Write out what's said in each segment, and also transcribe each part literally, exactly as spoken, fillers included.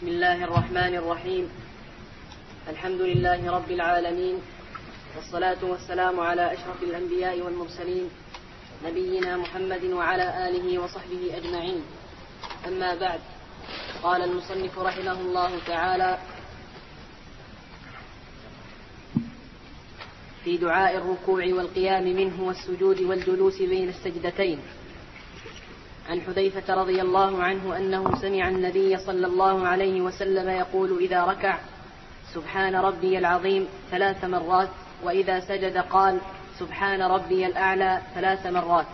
بسم الله الرحمن الرحيم. الحمد لله رب العالمين، والصلاة والسلام على أشرف الأنبياء والمرسلين نبينا محمد وعلى آله وصحبه أجمعين. أما بعد، قال المصنف رحمه الله تعالى في دعاء الركوع والقيام منه والسجود والجلوس بين السجدتين: عن حذيفة رضي الله عنه أنه سمع النبي صلى الله عليه وسلم يقول إذا ركع: سبحان ربي العظيم ثلاث مرات، وإذا سجد قال: سبحان ربي الأعلى ثلاث مرات.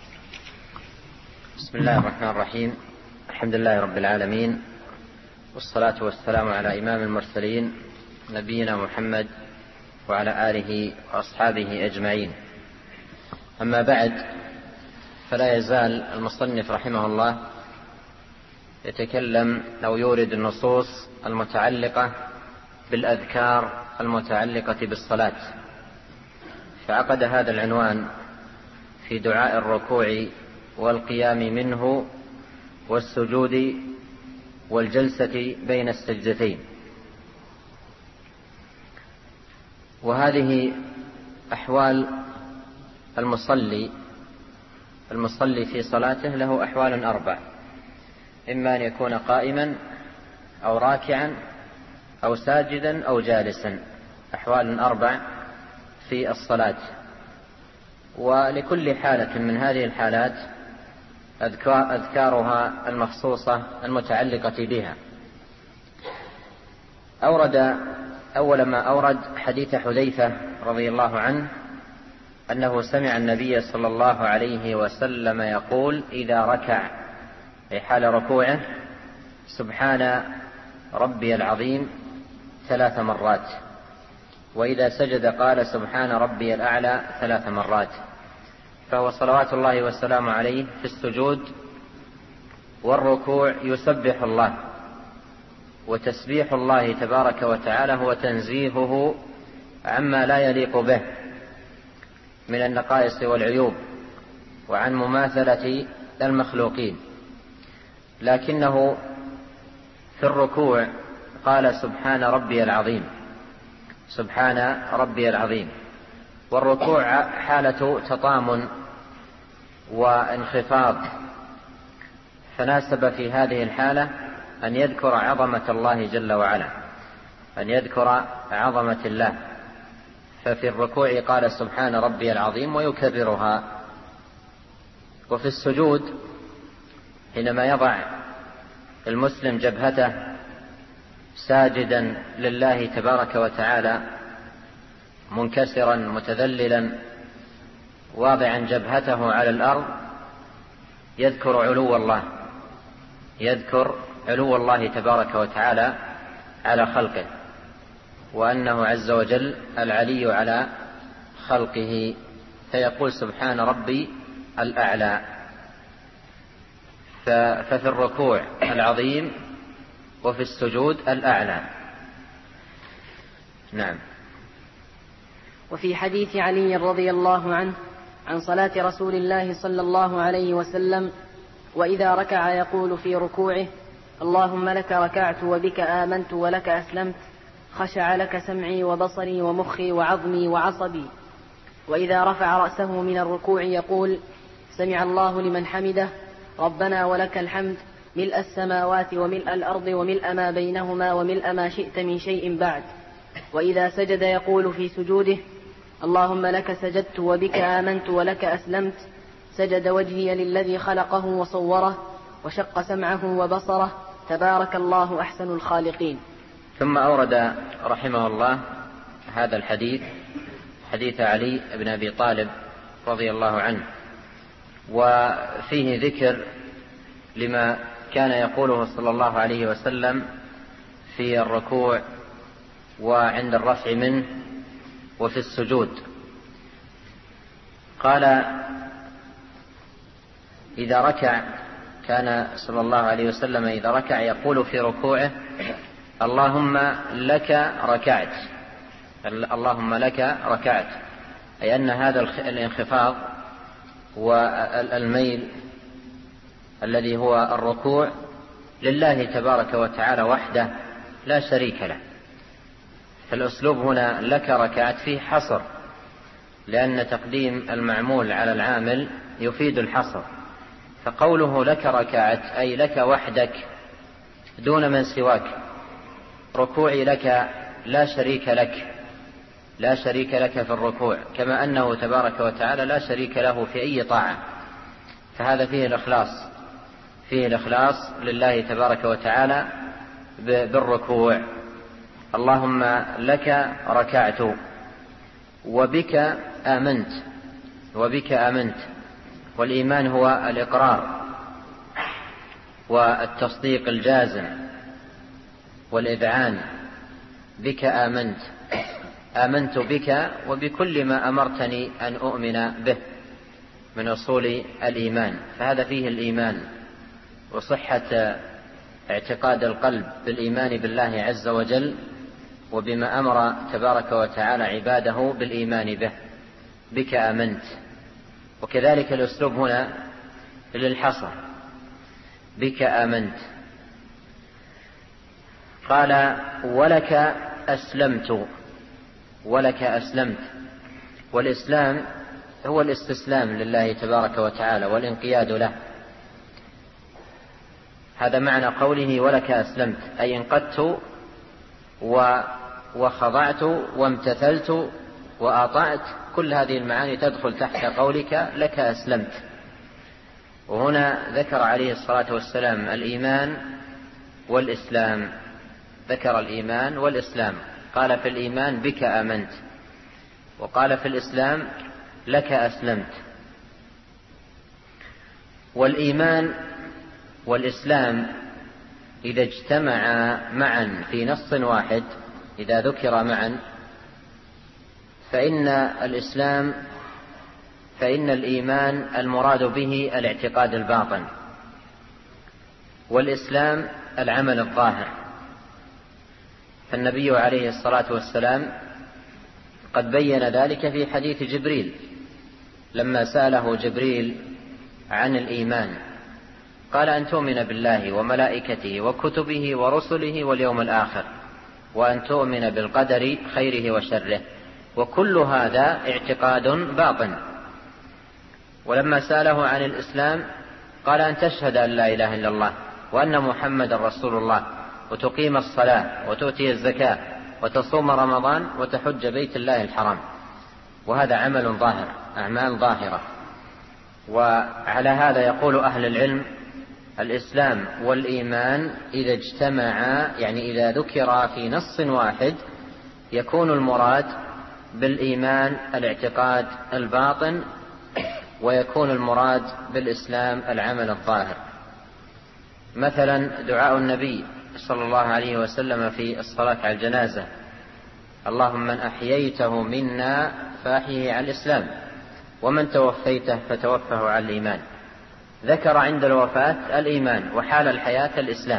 بسم الله الرحمن الرحيم. الحمد لله رب العالمين، والصلاة والسلام على إمام المرسلين نبينا محمد وعلى آله وأصحابه أجمعين. أما بعد، فلا يزال المصنف رحمه الله يتكلم أو يورد النصوص المتعلقة بالأذكار المتعلقة بالصلاة، فعقد هذا العنوان في دعاء الركوع والقيام منه والسجود والجلسة بين السجدتين. وهذه أحوال المصلي المصلي في صلاته له أحوال أربع: إما أن يكون قائما أو راكعا أو ساجدا أو جالسا، أحوال أربع في الصلاة. ولكل حالة من هذه الحالات أذكارها المخصوصة المتعلقة بها. أورد أول ما أورد حديث حذيفة رضي الله عنه أنه سمع النبي صلى الله عليه وسلم يقول إذا ركع، أي حال ركوعه: سبحان ربي العظيم ثلاث مرات، وإذا سجد قال: سبحان ربي الأعلى ثلاث مرات. فهو صلوات الله والسلام عليه في السجود والركوع يسبح الله، وتسبيح الله تبارك وتعالى هو تنزيهه عما لا يليق به من النقائص والعيوب وعن مماثلة المخلوقين. لكنه في الركوع قال: سبحان ربي العظيم، سبحان ربي العظيم. والركوع حالة تطامن وانخفاض، فناسب في هذه الحالة أن يذكر عظمة الله جل وعلا، أن يذكر عظمة الله. ففي الركوع قال: سبحان ربي العظيم، ويكررها. وفي السجود حينما يضع المسلم جبهته ساجدا لله تبارك وتعالى، منكسرا متذللا واضعا جبهته على الأرض، يذكر علو الله، يذكر علو الله تبارك وتعالى على خلقه، وأنه عز وجل العلي على خلقه، فيقول: سبحان ربي الأعلى. ففي الركوع العظيم وفي السجود الأعلى. نعم. وفي حديث علي رضي الله عنه عن صلاة رسول الله صلى الله عليه وسلم: وإذا ركع يقول في ركوعه: اللهم لك ركعت وبك آمنت ولك أسلمت، خشع لك سمعي وبصري ومخي وعظمي وعصبي. وإذا رفع رأسه من الركوع يقول: سمع الله لمن حمده، ربنا ولك الحمد، ملء السماوات وملء الأرض وملء ما بينهما وملء ما شئت من شيء بعد. وإذا سجد يقول في سجوده: اللهم لك سجدت وبك آمنت ولك أسلمت، سجد وجهي للذي خلقه وصوره وشق سمعه وبصره، تبارك الله أحسن الخالقين. ثم أورد رحمه الله هذا الحديث، حديث علي بن أبي طالب رضي الله عنه، وفيه ذكر لما كان يقوله صلى الله عليه وسلم في الركوع وعند الرفع منه وفي السجود. قال: إذا ركع، كان صلى الله عليه وسلم إذا ركع يقول في ركوعه: اللهم لك ركعت، اللهم لك ركعت، أي أن هذا الانخفاض والميل الذي هو الركوع لله تبارك وتعالى وحده لا شريك له. فالأسلوب هنا لك ركعت فيه حصر، لأن تقديم المعمول على العامل يفيد الحصر. فقوله لك ركعت أي لك وحدك دون من سواك. ركوعي لك لا شريك لك، لا شريك لك في الركوع، كما أنه تبارك وتعالى لا شريك له في أي طاعة. فهذا فيه الإخلاص، فيه الإخلاص لله تبارك وتعالى بالركوع. اللهم لك ركعت وبك آمنت، وبك آمنت. والإيمان هو الإقرار والتصديق الجازم والإذعان. بك آمنت، آمنت بك وبكل ما أمرتني أن أؤمن به من أصول الإيمان. فهذا فيه الإيمان وصحة اعتقاد القلب بالإيمان بالله عز وجل وبما أمر تبارك وتعالى عباده بالإيمان به. بك آمنت. وكذلك الأسلوب هنا للحصر، بك آمنت. قال ولك أسلمت، ولك أسلمت. والإسلام هو الاستسلام لله تبارك وتعالى والانقياد له. هذا معنى قوله ولك أسلمت، أي انقدت وخضعت وامتثلت وأطعت. كل هذه المعاني تدخل تحت قولك لك أسلمت. وهنا ذكر عليه الصلاة والسلام الإيمان والإسلام، ذكر الإيمان والإسلام. قال في الإيمان بك آمنت، وقال في الإسلام لك أسلمت. والإيمان والإسلام إذا اجتمعا معا في نص واحد، إذا ذكر معا، فإن الإسلام فإن الإيمان المراد به الاعتقاد الباطن، والإسلام العمل الظاهر. فالنبي عليه الصلاة والسلام قد بين ذلك في حديث جبريل لما سأله جبريل عن الإيمان، قال أن تؤمن بالله وملائكته وكتبه ورسله واليوم الآخر، وأن تؤمن بالقدر خيره وشره، وكل هذا اعتقاد باطن. ولما سأله عن الإسلام قال أن تشهد أن لا إله إلا الله وأن محمد رسول الله، وتقيم الصلاة وتؤتي الزكاة وتصوم رمضان وتحج بيت الله الحرام. وهذا عمل ظاهر، أعمال ظاهرة. وعلى هذا يقول أهل العلم الإسلام والإيمان إذا اجتمعا، يعني إذا ذكرا في نص واحد، يكون المراد بالإيمان الاعتقاد الباطن، ويكون المراد بالإسلام العمل الظاهر. مثلا دعاء النبي صلى الله عليه وسلم في الصلاة على الجنازة: اللهم من أحييته منا فأحيه على الإسلام، ومن توفيته فتوفه على الإيمان. ذكر عند الوفاة الإيمان، وحال الحياة الإسلام.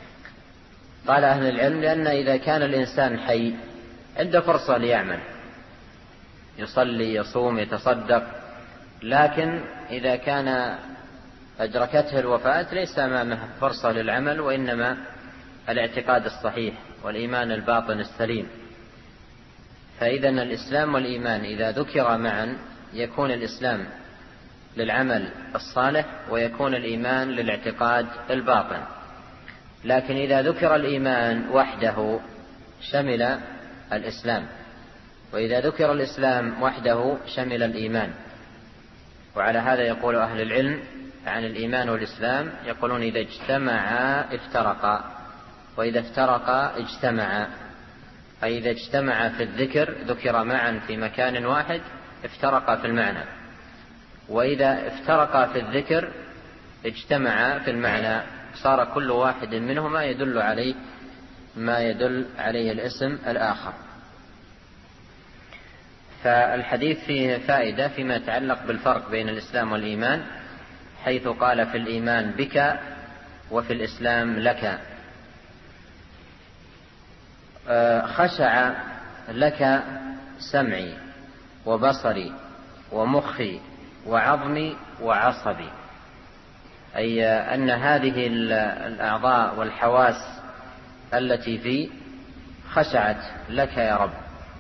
قال أهل العلم لأن إذا كان الإنسان حي عنده فرصة ليعمل، يصلي يصوم يتصدق، لكن إذا كان أدركته الوفاة ليس أمامه فرصة للعمل، وإنما الاعتقاد الصحيح والإيمان الباطن السليم. فإذا الإسلام والإيمان إذا ذكر معا يكون الإسلام للعمل الصالح، ويكون الإيمان للاعتقاد الباطن. لكن إذا ذكر الإيمان وحده شمل الإسلام، وإذا ذكر الإسلام وحده شمل الإيمان. وعلى هذا يقول أهل العلم عن الإيمان والإسلام، يقولون إذا اجتمعا افترقا، وإذا افترقا اجتمعا. أي إذا اجتمعا في الذكر ذكر معا في مكان واحد افترقا في المعنى، وإذا افترقا في الذكر اجتمعا في المعنى، صار كل واحد منهما يدل عليه ما يدل عليه الاسم الآخر. فالحديث فيه فائدة فيما يتعلق بالفرق بين الإسلام والإيمان، حيث قال في الإيمان بك وفي الإسلام لك. خشع لك سمعي وبصري ومخي وعظمي وعصبي. أي أن هذه الأعضاء والحواس التي في خشعت لك يا رب.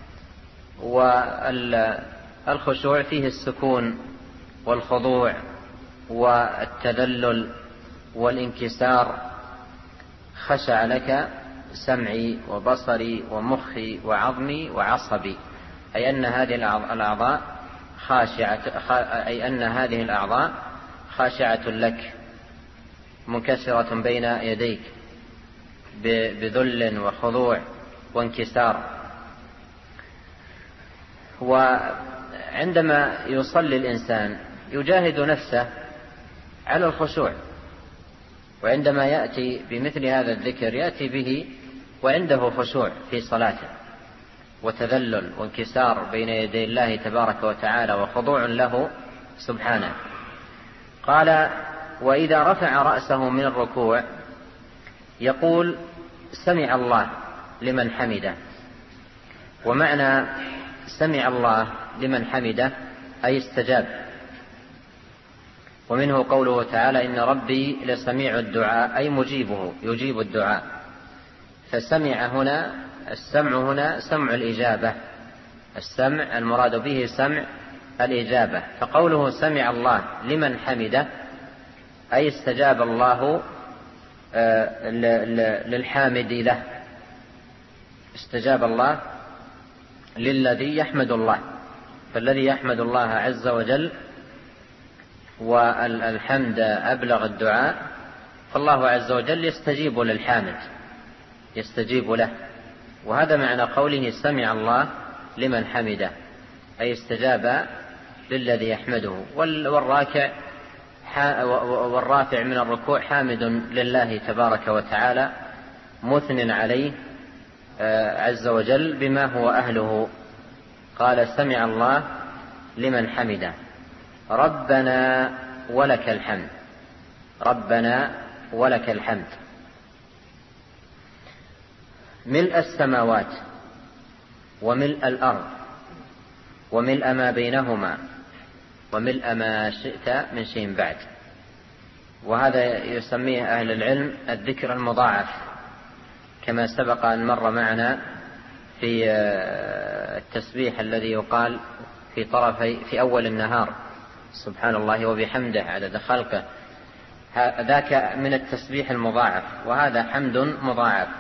والخشوع فيه السكون والخضوع والتذلل والانكسار. خشع لك سمعي وبصري ومخي وعظمي وعصبي، أي أن هذه الأعضاء خاشعة، أي أن هذه الأعضاء خاشعة لك منكسرة بين يديك بذل وخضوع وانكسار. وعندما يصلي الإنسان يجاهد نفسه على الخشوع، وعندما يأتي بمثل هذا الذكر يأتي به وعنده خشوع في صلاته وتذلل وانكسار بين يدي الله تبارك وتعالى وخضوع له سبحانه. قال: وإذا رفع رأسه من الركوع يقول: سمع الله لمن حمده. ومعنى سمع الله لمن حمده أي استجاب. ومنه قوله تعالى: إن ربي لسميع الدعاء، أي مجيبه يجيب الدعاء. فسمع هنا، السمع هنا سمع الإجابة، السمع المراد به سمع الإجابة. فقوله سمع الله لمن حمده أي استجاب الله للحامد له، استجاب الله للذي يحمد الله. فالذي يحمد الله عز وجل والحمد أبلغ الدعاء، فالله عز وجل يستجيب للحامد، يستجيب له. وهذا معنى قوله سمع الله لمن حمده، أي استجاب للذي يحمده. والراكع والرافع من الركوع حامد لله تبارك وتعالى مثن عليه عز وجل بما هو أهله. قال: سمع الله لمن حمده. ربنا ولك الحمد، ربنا ولك الحمد. ملء السماوات وملء الأرض وملء ما بينهما وملء ما شئت من شيء بعد. وهذا يسميه أهل العلم الذكر المضاعف، كما سبق أن مر معنا في التسبيح الذي يقال في طرفي في أول النهار: سبحان الله وبحمده عدد خلقه. ذاك من التسبيح المضاعف، وهذا حمد مضاعف.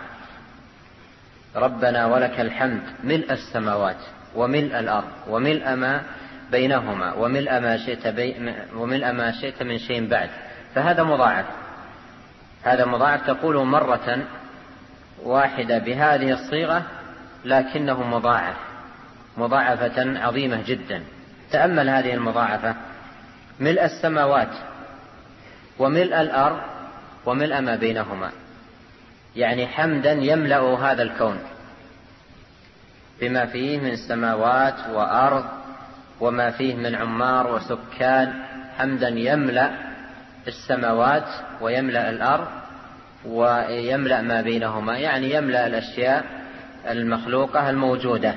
ربنا ولك الحمد ملء السماوات وملء الأرض وملء ما بينهما وملء ما شئت بي وملء ما شئت من شيء بعد. فهذا مضاعف، هذا مضاعف تقوله مرة واحدة بهذه الصيغة، لكنه مضاعف مضاعفة عظيمة جدا. تأمل هذه المضاعفة: ملء السماوات وملء الأرض وملء ما بينهما، يعني حمدا يملأ هذا الكون بما فيه من سماوات وأرض وما فيه من عمار وسكان. حمدا يملأ السماوات ويملأ الأرض ويملأ ما بينهما، يعني يملأ الأشياء المخلوقة الموجودة.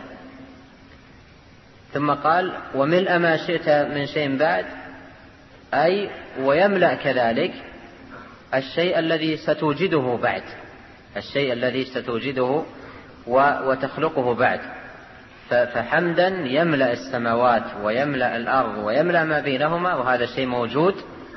ثم قال: وملء ما شئت من شيء بعد، أي ويملأ كذلك الشيء الذي ستوجده بعد، الشيء الذي ستوجده وتخلقه بعد. فحمدا يملأ السماوات ويملأ الأرض ويملأ ما بينهما، وهذا الشيء موجود.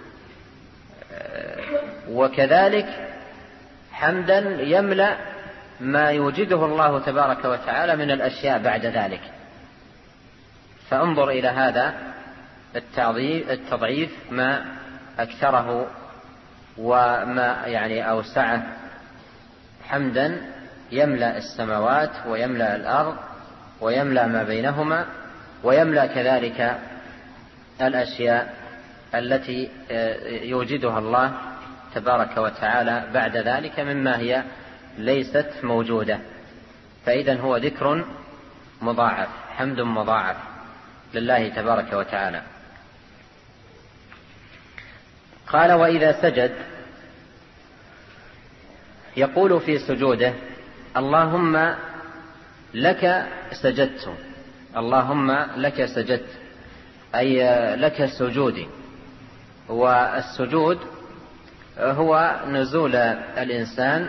وكذلك حمدا يملأ ما يوجده الله تبارك وتعالى من الأشياء بعد ذلك. فانظر إلى هذا التضعيف ما أكثره وما يعني أوسعه. حمدا يملأ السماوات ويملأ الأرض ويملأ ما بينهما ويملأ كذلك الأشياء التي يوجدها الله تبارك وتعالى بعد ذلك مما هي ليست موجودة. فإذن هو ذكر مضاعف، حمد مضاعف لله تبارك وتعالى. قال: وإذا سجد يقول في سجوده: اللهم لك سجدت، اللهم لك سجدت، أي لك سجودي. والسجود هو نزول الإنسان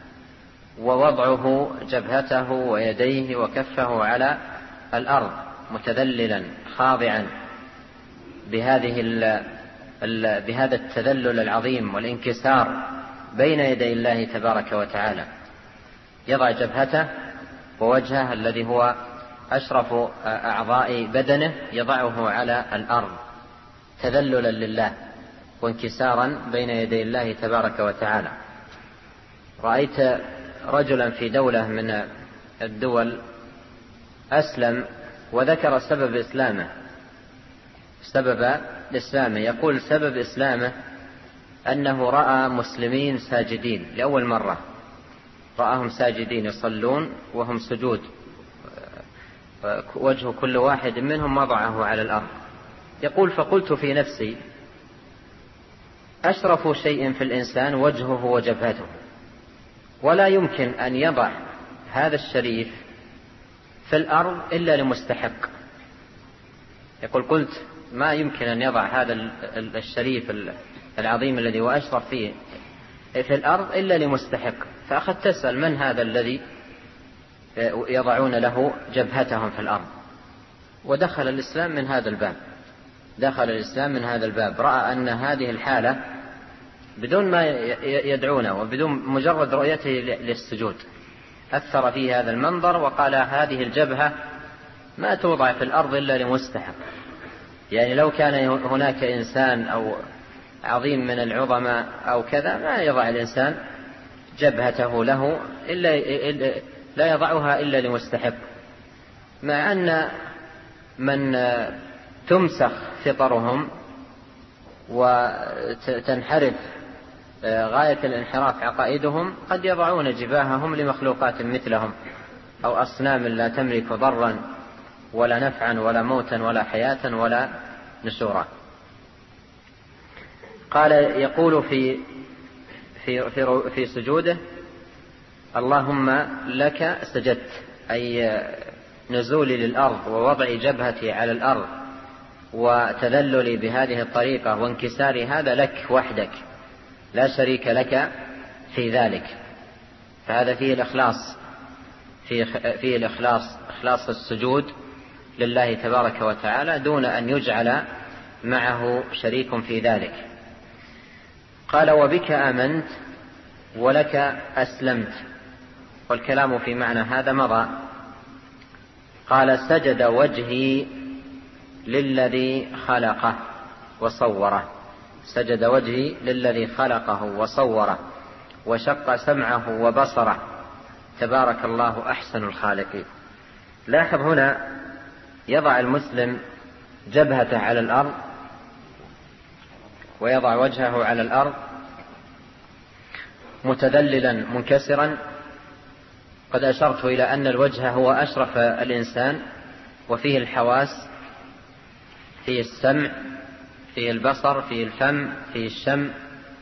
ووضعه جبهته ويديه وكفه على الأرض متذللا خاضعا بهذه ال ال بهذا التذلل العظيم والانكسار بين يدي الله تبارك وتعالى. يضع جبهته ووجهه الذي هو أشرف أعضاء بدنه يضعه على الأرض تذللا لله وانكسارا بين يدي الله تبارك وتعالى. رأيت رجلا في دولة من الدول أسلم وذكر سبب إسلامه سبب إسلامه يقول سبب إسلامه أنه رأى مسلمين ساجدين لأول مرة، رأهم ساجدين يصلون وهم سجود، وجه كل واحد منهم وضعه على الأرض. يقول فقلت في نفسي أشرف شيء في الإنسان وجهه وجبهته، ولا يمكن أن يضع هذا الشريف في الأرض إلا لمستحق. يقول قلت ما يمكن أن يضع هذا الشريف العظيم الذي هو أشرف فيه في الأرض إلا لمستحق. فأخذت أسأل من هذا الذي يضعون له جبهتهم في الأرض، ودخل الإسلام من هذا الباب دخل الإسلام من هذا الباب رأى أن هذه الحالة بدون ما يدعونه وبدون مجرد رؤيته للسجود أثر فيه هذا المنظر، وقال هذه الجبهة ما توضع في الأرض إلا لمستحق. يعني لو كان هناك إنسان أو عظيم من العظماء أو كذا ما يضع الإنسان جبهته له إلا, إلا لا يضعها إلا لمستحق، مع أن من تمسخ فطرهم وتنحرف غاية الانحراف عقائدهم قد يضعون جباههم لمخلوقات مثلهم أو أصنام لا تملك ضرا ولا نفعا ولا موتا ولا حياة ولا نشورا. قال يقول في في في, في سجوده اللهم لك سجدت، أي نزولي للأرض ووضع جبهتي على الأرض وتذللي بهذه الطريقة وانكساري هذا لك وحدك لا شريك لك في ذلك. فهذا فيه الإخلاص فيه, فيه الإخلاص إخلاص السجود لله تبارك وتعالى دون أن يجعل معه شريك في ذلك. قال وبك آمنت ولك أسلمت، والكلام في معنى هذا مضى. قال سجد وجهي للذي خلقه وصوره سجد وجهي للذي خلقه وصوره وشق سمعه وبصره تبارك الله أحسن الخالقين. لاحظ هنا يضع المسلم جبهته على الأرض ويضع وجهه على الأرض متذللا منكسرا. قد أشرت إلى أن الوجه هو أشرف الإنسان وفيه الحواس، فيه السمع، فيه البصر، فيه الفم، فيه الشم،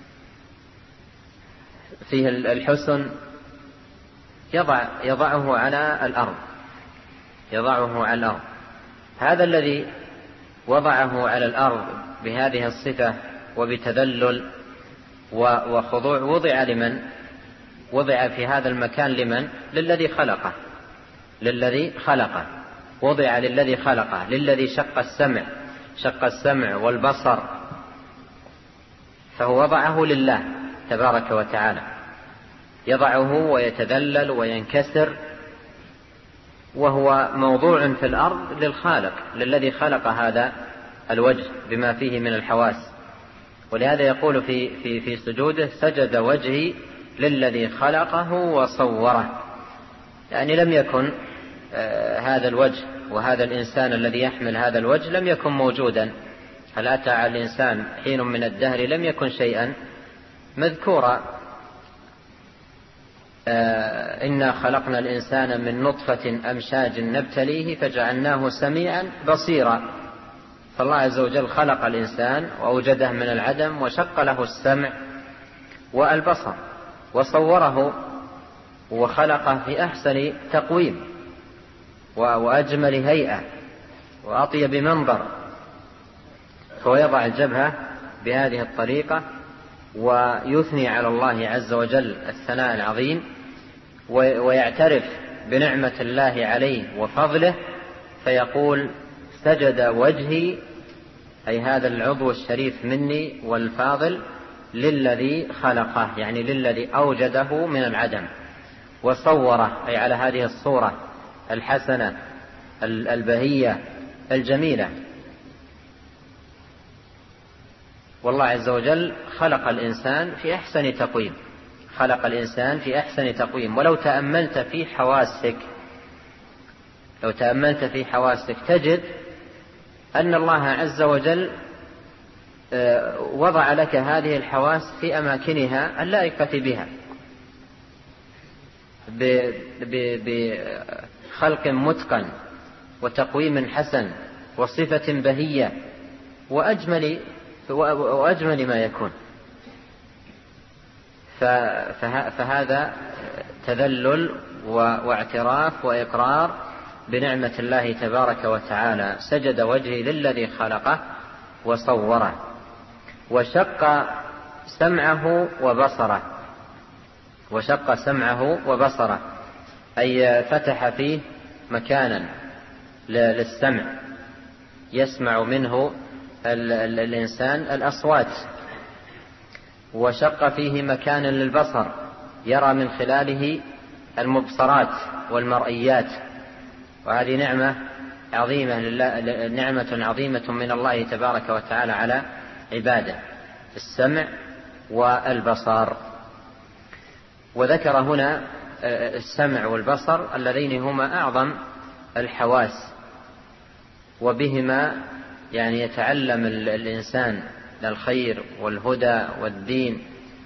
فيه الحسن. يضع يضعه على الأرض يضعه على الأرض هذا الذي وضعه على الأرض بهذه الصفة وبتذلل وخضوع وضع لمن؟ وضع في هذا المكان لمن؟ للذي خلقه للذي خلقه وضع للذي خلقه للذي شق السمع شق السمع والبصر، فهو وضعه لله تبارك وتعالى، يضعه ويتذلل وينكسر وهو موضوع في الأرض للخالق للذي خلق هذا الوجه بما فيه من الحواس. ولهذا يقول في, في, في سجوده سجد وجهي للذي خلقه وصوره، يعني لم يكن آه هذا الوجه وهذا الإنسان الذي يحمل هذا الوجه لم يكن موجودا. هل أتى على الإنسان حين من الدهر لم يكن شيئا مذكورا. آه إنا خلقنا الإنسان من نطفة أمشاج نبتليه فجعلناه سميعا بصيرا. فالله عز وجل خلق الإنسان وأوجده من العدم وشق له السمع والبصر وصوره وخلقه في أحسن تقويم وأجمل هيئة وأطيب منظر، فهو يضع الجبهة بهذه الطريقة ويثني على الله عز وجل الثناء العظيم ويعترف بنعمة الله عليه وفضله، فيقول سجد وجهي، أي هذا العضو الشريف مني والفاضل، للذي خلقه، يعني للذي أوجده من العدم، وصوره، أي على هذه الصورة الحسنة البهية الجميلة. والله عز وجل خلق الإنسان في أحسن تقويم، خلق الإنسان في أحسن تقويم. ولو تأملت في حواسك لو تأملت في حواسك تجد أن الله عز وجل وضع لك هذه الحواس في أماكنها اللائقة بها، بخلق متقن وتقويم حسن وصفة بهية وأجمل وأجمل ما يكون. فهذا تذلل واعتراف وإقرار بنعمة الله تبارك وتعالى. سجد وجهي للذي خلقه وصوره، وشق سمعه وبصره وشق سمعه وبصره أي فتح فيه مكانا للسمع يسمع منه الإنسان الأصوات، وشق فيه مكانا للبصر يرى من خلاله المبصرات والمرئيات. وهذه نعمة عظيمة لله، نعمة عظيمة من الله تبارك وتعالى على عباده، السمع والبصر. وذكر هنا السمع والبصر اللذين هما أعظم الحواس، وبهما يعني يتعلم الإنسان الخير والهدى والدين.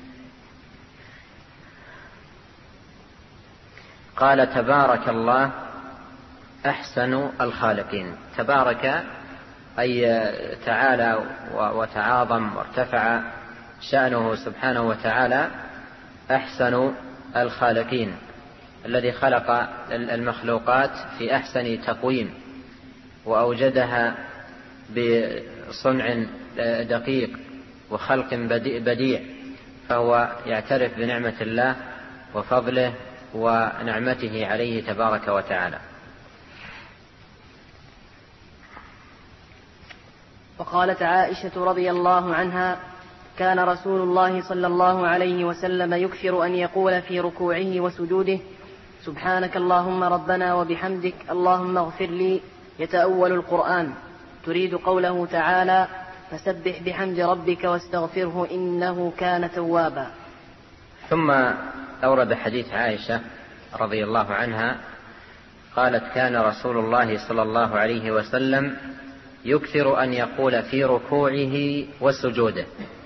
قال تبارك الله أحسن الخالقين. تبارك أي تعالى وتعاظم وارتفع شأنه سبحانه وتعالى، أحسن الخالقين، الذي خلق المخلوقات في أحسن تقويم وأوجدها بصنع دقيق وخلق بديع، فهو يعترف بنعمة الله وفضله ونعمته عليه تبارك وتعالى. وقالت عائشة رضي الله عنها: كان رسول الله صلى الله عليه وسلم يكثر أن يقول في ركوعه وسجوده: سبحانك اللهم ربنا وبحمدك اللهم اغفر لي، يتأول القرآن، تريد قوله تعالى: فسبح بحمد ربك واستغفره إنه كان توابا. ثم أورد حديث عائشة رضي الله عنها قالت: كان رسول الله صلى الله عليه وسلم يكثر أن يقول في ركوعه وسجوده: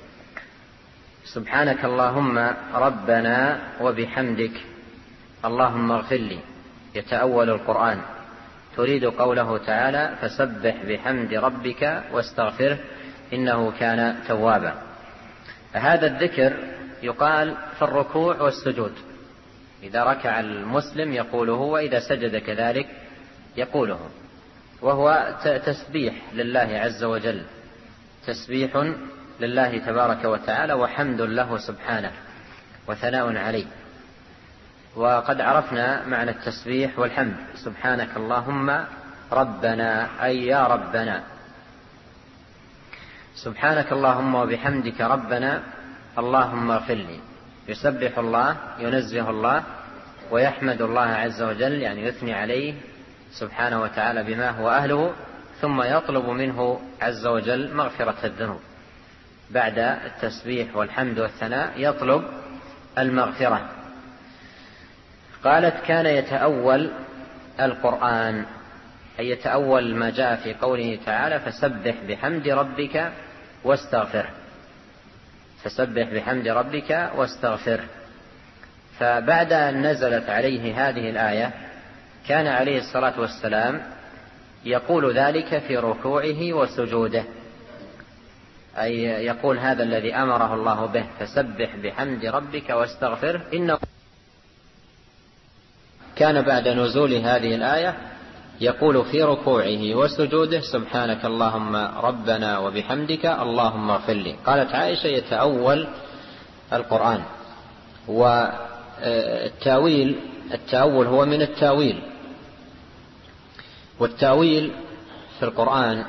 سبحانك اللهم ربنا وبحمدك اللهم اغفر لي، يتأول القرآن، تريد قوله تعالى: فسبح بحمد ربك واستغفره إنه كان توابا. هذا الذكر يقال في الركوع والسجود، إذا ركع المسلم يقوله، وإذا سجد كذلك يقوله، وهو تسبيح لله عز وجل، تسبيح لله تبارك وتعالى وحمد له سبحانه وثناء عليه. وقد عرفنا معنى التسبيح والحمد: سبحانك اللهم ربنا، أي يا ربنا. سبحانك اللهم وبحمدك ربنا اللهم اغفر لي، يسبح الله، ينزه الله، ويحمد الله عز وجل، يعني يثني عليه سبحانه وتعالى بما هو أهله، ثم يطلب منه عز وجل مغفرة الذنوب. بعد التسبيح والحمد والثناء يطلب المغفرة. قالت: كان يتأول القرآن، أي يتأول ما جاء في قوله تعالى: فسبح بحمد ربك واستغفره، فسبح بحمد ربك واستغفره. فبعد أن نزلت عليه هذه الآية كان عليه الصلاة والسلام يقول ذلك في ركوعه وسجوده، أي يقول هذا الذي أمره الله به: فسبح بحمد ربك واستغفره إنه. كان بعد نزول هذه الآية يقول في ركوعه وسجوده: سبحانك اللهم ربنا وبحمدك اللهم اغفر لي. قالت عائشة: يتأول القرآن. والتاويل التأول هو من التاويل، والتاويل في القرآن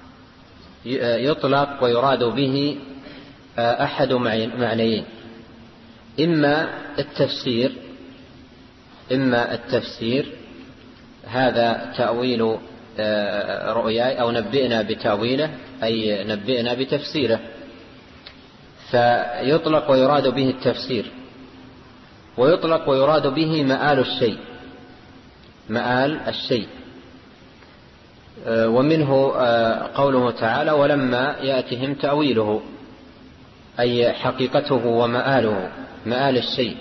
يطلق ويراد به أحد معنيين: إما التفسير إما التفسير هذا تأويل رؤياي، أو نبئنا بتأويله أي نبئنا بتفسيره، فيطلق ويراد به التفسير، ويطلق ويراد به مآل الشيء مآل الشيء ومنه قوله تعالى: ولما يأتهم تأويله، أي حقيقته ومآله، مآل الشيء.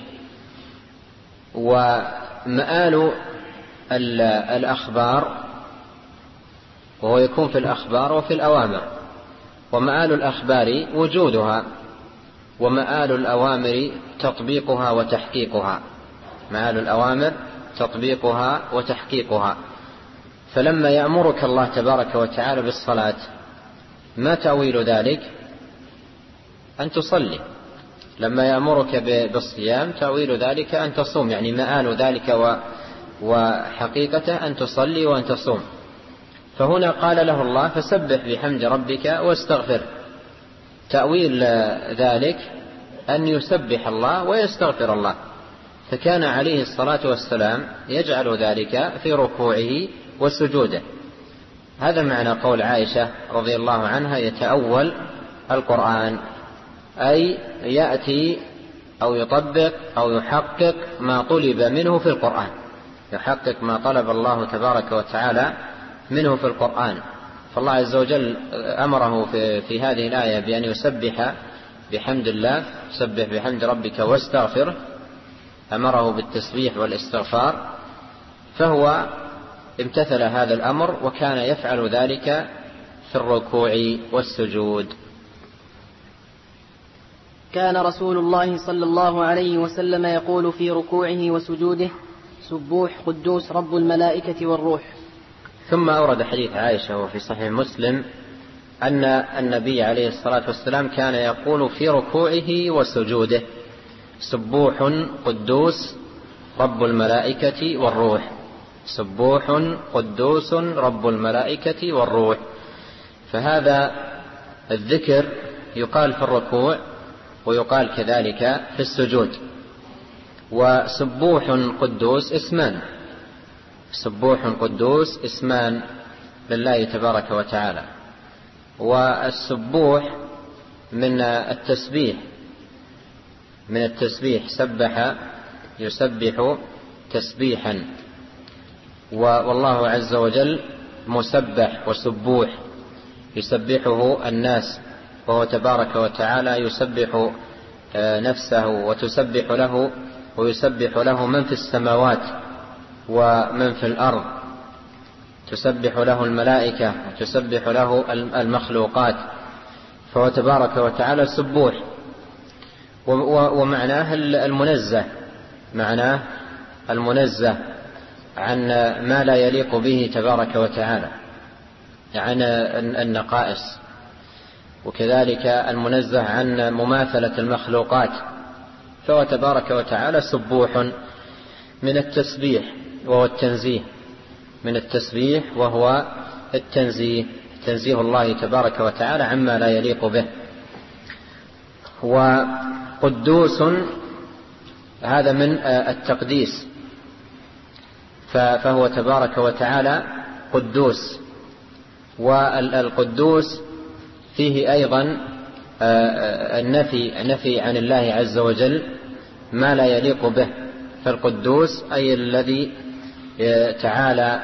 ومآل الأخبار وهو يكون في الأخبار وفي الأوامر، ومآل الأخبار وجودها، ومآل الأوامر تطبيقها وتحقيقها. مآل الأوامر تطبيقها وتحقيقها. فلما يأمرك الله تبارك وتعالى بالصلاة، ما تأويل ذلك؟ أن تصلي. لما يأمرك بالصيام، تأويل ذلك أن تصوم، يعني مآل ذلك وحقيقته أن تصلي وأن تصوم. فهنا قال له الله: فسبح بحمد ربك واستغفر. تأويل ذلك أن يسبح الله ويستغفر الله. فكان عليه الصلاة والسلام يجعل ذلك في ركوعه وسجوده. هذا معنى قول عائشة رضي الله عنها: يتأول القرآن، أي يأتي أو يطبق أو يحقق ما طلب منه في القرآن، يحقق ما طلب الله تبارك وتعالى منه في القرآن. فالله عز وجل أمره في, في هذه الآية بأن يسبح بحمد الله، سبح بحمد ربك واستغفره، أمره بالتسبيح والاستغفار، فهو امتثل هذا الأمر وكان يفعل ذلك في الركوع والسجود. كان رسول الله صلى الله عليه وسلم يقول في ركوعه وسجوده: سبوح قدوس رب الملائكة والروح. ثم أورد حديث عائشة وفي صحيح مسلم أن النبي عليه الصلاة والسلام كان يقول في ركوعه وسجوده: سبوح قدوس رب الملائكة والروح. سبوح قدوس رب الملائكة والروح. فهذا الذكر يقال في الركوع ويقال كذلك في السجود. وسبوح قدوس اسمان، سبوح قدوس اسمان لله تبارك وتعالى. والسبوح من التسبيح، من التسبيح، سبح يسبح تسبيحا، والله عز وجل مسبح وسبوح يسبحه الناس، وهو تبارك وتعالى يسبح نفسه وتسبح له ويسبح له من في السماوات ومن في الأرض، تسبح له الملائكة وتسبح له المخلوقات، فهو تبارك وتعالى سبوح. ومعناه المنزه، معناه المنزه عن ما لا يليق به تبارك وتعالى، عن النقائص، وكذلك المنزه عن مماثلة المخلوقات، فهو تبارك وتعالى سبوح. من التسبيح وهو التنزيه، من التسبيح وهو التنزيه، تنزيه الله تبارك وتعالى عما لا يليق به. وقدوس هذا من التقديس، فهو تبارك وتعالى قدوس. والقدوس فيه أيضا النفي نفي عن الله عز وجل ما لا يليق به. فالقدوس أي الذي تعالى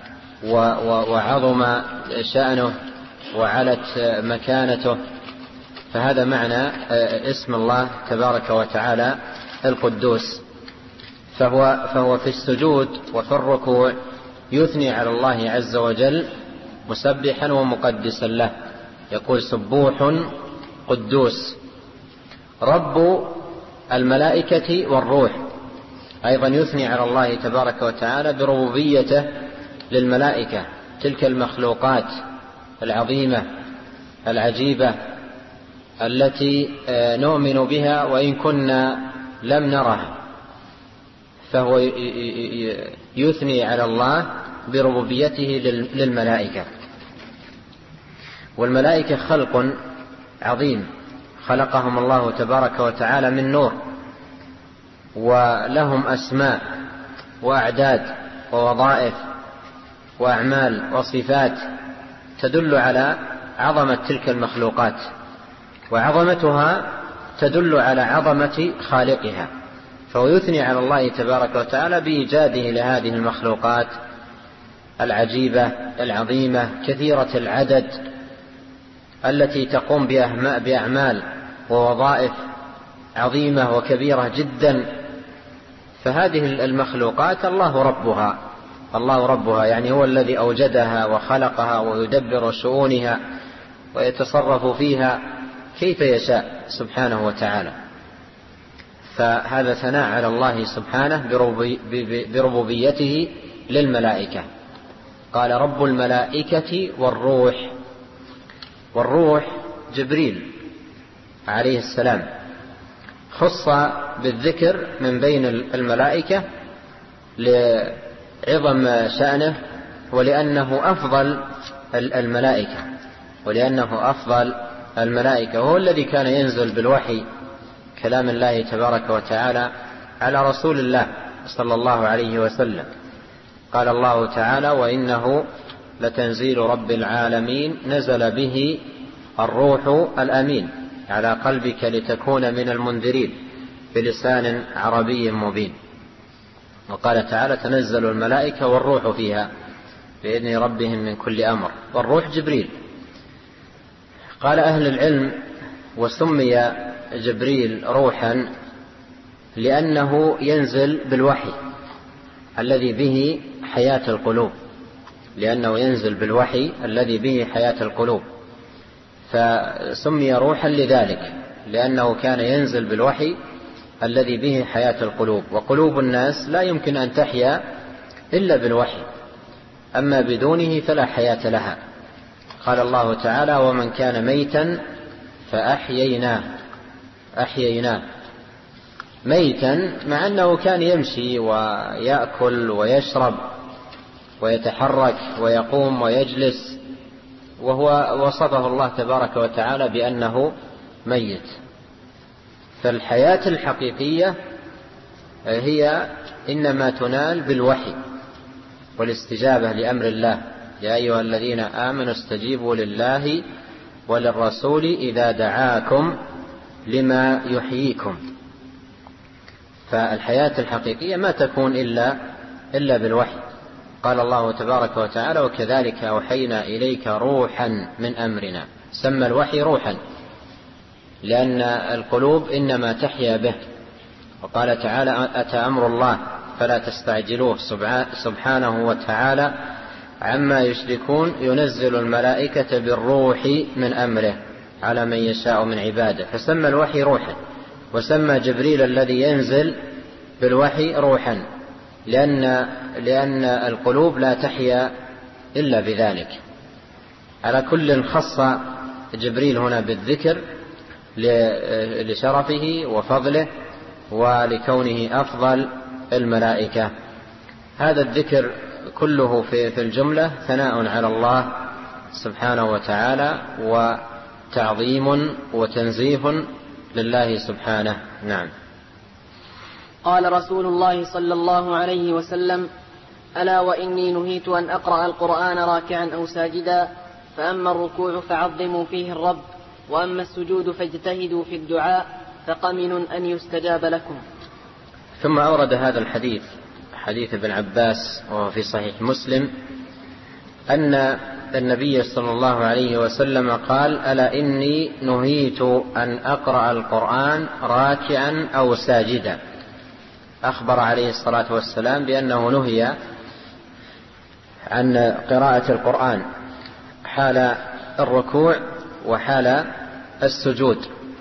وعظم شأنه وعلت مكانته، فهذا معنى اسم الله تبارك وتعالى القدوس. فهو, فهو في السجود وفي الركوع يثني على الله عز وجل مسبحا ومقدسا له، يقول سبوح قدوس رب الملائكة والروح. أيضا يثني على الله تبارك وتعالى بربوبيته للملائكة، تلك المخلوقات العظيمة العجيبة التي نؤمن بها وإن كنا لم نرها، فهو يثني على الله بربوبيته للملائكة. والملائكة خلق عظيم خلقهم الله تبارك وتعالى من نور، ولهم أسماء وأعداد ووظائف وأعمال وصفات تدل على عظمة تلك المخلوقات، وعظمتها تدل على عظمة خالقها، فهو يثني على الله تبارك وتعالى بإيجاده لهذه المخلوقات العجيبة العظيمة كثيرة العدد التي تقوم بأعمال ووظائف عظيمة وكبيرة جدا. فهذه المخلوقات الله ربها الله ربها يعني هو الذي أوجدها وخلقها ويدبر شؤونها ويتصرف فيها كيف يشاء سبحانه وتعالى. فهذا ثناء على الله سبحانه بربوبيته للملائكة. قال رب الملائكة والروح، والروح جبريل عليه السلام خص بالذكر من بين الملائكة لعظم شأنه ولأنه أفضل الملائكة ولأنه أفضل الملائكة وهو الذي كان ينزل بالوحي كلام الله تبارك وتعالى على رسول الله صلى الله عليه وسلم. قال الله تعالى وإنه لتنزيل رب العالمين نزل به الروح الأمين على قلبك لتكون من المنذرين بلسان عربي مبين. وقال تعالى تنزل الملائكة والروح فيها بإذن ربهم من كل أمر، والروح جبريل. قال أهل العلم وسمي جبريل روحا لأنه ينزل بالوحي الذي به حياة القلوب لأنه ينزل بالوحي الذي به حياة القلوب فسمي روحا لذلك لأنه كان ينزل بالوحي الذي به حياة القلوب. وقلوب الناس لا يمكن أن تحيا إلا بالوحي، أما بدونه فلا حياة لها. قال الله تعالى ومن كان ميتا فأحييناه أحييناه ميتا مع أنه كان يمشي ويأكل ويشرب ويتحرك ويقوم ويجلس، وهو وصفه الله تبارك وتعالى بأنه ميت. فالحياة الحقيقية هي إنما تنال بالوحي والاستجابة لأمر الله. يا أيها الذين آمنوا استجيبوا لله وللرسول إذا دعاكم لما يحييكم. فالحياة الحقيقية ما تكون إلا, إلا بالوحي. قال الله تبارك وتعالى وكذلك أوحينا إليك روحا من أمرنا. سمى الوحي روحا لأن القلوب إنما تحيا به. وقال تعالى أتى أمر الله فلا تستعجلوه سبحانه وتعالى عما يشركون ينزل الملائكة بالروح من أمره على من يشاء من عباده. فسمى الوحي روحا، وسمى جبريل الذي ينزل بالوحي روحا لأن, لأن القلوب لا تحيا إلا بذلك. على كل خص جبريل هنا بالذكر لشرفه وفضله ولكونه أفضل الملائكة. هذا الذكر كله في الجملة ثناء على الله سبحانه وتعالى وتعظيم وتنزيه لله سبحانه. نعم. قال رسول الله صلى الله عليه وسلم ألا وإني نهيت أن أقرأ القرآن راكعا أو ساجدا، فأما الركوع فعظموا فيه الرب، وأما السجود فاجتهدوا في الدعاء فقمن أن يستجاب لكم. ثم أورد هذا الحديث حديث ابن عباس وهو في صحيح مسلم أن النبي صلى الله عليه وسلم قال ألا إني نهيت أن أقرأ القرآن راكعا أو ساجدا. أخبر عليه الصلاة والسلام بأنه نهي عن قراءة القرآن حال الركوع وحال السجود.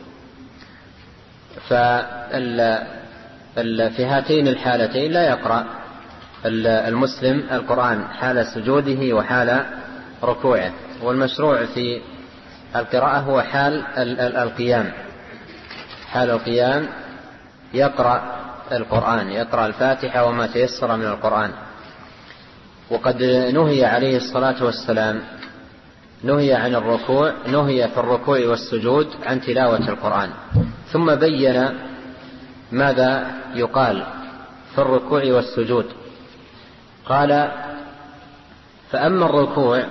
ففي هاتين الحالتين لا يقرأ المسلم القرآن حال سجوده وحال ركوعه. والمشروع في القراءة هو حال القيام، حال القيام يقرأ القرآن، يقرأ الفاتحة وما تيسر من القرآن. وقد نهي عليه الصلاة والسلام نهي عن الركوع، نهي في الركوع والسجود عن تلاوة القرآن، ثم بين ماذا يقال في الركوع والسجود. قال: فأما الركوع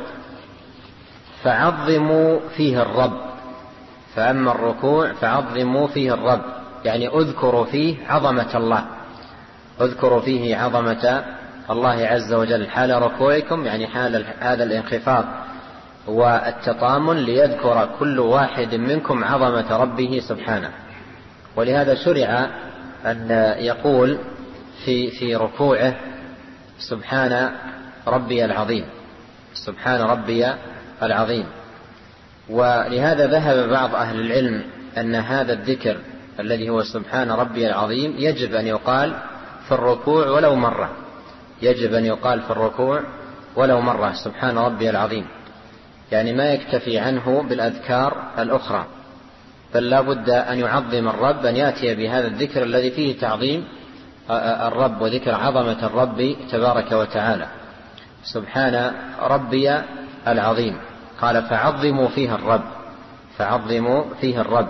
فعظموا فيه الرب، فأما الركوع فعظموا فيه الرب، يعني اذكروا فيه عظمة الله، اذكروا فيه عظمة الله عز وجل حال ركوعكم، يعني حال هذا الانخفاض والتطامن، ليذكر كل واحد منكم عظمة ربه سبحانه. ولهذا شرع أن يقول في في ركوعه: سبحان ربي العظيم، سبحان ربي العظيم. ولهذا ذهب بعض أهل العلم أن هذا الذكر الذي هو سبحان ربي العظيم يجب أن يقال في الركوع ولو مرة، يجب أن يقال في الركوع ولو مرة سبحان ربي العظيم، يعني ما يكتفي عنه بالأذكار الأخرى، بل لا بد أن يعظم الرب، أن يأتي بهذا الذكر الذي فيه تعظيم الرب وذكر عظمة الرب تبارك وتعالى. سبحان ربي العظيم. قال: فعظموا فيها الرب، فعظموا فيها الرب.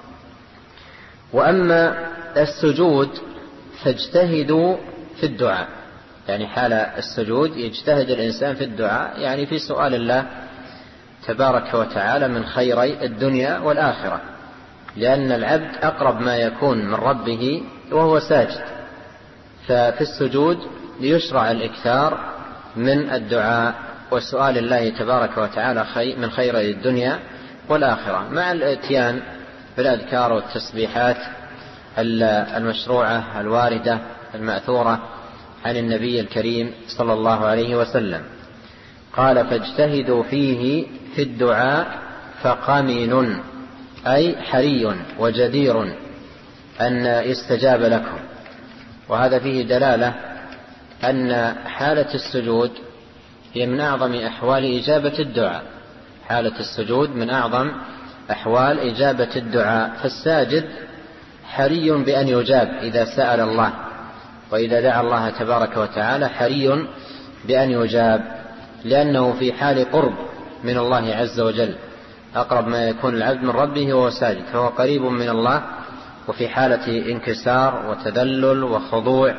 وأما السجود فاجتهدوا في الدعاء، يعني حال السجود يجتهد الإنسان في الدعاء، يعني في سؤال الله تبارك وتعالى من خيري الدنيا والآخرة، لأن العبد أقرب ما يكون من ربه وهو ساجد، ففي السجود ليشرع الإكثار من الدعاء وسؤال الله تبارك وتعالى من خيري الدنيا والآخرة، مع الاتيان بالأذكار والتسبيحات المشروعة الواردة المأثورة عن النبي الكريم صلى الله عليه وسلم. قال: فاجتهدوا فيه في الدعاء فقمن، أي حري وجدير أن يستجاب لكم. وهذا فيه دلالة أن حالة السجود هي من أعظم أحوال إجابة الدعاء، حالة السجود من أعظم أحوال إجابة الدعاء، فالساجد حري بأن يجاب إذا سأل الله، وإذا دعا الله تبارك وتعالى حري بأن يجاب، لأنه في حال قرب من الله عز وجل، أقرب ما يكون العبد من ربه وهو ساجد، فهو قريب من الله، وفي حالة انكسار وتذلل وخضوع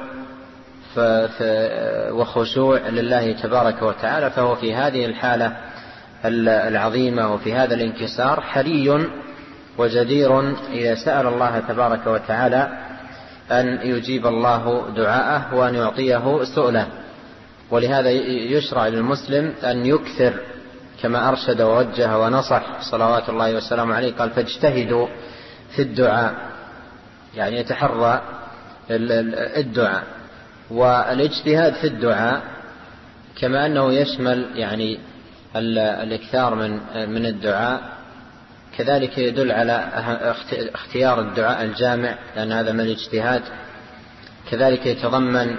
وخشوع لله تبارك وتعالى، فهو في هذه الحالة العظيمة وفي هذا الانكسار حري وجدير إذا سأل الله تبارك وتعالى أن يجيب الله دعاءه وأن يعطيه سؤله. ولهذا يشرع للمسلم أن يكثر كما أرشد ووجه ونصح صلوات الله وسلامه عليه. قال: فاجتهدوا في الدعاء، يعني يتحرى الدعاء. والاجتهاد في الدعاء كما أنه يشمل يعني الإكثار من من الدعاء، كذلك يدل على اختيار الدعاء الجامع، لأن هذا من الاجتهاد. كذلك يتضمن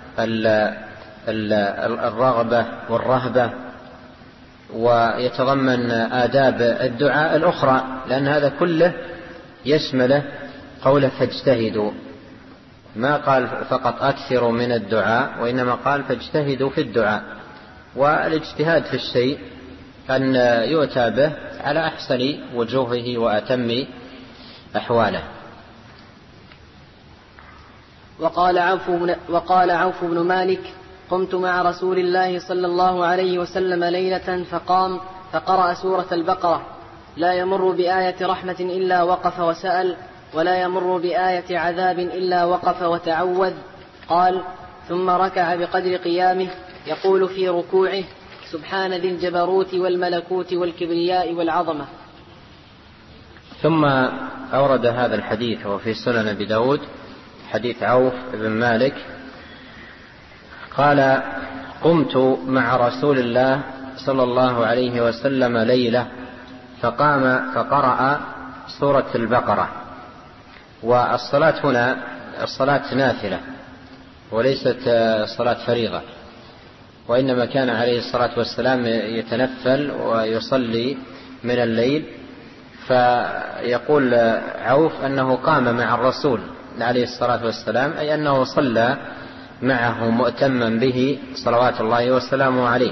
الرغبة والرهبة، ويتضمن آداب الدعاء الأخرى، لأن هذا كله يشمله قوله فاجتهدوا. ما قال فقط أكثروا من الدعاء، وإنما قال فاجتهدوا في الدعاء. والاجتهاد في الشيء أن يؤتى به على أحسن وجوهه وأتم أحواله. وقال عوف بن, وقال عوف بن مالك: قمت مع رسول الله صلى الله عليه وسلم ليلة فقام فقرأ سورة البقرة: لا يمر بآية رحمة إلا وقف وسأل، ولا يمر بآية عذاب إلا وقف وتعوذ. قال: ثم ركع بقدر قيامه يقول في ركوعه: سبحان ذي الجبروت والملكوت والكبرياء والعظمة. ثم أورد هذا الحديث وفي سنن أبي داود حديث عوف بن مالك قال: قمت مع رسول الله صلى الله عليه وسلم ليلة فقام فقرأ سورة البقرة. والصلاة هنا الصلاة نافلة وليست صلاة فريضة، وإنما كان عليه الصلاة والسلام يتنفل ويصلي من الليل فيقول عوف أنه قام مع الرسول عليه الصلاة والسلام، أي أنه صلى معه مؤتما به صلوات الله وسلامه عليه.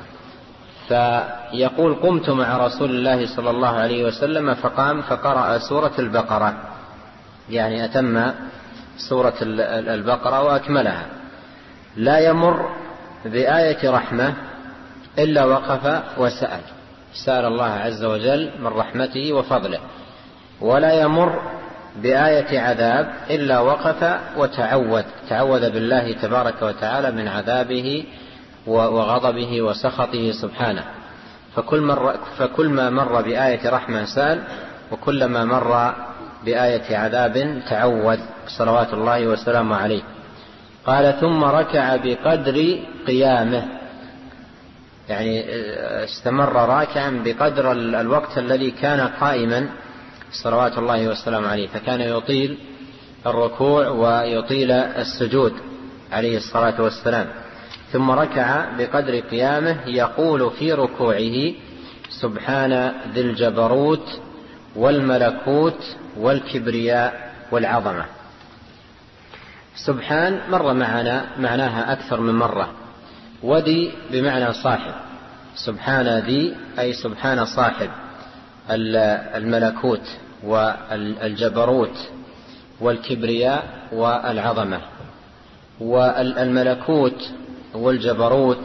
فيقول قمت مع رسول الله صلى الله عليه وسلم فقام فقرأ سورة البقرة، يعني أتم سورة البقرة وأكملها. لا يمر بآية رحمة إلا وقف وسأل، سأل الله عز وجل من رحمته وفضله. ولا يمر بآية عذاب إلا وقف وتعوذ، تعوذ بالله تبارك وتعالى من عذابه وغضبه وسخطه سبحانه. فكل, مر فكل ما مر بآية رحمة سأل، وكلما مر بآية عذاب تعوذ صلوات الله وسلامه عليه. قال ثم ركع بقدر قيامه، يعني استمر راكعا بقدر الوقت الذي كان قائما صلوات الله وسلامه عليه، فكان يطيل الركوع ويطيل السجود عليه الصلاة والسلام. ثم ركع بقدر قيامه يقول في ركوعه سبحان ذي الجبروت والملكوت والكبرياء والعظمة. سبحان مر معنا معناها أكثر من مرة، وذي بمعنى صاحب، سبحان ذي أي سبحان صاحب الملكوت والجبروت والكبرياء والعظمة. والملكوت والجبروت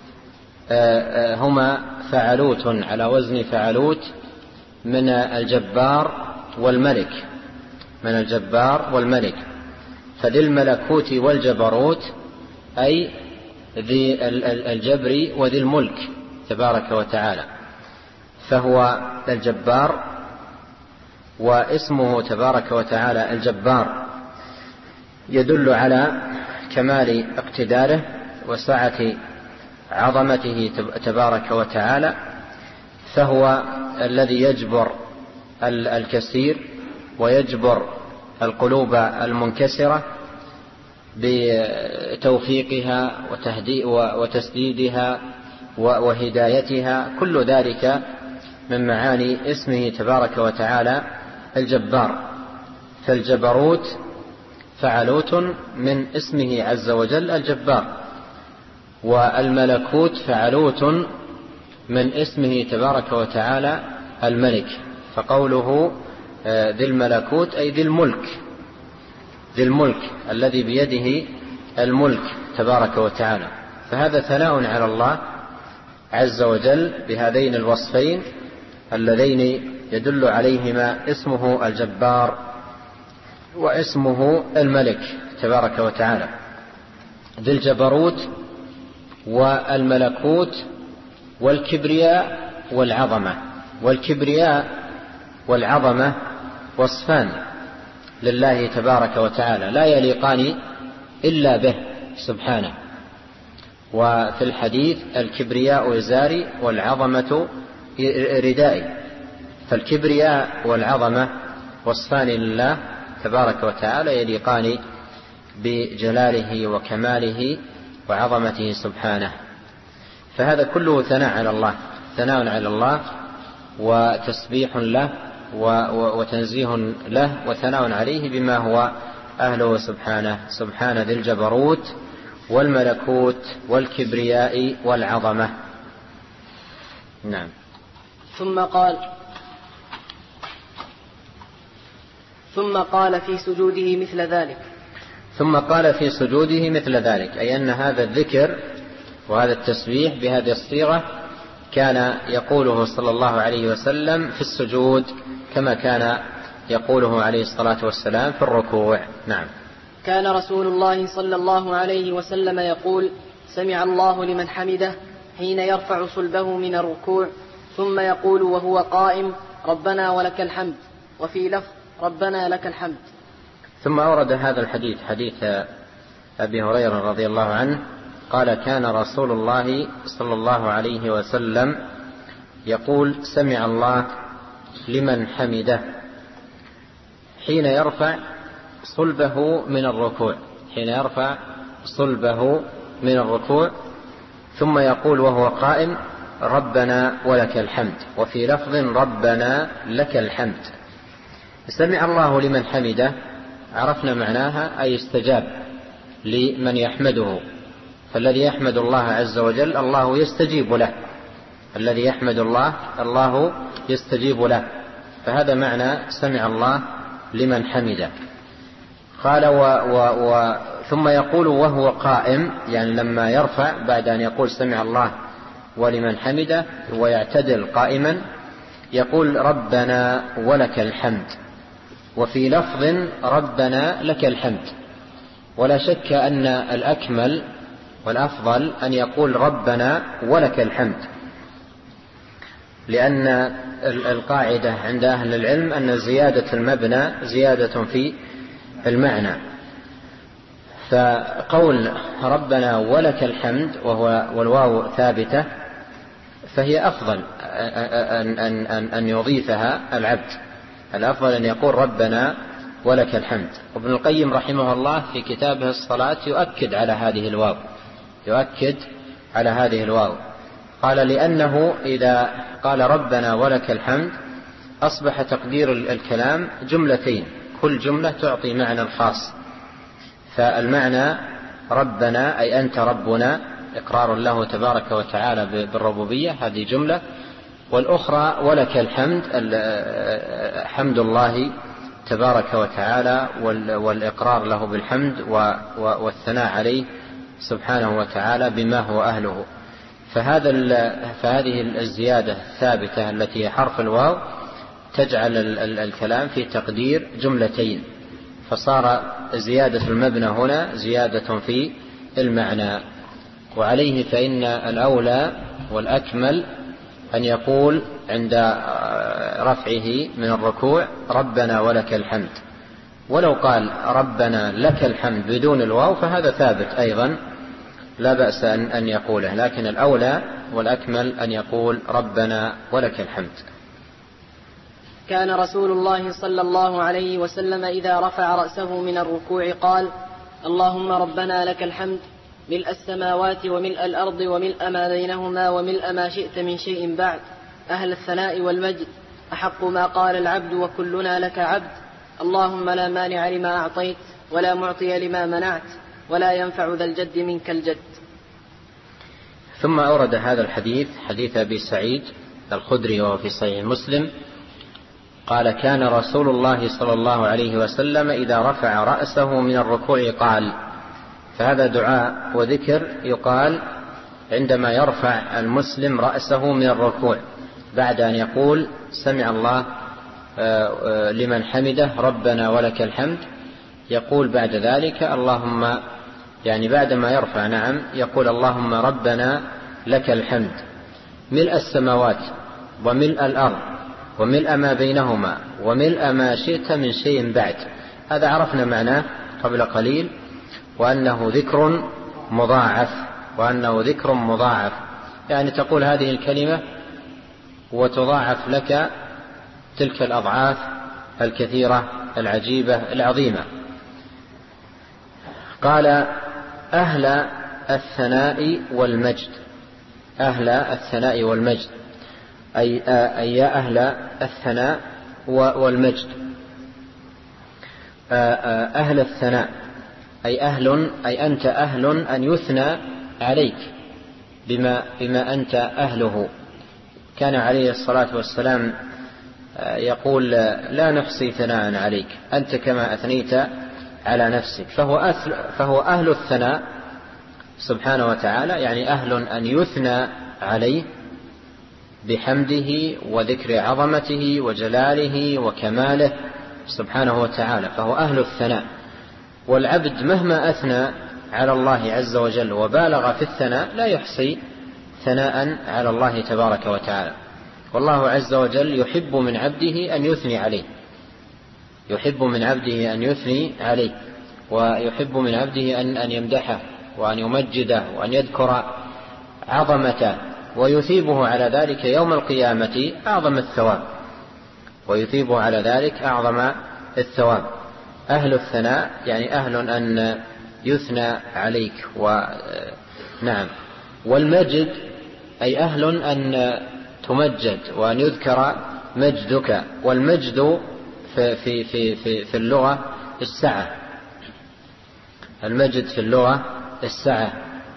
هما فعلوت على وزن فعلوت من الجبار والملك، من الجبار والملك. فذي الملكوت والجبروت أي ذي الجبر وذي الملك تبارك وتعالى، فهو الجبار، واسمه تبارك وتعالى الجبار يدل على كمال اقتداره وسعة عظمته تبارك وتعالى. فهو الذي يجبر الكثير ويجبر القلوب المنكسرة بتوفيقها وتسديدها وهدايتها، كل ذلك من معاني اسمه تبارك وتعالى الجبار. فالجبروت فعلوت من اسمه عز وجل الجبار، والملكوت فعلوت من اسمه تبارك وتعالى الملك. فقوله ذي الملكوت أي ذي الملك، ذي الملك الذي بيده الملك تبارك وتعالى. فهذا ثناء على الله عز وجل بهذين الوصفين اللذين يدل عليهما اسمه الجبار واسمه الملك تبارك وتعالى. ذي الجبروت والملكوت والكبرياء والعظمة. والكبرياء والعظمة وصفان لله تبارك وتعالى لا يليقان إلا به سبحانه. وفي الحديث الكبرياء إزاري والعظمة ردائي. فالكبرياء والعظمة وصفان لله تبارك وتعالى يليقان بجلاله وكماله وعظمته سبحانه. فهذا كله ثناء على الله، ثناء على الله وتسبيح له وتنزيه له وثناء عليه بما هو أهله سبحانه. سبحان ذي الجبروت والملكوت والكبرياء والعظمة. نعم. ثم قال ثم قال في سجوده مثل ذلك ثم قال في سجوده مثل ذلك أي أن هذا الذكر وهذا التسبيح بهذه الصيغة كان يقوله صلى الله عليه وسلم في السجود كما كان يقوله عليه الصلاة والسلام في الركوع. نعم. كان رسول الله صلى الله عليه وسلم يقول سمع الله لمن حمده حين يرفع صلبه من الركوع، ثم يقول وهو قائم ربنا ولك الحمد، وفي لفظ ربنا لك الحمد. ثم أورد هذا الحديث حديث أبي هريرة رضي الله عنه قال كان رسول الله صلى الله عليه وسلم يقول سمع الله لمن حمده حين يرفع صلبه من الركوع، حين يرفع صلبه من الركوع، ثم يقول وهو قائم ربنا ولك الحمد، وفي لفظ ربنا لك الحمد. سمع الله لمن حمده عرفنا معناها أي استجاب لمن يحمده، فالذي يحمد الله عز وجل الله يستجيب له، الذي يحمد الله الله يستجيب له، فهذا معنى سمع الله لمن حمده. قال و و و ثم يقول وهو قائم، يعني لما يرفع بعد أن يقول سمع الله ولمن حمده ويعتدل قائما يقول ربنا ولك الحمد، وفي لفظ ربنا لك الحمد. ولا شك أن الأكمل والأفضل أن يقول ربنا ولك الحمد، لأن القاعدة عند أهل العلم أن زيادة المبنى زيادة في المعنى، فقول ربنا ولك الحمد وهو والواو ثابتة فهي أفضل أن, أن, أن, أن يضيفها العبد، الأفضل أن يقول ربنا ولك الحمد. وابن القيم رحمه الله في كتابه الصلاة يؤكد على هذه الواو، يؤكد على هذه الواو قال لأنه إذا قال ربنا ولك الحمد أصبح تقدير الكلام جملتين، كل جملة تعطي معنى خاص، فالمعنى ربنا أي أنت ربنا إقرار له تبارك وتعالى بالربوبية، هذه جملة، والأخرى ولك الحمد حمد الله تبارك وتعالى والإقرار له بالحمد والثناء عليه سبحانه وتعالى بما هو أهله. فهذا فهذه الزيادة الثابتة التي هي حرف الواو تجعل الكلام في تقدير جملتين، فصار زيادة المبنى هنا زيادة في المعنى. وعليه فإن الأولى والأكمل أن يقول عند رفعه من الركوع ربنا ولك الحمد، ولو قال ربنا لك الحمد بدون الواو فهذا ثابت أيضا لا بأس أن يقوله، لكن الأولى والأكمل أن يقول ربنا ولك الحمد. كان رسول الله صلى الله عليه وسلم إذا رفع رأسه من الركوع قال اللهم ربنا لك الحمد ملء السماوات وملء الأرض وملء ما بينهما وملء ما شئت من شيء بعد، أهل الثناء والمجد، أحق ما قال العبد وكلنا لك عبد، اللهم لا مانع لما أعطيت ولا معطي لما منعت ولا ينفع ذا الجد منك الجد. ثم أورد هذا الحديث حديث أبي سعيد الخدري وهو في صحيح مسلم قال كان رسول الله صلى الله عليه وسلم إذا رفع رأسه من الركوع قال، فهذا دعاء وذكر يقال عندما يرفع المسلم رأسه من الركوع بعد أن يقول سمع الله لمن حمده ربنا ولك الحمد، يقول بعد ذلك اللهم، يعني بعدما يرفع نعم يقول اللهم ربنا لك الحمد ملء السماوات وملء الأرض وملء ما بينهما وملء ما شئت من شيء بعد. هذا عرفنا معناه قبل قليل، وأنه ذكر مضاعف، وأنه ذكر مضاعف يعني تقول هذه الكلمة وتضاعف لك تلك الأضعاف الكثيرة العجيبة العظيمة. قال أهل الثناء والمجد، أهل الثناء والمجد أي, أي أهل الثناء والمجد. أهل الثناء أي أهل، أي أنت أهل أن يثنى عليك بما, بما أنت أهله. كان عليه الصلاة والسلام يقول لا نحصي ثناء عليك أنت كما أثنيت على نفسك، فهو, أثل فهو أهل الثناء سبحانه وتعالى، يعني أهل أن يثنى عليه بحمده وذكر عظمته وجلاله وكماله سبحانه وتعالى، فهو أهل الثناء. والعبد مهما أثنى على الله عز وجل وبالغ في الثناء لا يحصي ثناء على الله تبارك وتعالى، والله عز وجل يحب من عبده أن يثني عليه، يحب من عبده أن يثني عليه، ويحب من عبده أن, أن يمدحه وأن يمجده وأن يذكر عظمته، ويثيبه على ذلك يوم القيامة أعظم الثواب، ويثيبه على ذلك أعظم الثواب. أهل الثناء يعني أهل أن يثنى عليك. ونعم. والمجد أي أهل أن تمجد وأن يذكر مجدك. والمجد في, في, في, في, في اللغة السعة، المجد في اللغة السعة،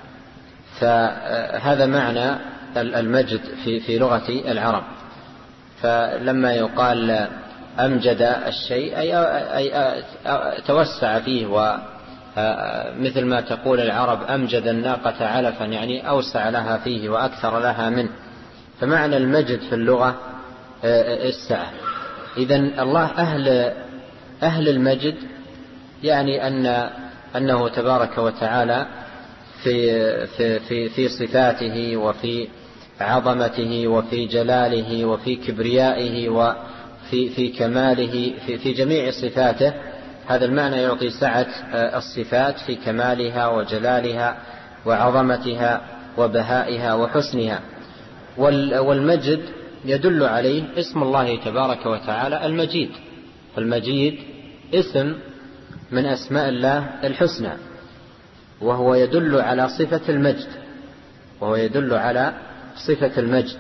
فهذا معنى المجد في, في لغة العرب. فلما يقال أمجد الشيء أي, أي توسع فيه، ومثل ما تقول العرب أمجد الناقة علفا، يعني أوسع لها فيه وأكثر لها منه. فمعنى المجد في اللغة السعة. إذن الله أهل, أهل المجد، يعني أن أنه تبارك وتعالى في, في, في, في صفاته وفي عظمته وفي جلاله وفي كبريائه وفي في كماله، في, في جميع صفاته. هذا المعنى يعطي سعة الصفات في كمالها وجلالها وعظمتها وبهائها وحسنها. والمجد يدل عليه اسم الله تبارك وتعالى المجيد. فالمجيد اسم من أسماء الله الحسنى، وهو يدل على صفة المجد، وهو يدل على صفة المجد.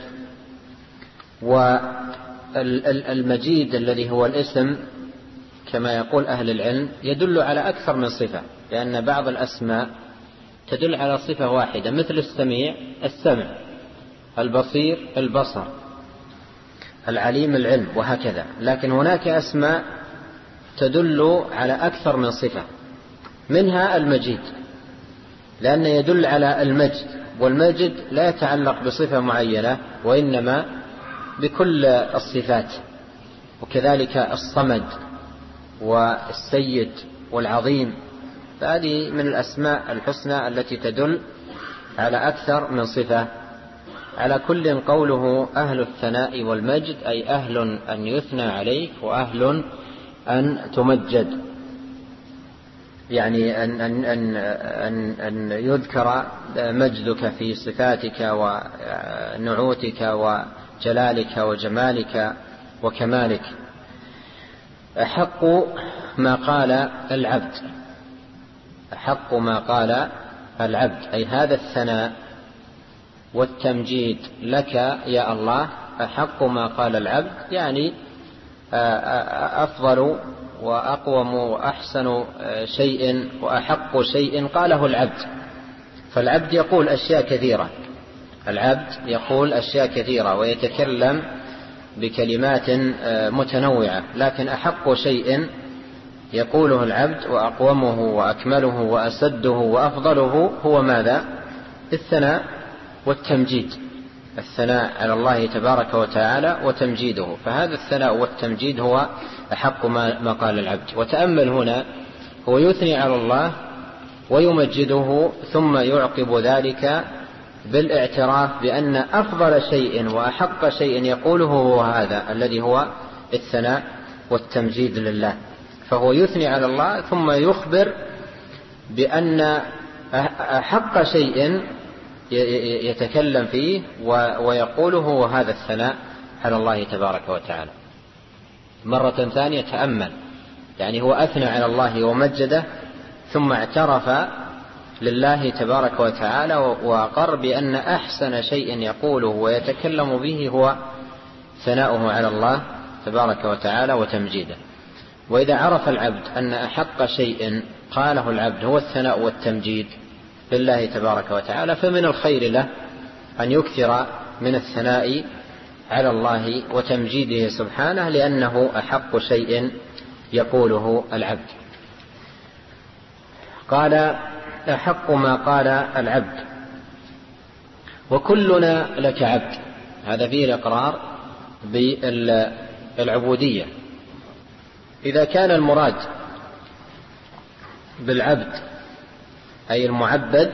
والمجيد الذي هو الاسم كما يقول أهل العلم يدل على أكثر من صفة، لأن بعض الأسماء تدل على صفة واحدة، مثل السميع السمع، البصير البصر، العليم العلم، وهكذا. لكن هناك أسماء تدل على أكثر من صفة، منها المجيد، لأنه يدل على المجد. والمجد لا يتعلق بصفة معينة، وإنما بكل الصفات. وكذلك الصمد والسيد والعظيم، فهذه من الأسماء الحسنى التي تدل على أكثر من صفة. على كل قوله أهل الثناء والمجد أي أهل أن يثنى عليك وأهل أن تمجد، يعني أن, أن, أن, أن, أن يذكر مجدك في صفاتك ونعوتك وجلالك وجمالك وكمالك. أحق ما قال العبد، أحق ما قال العبد أي هذا الثناء والتمجيد لك يا الله أحق ما قال العبد، يعني أفضل وأقوم وأحسن شيء وأحق شيء قاله العبد. فالعبد يقول أشياء كثيرة، العبد يقول أشياء كثيرة ويتكلم بكلمات متنوعة، لكن أحق شيء يقوله العبد وأقومه وأكمله وأسده وأفضله هو ماذا؟ الثناء والتمجيد، الثناء على الله تبارك وتعالى وتمجيده. فهذا الثناء والتمجيد هو أحق ما قال العبد. وتأمل هنا، هو يثني على الله ويمجده، ثم يعقب ذلك بالاعتراف بأن أفضل شيء وأحق شيء يقوله هو هذا الذي هو الثناء والتمجيد لله. فهو يثني على الله ثم يخبر بأن أحق شيء يتكلم فيه ويقوله هو هذا الثناء على الله تبارك وتعالى. مرة ثانية تأمل، يعني هو أثنى على الله ومجده، ثم اعترف لله تبارك وتعالى وقر بأن أحسن شيء يقوله ويتكلم به هو ثناؤه على الله تبارك وتعالى وتمجيده. وإذا عرف العبد أن أحق شيء قاله العبد هو الثناء والتمجيد لله تبارك وتعالى، فمن الخير له أن يكثر من الثناء على الله وتمجيده سبحانه، لأنه أحق شيء يقوله العبد. قال أحق ما قال العبد وكلنا لك عبد. هذا فيه الإقرار بالعبودية. إذا كان المراد بالعبد أي المعبد،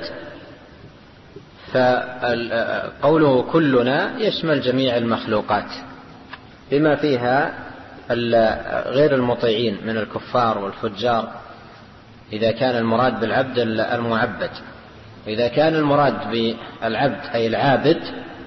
فقوله كلنا يشمل جميع المخلوقات بما فيها غير المطيعين من الكفار والفجار، إذا كان المراد بالعبد المعبد. وإذا كان المراد بالعبد أي العابد،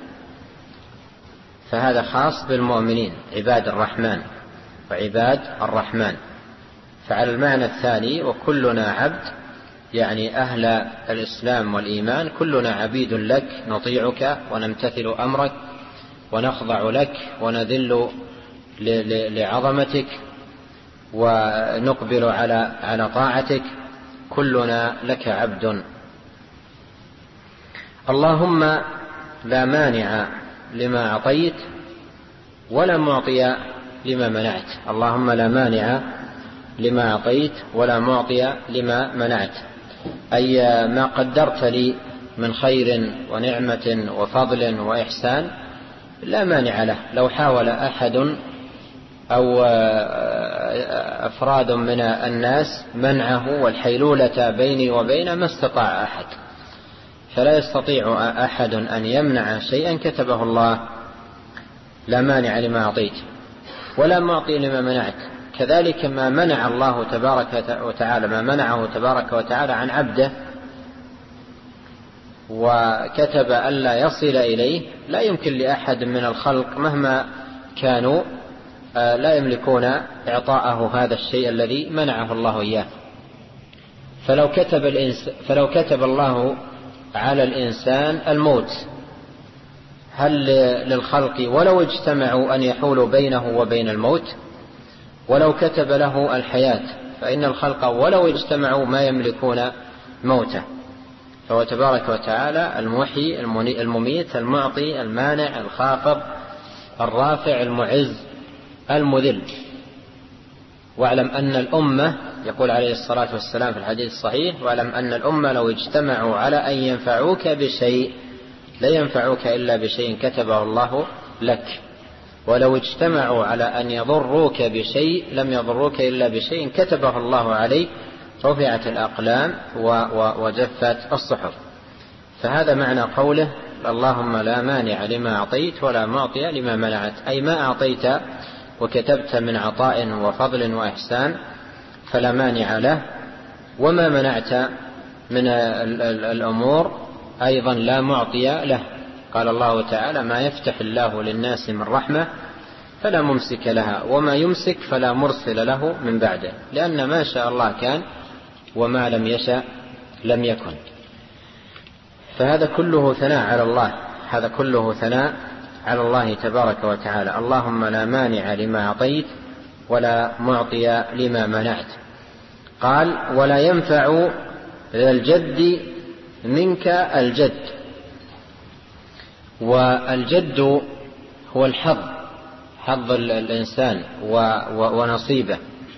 فهذا خاص بالمؤمنين عباد الرحمن وعباد الرحمن. فعلى المعنى الثاني وكلنا عبد يعني أهل الإسلام والإيمان كلنا عبيد لك نطيعك ونمتثل أمرك ونخضع لك ونذل لعظمتك ونقبل على على طاعتك، كلنا لك عبد. اللهم لا مانع لما أعطيت ولا معطي لما منعت. اللهم لا مانع لما أعطيت ولا معطي لما منعت، أي ما قدرت لي من خير ونعمة وفضل وإحسان لا مانع له. لو حاول أحد أو أفراد من الناس منعه والحيلولة بيني وبينه ما استطاع أحد، فلا يستطيع أحد أن يمنع شيئا كتبه الله. لا مانع لما أعطيت ولا معطي لما منعت. كذلك ما منع الله تبارك وتعالى ما منعه تبارك وتعالى عن عبده وكتب ألا يصل إليه لا يمكن لأحد من الخلق مهما كانوا لا يملكون إعطاءه هذا الشيء الذي منعه الله إياه. فلو كتب, الإنس فلو كتب الله على الإنسان الموت، هل للخلق ولو اجتمعوا أن يحولوا بينه وبين الموت؟ ولو كتب له الحياة فإن الخلق ولو اجتمعوا ما يملكون موته. فهو تبارك وتعالى المحيي المميت المعطي المانع الخافض الرافع المعز المذل. واعلم أن الأمة، يقول عليه الصلاة والسلام في الحديث الصحيح، واعلم أن الأمة لو اجتمعوا على أن ينفعوك بشيء لا ينفعوك إلا بشيء كتبه الله لك، ولو اجتمعوا على أن يضروك بشيء لم يضروك إلا بشيء كتبه الله عليك، رفعت الأقلام وجفت الصحف. فهذا معنى قوله اللهم لا مانع لما أعطيت ولا معطي لما منعت، أي ما أعطيت وكتبت من عطاء وفضل وإحسان فلا مانع له، وما منعت من الأمور أيضا لا معطي له. قال الله تعالى ما يفتح الله للناس من رحمة فلا ممسك لها وما يمسك فلا مرسل له من بعده، لأن ما شاء الله كان وما لم يشاء لم يكن. فهذا كله ثناء على الله، هذا كله ثناء على الله تبارك وتعالى. اللهم لا مانع لما أعطيت ولا معطي لما منعت. قال ولا ينفع ذا الجد منك الجد. والجد هو الحظ، حظ الإنسان ونصيبه.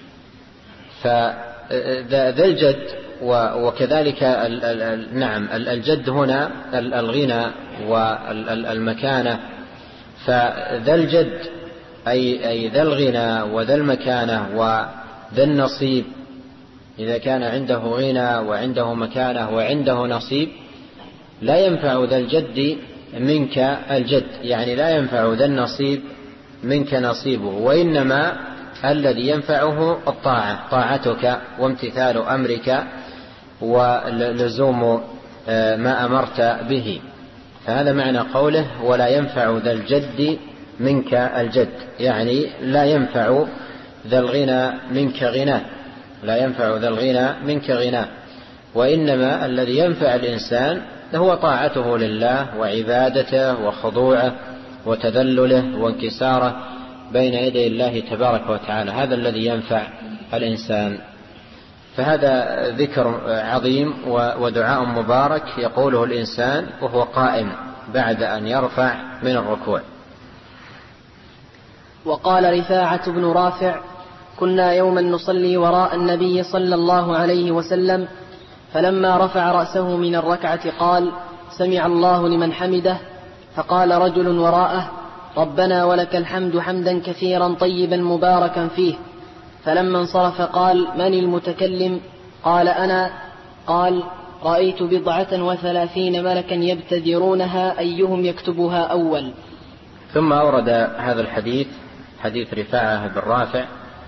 فذا الجد وكذلك نعم الجد هنا الغنى والمكانة. فذا الجد أي ذا الغنى وذا المكانة وذا النصيب، إذا كان عنده غنى وعنده مكانة وعنده نصيب لا ينفع ذا الجد منك الجد، يعني لا ينفع ذا النصيب منك نصيبه، وإنما الذي ينفعه الطاعة، طاعتك وامتثال أمرك ولزوم ما أمرت به. فهذا معنى قوله ولا ينفع ذا الجد منك الجد، يعني لا ينفع ذا الغنى منك غنى، لا ينفع ذا الغنى منك غنى، وإنما الذي ينفع الإنسان هو طاعته لله وعبادته وخضوعه وتذلله وانكساره بين يدي الله تبارك وتعالى، هذا الذي ينفع الإنسان. فهذا ذكر عظيم ودعاء مبارك يقوله الإنسان وهو قائم بعد أن يرفع من الركوع. وقال رفاعة بن رافع كنا يوما نصلي وراء النبي صلى الله عليه وسلم، فلما رفع رأسه من الركعة قال سمع الله لمن حمده، فقال رجل وراءه ربنا ولك الحمد حمدا كثيرا طيبا مباركا فيه. فلما انصرف قال من المتكلم؟ قال أنا. قال رأيت بضعة وثلاثين ملكا يبتدرونها أيهم يكتبها أول. ثم أورد هذا الحديث، حديث رفاعة بن رافع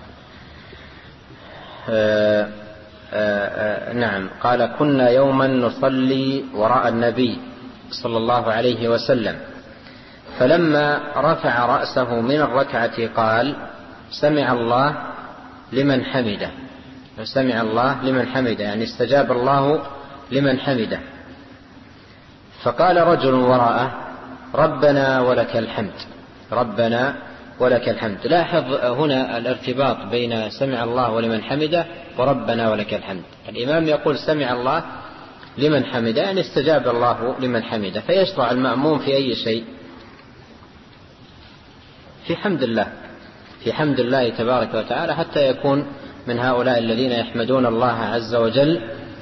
آآ آآ نعم قال كنا يوما نصلي وراء النبي صلى الله عليه وسلم، فلما رفع رأسه من الركعة قال سمع الله لمن حمده. سمع الله لمن حمده، يعني استجاب الله لمن حمده. فقال رجل وراءه: ربنا ولك الحمد، ربنا ولك الحمد. لاحظ هنا الارتباط بين سمع الله ولمن حمده وربنا ولك الحمد. الإمام يقول سمع الله لمن حمده، يعني استجاب الله لمن حمده، فيشرع المأموم في أي شيء؟ في حمد الله، في حمد الله تبارك وتعالى، حتى يكون من هؤلاء الذين يحمدون الله عز وجل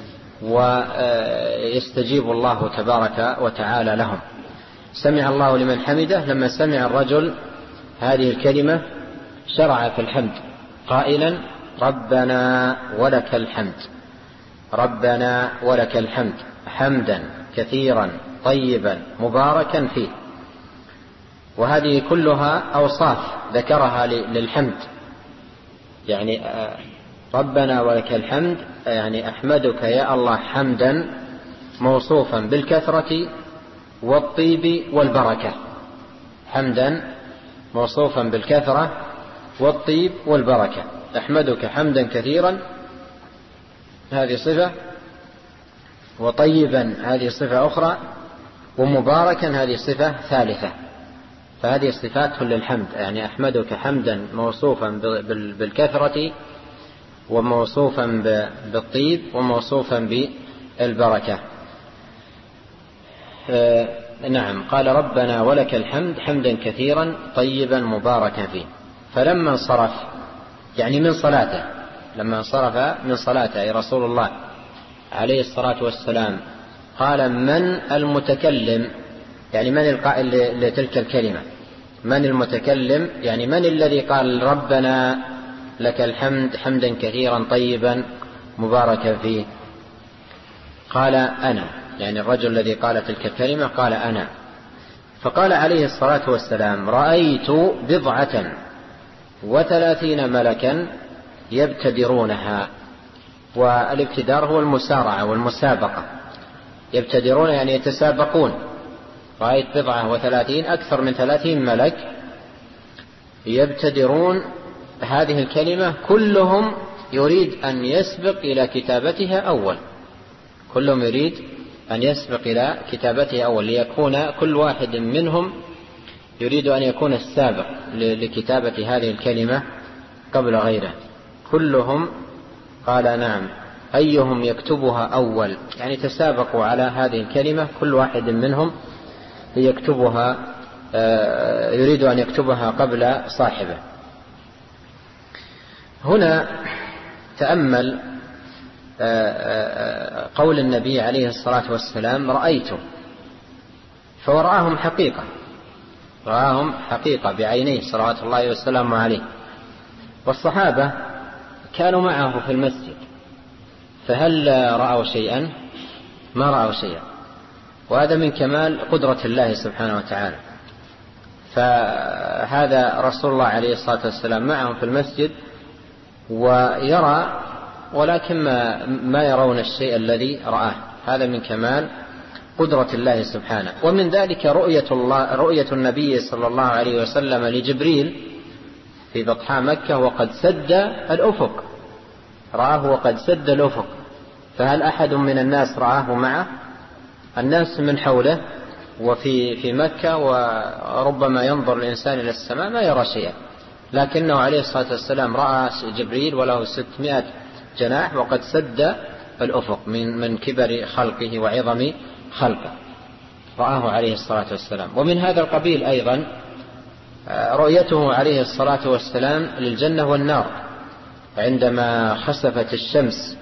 ويستجيب الله تبارك وتعالى لهم. سمع الله لمن حمده، لما سمع الرجل هذه الكلمة شرع في الحمد قائلا: ربنا ولك الحمد، ربنا ولك الحمد حمدا كثيرا طيبا مباركا فيه. وهذه كلها أوصاف ذكرها للحمد، يعني ربنا ولك الحمد، يعني أحمدك يا الله حمدا موصوفا بالكثرة والطيب والبركة، حمدا موصوفا بالكثرة والطيب والبركة. أحمدك حمدا كثيرا هذه صفة، وطيبا هذه صفة أخرى، ومباركا هذه صفة ثالثة. فهذه صفات للحمد، يعني أحمدك حمدا موصوفا بالكثرة وموصوفا بالطيب وموصوفا بالبركة. نعم، قال ربنا ولك الحمد حمدا كثيرا طيبا مباركا فيه. فلما انصرف، يعني من صلاته، لما انصرف من صلاته أي رسول الله عليه الصلاة والسلام، قال: من المتكلم؟ يعني من القائل لتلك الكلمة؟ من المتكلم؟ يعني من الذي قال ربنا لك الحمد حمدا كثيرا طيبا مباركا فيه؟ قال: أنا، يعني الرجل الذي قال تلك الكلمة قال: أنا. فقال عليه الصلاة والسلام: رأيت بضعة وثلاثين ملكا يبتدرونها. والابتدار هو المسارعة والمسابقة، يبتدرون يعني يتسابقون. رأيت بضعة وثلاثين، أكثر من ثلاثين ملك يبتدرون هذه الكلمة، كلهم يريد أن يسبق إلى كتابتها أول، كلهم يريد أن يسبق إلى كتابتها أول، ليكون كل واحد منهم يريد أن يكون السابق لكتابة هذه الكلمة قبل غيره. كلهم قال: نعم، أيهم يكتبها أول، يعني تسابقوا على هذه الكلمة، كل واحد منهم يكتبها، يريد أن يكتبها قبل صاحبه. هنا تأمل قول النبي عليه الصلاة والسلام: رأيته، فورآهم حقيقة، رآهم حقيقة بعينيه صلوات الله وسلامه عليه. والصحابة كانوا معه في المسجد، فهل رأوا شيئا؟ ما رأوا شيئا. وهذا من كمال قدرة الله سبحانه وتعالى. فهذا رسول الله عليه الصلاة والسلام معهم في المسجد ويرى، ولكن ما, ما يرون الشيء الذي رآه. هذا من كمال قدرة الله سبحانه. ومن ذلك رؤية, الله رؤية النبي صلى الله عليه وسلم لجبريل في بطحاء مكة وقد سد الأفق، رآه وقد سد الأفق. فهل أحد من الناس رآه معه؟ الناس من حوله وفي في مكة، وربما ينظر الإنسان إلى السماء ما يرى شيئا، لكنه عليه الصلاة والسلام رأى جبريل وله ستمائة جناح وقد سد الأفق من من كبر خلقه وعظم خلقه، رآه عليه الصلاة والسلام. ومن هذا القبيل أيضا رؤيته عليه الصلاة والسلام للجنة والنار عندما خسفت الشمس،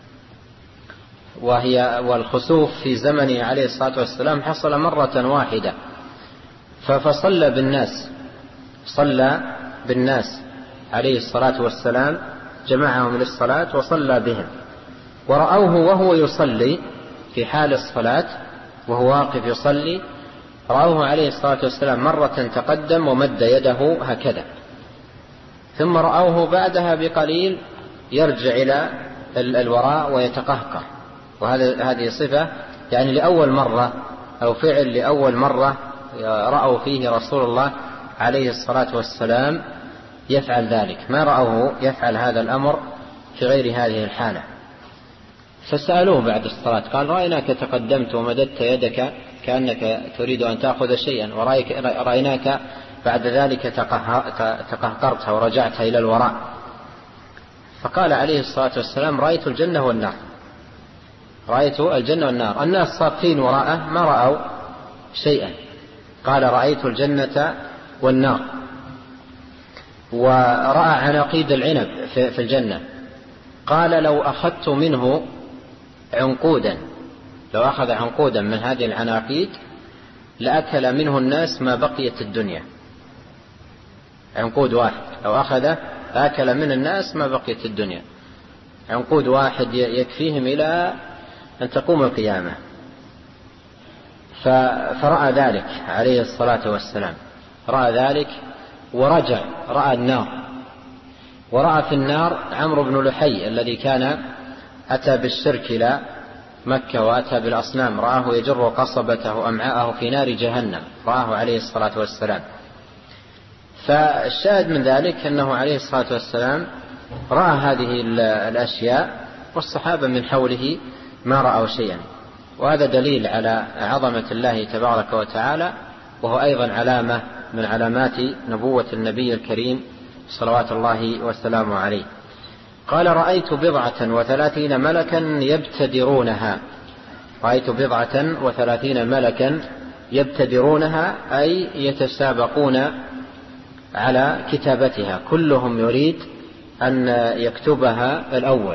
وهي والخسوف في زمنه عليه الصلاة والسلام حصل مرة واحدة، فصلى بالناس، صلى بالناس عليه الصلاة والسلام، جمعهم للصلاة وصلى بهم، ورأوه وهو يصلي في حال الصلاة وهو واقف يصلي، رأوه عليه الصلاة والسلام مرة تقدم ومد يده هكذا، ثم رأوه بعدها بقليل يرجع إلى الوراء ويتقهقر. وهذه صفة يعني لأول مرة أو فعل لأول مرة رأوا فيه رسول الله عليه الصلاة والسلام يفعل ذلك، ما رأوه يفعل هذا الأمر في غير هذه الحالة. فسألوه بعد الصلاة قال رأيناك تقدمت ومددت يدك كأنك تريد أن تأخذ شيئا، ورأيناك بعد ذلك تقهقرت ورجعت إلى الوراء. فقال عليه الصلاة والسلام رأيت الجنة والنار، رأيت الجنة والنار. الناس صافين وراءه ما رأوا شيئا. قال رأيت الجنة والنار، ورأى عناقيد العنب في الجنة. قال لو أخذت منه عنقودا، لو أخذ عنقودا من هذه العناقيد لأكل منه الناس ما بقيت الدنيا. عنقود واحد لو أخذ أكل من الناس ما بقيت الدنيا. عنقود واحد يكفيهم إلى أن تقوم القيامة. فرأى ذلك عليه الصلاة والسلام، رأى ذلك ورجع، رأى النار، ورأى في النار عمرو بن لحي الذي كان أتى بالشرك إلى مكة وأتى بالأصنام، رآه يجر قصبته أمعاءه في نار جهنم، رآه عليه الصلاة والسلام. فالشاهد من ذلك أنه عليه الصلاة والسلام رأى هذه الأشياء والصحابة من حوله ما رأوا شيئا، وهذا دليل على عظمة الله تبارك وتعالى، وهو أيضا علامة من علامات نبوة النبي الكريم صلوات الله وسلامه عليه. قال رأيت بضعة وثلاثين ملكا يبتدرونها، رأيت بضعة وثلاثين ملكا يبتدرونها أي يتسابقون على كتابتها، كلهم يريد أن يكتبها الأول.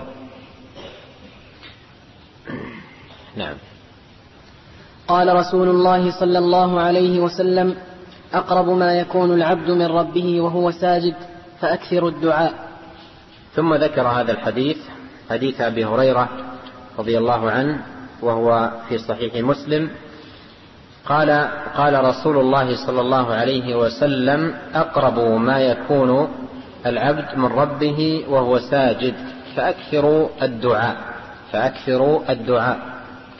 نعم. قال رسول الله صلى الله عليه وسلم أقرب ما يكون العبد من ربه وهو ساجد فأكثر الدعاء. ثم ذكر هذا الحديث، حديث أبي هريرة رضي الله عنه وهو في صحيح مسلم، قال قال رسول الله صلى الله عليه وسلم أقرب ما يكون العبد من ربه وهو ساجد فأكثروا الدعاء، فأكثروا الدعاء.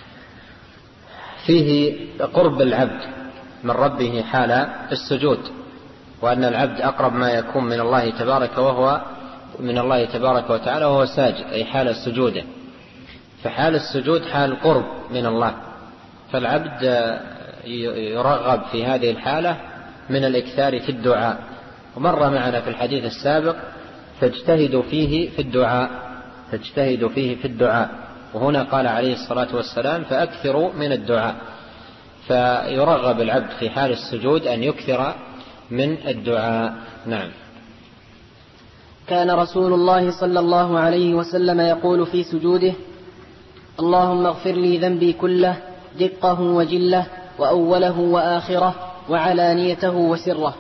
فيه قرب العبد من ربه حال السجود، وأن العبد أقرب ما يكون من الله تبارك وهو من الله تبارك وتعالى وهو ساجد، أي حال السجود. فحال السجود حال قرب من الله، فالعبد يرغب في هذه الحالة من الإكثار في الدعاء. ومر معنا في الحديث السابق تجتهد فيه في الدعاء، تجتهد فيه في الدعاء، وهنا قال عليه الصلاة والسلام فأكثروا من الدعاء. فيرغب العبد في حال السجود أن يكثر من الدعاء. نعم. كان رسول الله صلى الله عليه وسلم يقول في سجوده اللهم اغفر لي ذنبي كله دقه وجله وأوله وآخره وعلانيته وسره.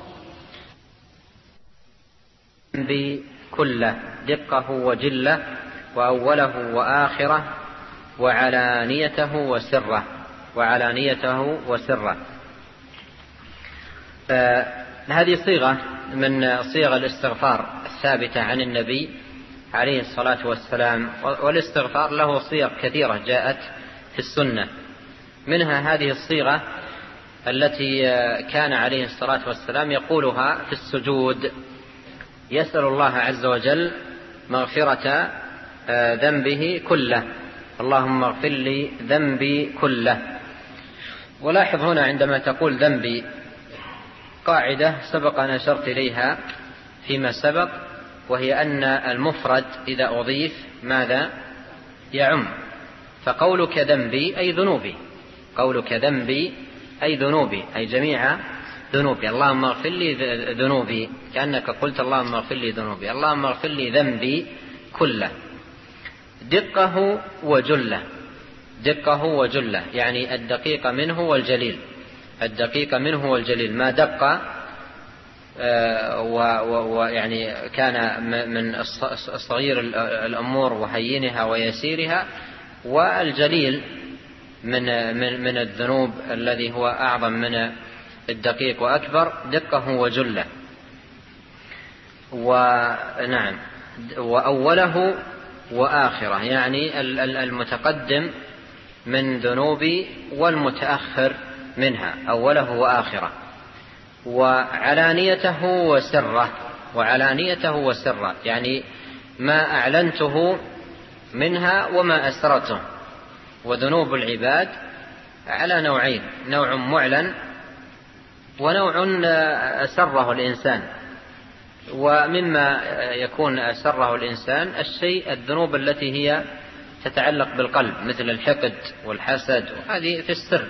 ذنبي كله دقه وجله وأوله وآخره وعلانيته وسره، وعلانيته وسره. هذه صيغة من صيغ الاستغفار الثابتة عن النبي عليه الصلاة والسلام، والاستغفار له صيغ كثيرة جاءت في السنة، منها هذه الصيغة التي كان عليه الصلاة والسلام يقولها في السجود، يسأل الله عز وجل مغفرة ذنبه كله، اللهم اغفر لي ذنبي كله. ولاحظ هنا عندما تقول ذنبي قاعدة سبق أن أشرت إليها فيما سبق، وهي أن المفرد إذا أضيف ماذا يعم؟ فقولك ذنبي أي ذنوبي، قولك ذنبي أي ذنوبي، أي جميع ذنوبي. اللهم اغفر لي ذنوبي، كأنك قلت اللهم اغفر لي ذنوبي، اللهم اغفر لي ذنبي كله. دقه وجله، دقه وجله يعني الدقيق منه والجليل، الدقيق منه والجليل، ما دق ويعني كان من صغير الأمور وهينها ويسيرها، والجليل من من من الذنوب الذي هو أعظم من الدقيق وأكبر، دقه وجله. ونعم. وأوله وآخرة يعني المتقدم من ذنوبي والمتأخر منها، أوله وآخرة. وعلانيته وسره، وعلانيته وسره يعني ما أعلنته منها وما أسرته. وذنوب العباد على نوعين: نوع معلن ونوع أسره الإنسان. ومما يكون أسره الإنسان الشيء الذنوب التي هي تتعلق بالقلب مثل الحقد والحسد، وهذه في السر.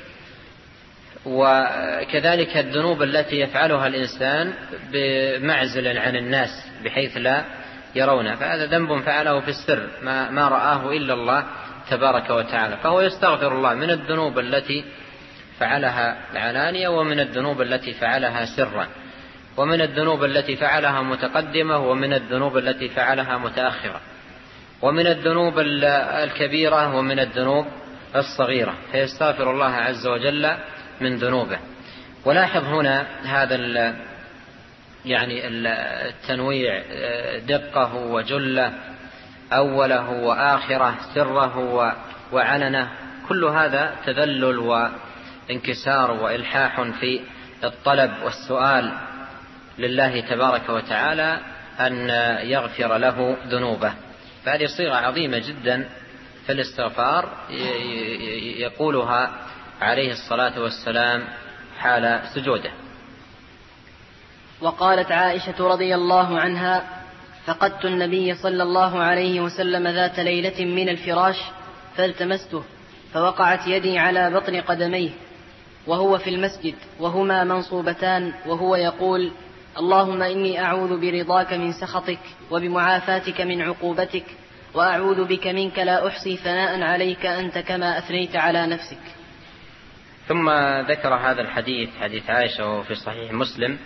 وكذلك الذنوب التي يفعلها الإنسان بمعزل عن الناس بحيث لا يرونه، فهذا ذنب فعله في السر ما, ما رآه إلا الله تبارك وتعالى، فهو يستغفر الله من الذنوب التي فعلها علانية، ومن الذنوب التي فعلها سرا، ومن الذنوب التي فعلها متقدمة، ومن الذنوب التي فعلها متأخرة، ومن الذنوب الكبيرة، ومن الذنوب الصغيرة، فيستغفر الله عز وجل من ذنوبه. ولاحظ هنا هذا ال يعني التنويع، دقه وجله، أوله وآخره، سره وعلنه، كل هذا تذلل وانكسار وإلحاح في الطلب والسؤال لله تبارك وتعالى أن يغفر له ذنوبه. فهذه صيغة عظيمة جدا في الاستغفار يقولها عليه الصلاة والسلام حال سجوده. وقالت عائشة رضي الله عنها: فقدت النبي صلى الله عليه وسلم ذات ليلة من الفراش فالتمسته فوقعت يدي على بطن قدميه وهو في المسجد وهما منصوبتان، وهو يقول: اللهم إني أعوذ برضاك من سخطك وبمعافاتك من عقوبتك وأعوذ بك منك لا أحصي ثناء عليك أنت كما أثنيت على نفسك. ثم ذكر هذا الحديث، حديث عائشة في صحيح مسلم.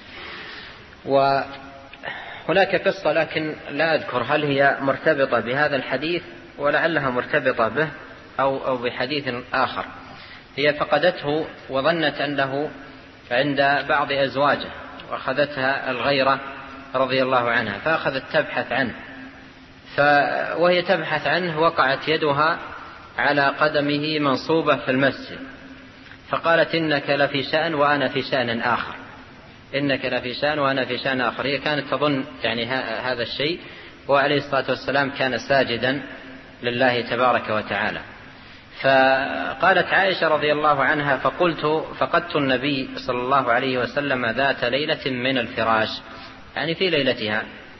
وهناك قصة لكن لا أذكر هل هي مرتبطة بهذا الحديث ولعلها مرتبطة به أو, أو بحديث آخر. هي فقدته وظنت أنه عند بعض أزواجه، وأخذتها الغيرة رضي الله عنها، فأخذت تبحث عنه، وهي تبحث عنه وقعت يدها على قدمه منصوبة في المسجد، فقالت: إنك لفي شأن وأنا في شأن آخر، إنك لفي شأن وأنا في شأن آخر. هي كانت تظن يعني هذا الشيء، وعليه الصلاة والسلام كان ساجدا لله تبارك وتعالى. فقالت عائشة رضي الله عنها: فقلت فقدت النبي صلى الله عليه وسلم ذات ليلة من الفراش، يعني في ليلتها،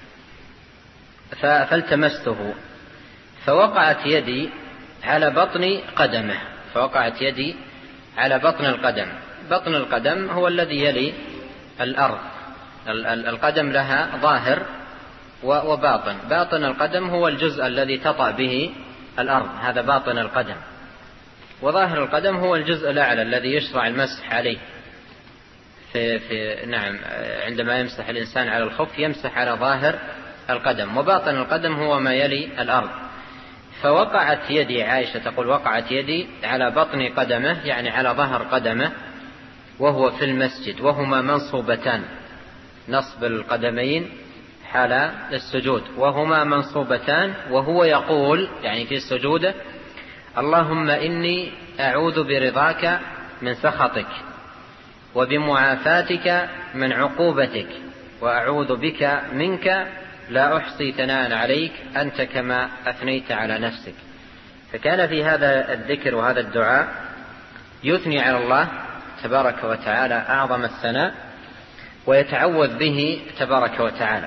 فالتمسته فوقعت يدي على بطن قدمه، فوقعت يدي على بطن القدم. بطن القدم هو الذي يلي الأرض، القدم لها ظاهر وباطن. باطن القدم هو الجزء الذي تطأ به الأرض، هذا باطن القدم. وظاهر القدم هو الجزء الأعلى الذي يشرع المسح عليه في, في نعم عندما يمسح الإنسان على الخف يمسح على ظاهر القدم، وباطن القدم هو ما يلي الأرض. فوقعت يدي، عائشة تقول: وقعت يدي على بطن قدمه، يعني على ظهر قدمه، وهو في المسجد، وهما منصوبتان، نصب القدمين حال السجود، وهما منصوبتان، وهو يقول يعني في سجوده: اللهم إني أعوذ برضاك من سخطك وبمعافاتك من عقوبتك وأعوذ بك منك لا أحصي ثناء عليك أنت كما أثنيت على نفسك. فكان في هذا الذكر وهذا الدعاء يثني على الله تبارك وتعالى أعظم الثناء، ويتعوذ به تبارك وتعالى،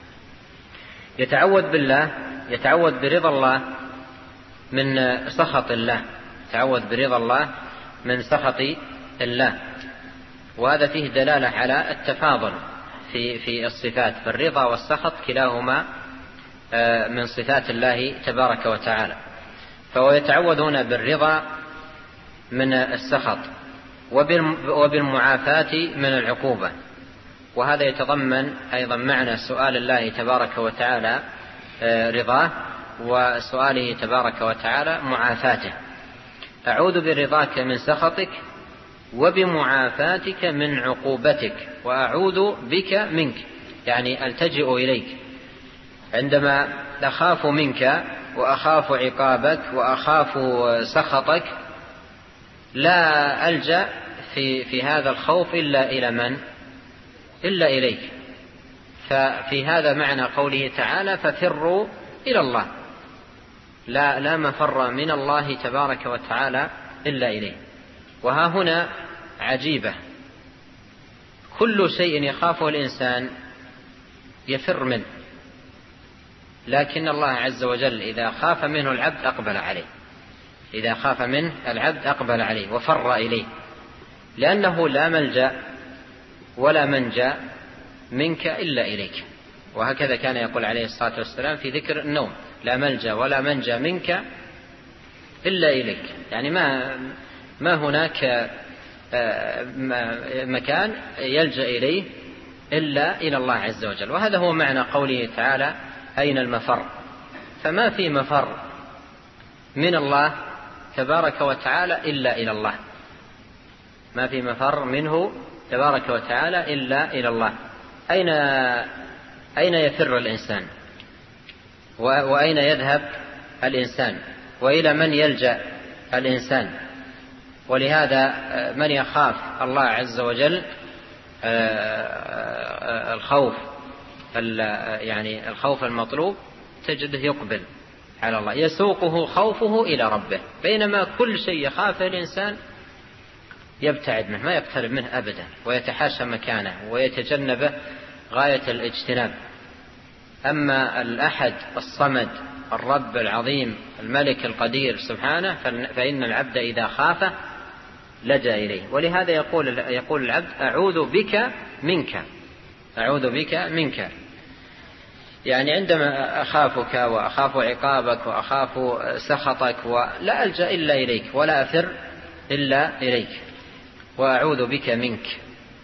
يتعوذ بالله، يتعوذ برضا الله من سخط الله، يتعوذ برضا الله من سخط الله. وهذا فيه دلالة على التفاضل في في الصفات، فالرضا والسخط كلاهما من صفات الله تبارك وتعالى. فهو يتعوذون بالرضا من السخط وبالمعافاة من العقوبة. وهذا يتضمن أيضا معنى سؤال الله تبارك وتعالى رضاه، وسؤاله تبارك وتعالى معافاته. أعوذ برضاك من سخطك وبمعافاتك من عقوبتك وأعوذ بك منك، يعني ألتجئ إليك عندما أخاف منك وأخاف عقابك وأخاف سخطك، لا ألجأ في, في هذا الخوف إلا إلى من؟ إلا إليك. ففي هذا معنى قوله تعالى ففروا إلى الله، لا لا مفر من الله تبارك وتعالى إلا إليه. وها هنا عجيبة، كل شيء يخافه الإنسان يفر منه، لكن الله عز وجل إذا خاف منه العبد أقبل عليه، إذا خاف منه العبد أقبل عليه وفر إليه، لأنه لا ملجأ ولا منجا منك إلا إليك. وهكذا كان يقول عليه الصلاة والسلام في ذكر النوم: لا ملجأ ولا منجا منك إلا إليك، يعني ما ما هناك مكان يلجأ إليه إلا إلى الله عز وجل. وهذا هو معنى قوله تعالى أين المفر، فما في مفر من الله تبارك وتعالى إلا إلى الله، ما في مفر منه تبارك وتعالى إلا إلى الله. أين أين يفر الإنسان وأين يذهب الإنسان وإلى من يلجأ الإنسان؟ ولهذا من يخاف الله عز وجل الخوف يعني الخوف المطلوب تجده يقبل على الله، يسوقه خوفه إلى ربه، بينما كل شيء يخافه الإنسان يبتعد منه، ما يقترب منه أبدا، ويتحاشى مكانه ويتجنبه غاية الاجتناب. أما الأحد الصمد الرب العظيم الملك القدير سبحانه فإن العبد إذا خافه لجأ إليه. ولهذا يقول يقول العبد أعوذ بك منك، أعوذ بك منك، يعني عندما أخافك وأخاف عقابك وأخاف سخطك ولا ألجأ إلا إليك ولا أفر إلا إليك، وأعوذ بك منك،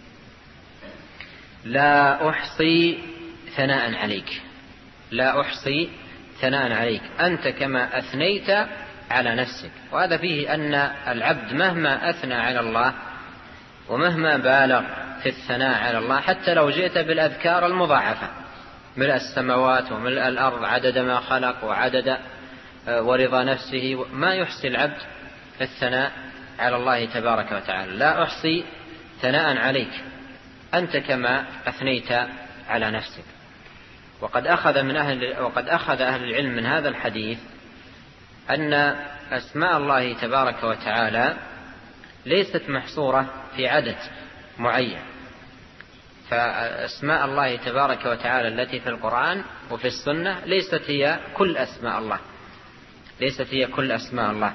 لا أحصي ثناء عليك، لا أحصي ثناء عليك أنت كما أثنيت على نفسك. وهذا فيه أن العبد مهما أثنى على الله ومهما بالغ في الثناء على الله، حتى لو جئت بالأذكار المضاعفة ملء السماوات وملء الأرض عدد ما خلق وعدد ورضا نفسه، ما يحصي العبد الثناء على الله تبارك وتعالى. لا أحصي ثناء عليك أنت كما أثنيت على نفسك. وقد أخذ من أهل وقد أخذ أهل العلم من هذا الحديث أن أسماء الله تبارك وتعالى ليست محصورة في عدد معين، فأسماء الله تبارك وتعالى التي في القرآن وفي السنة ليست هي كل أسماء الله، ليست هي كل أسماء الله،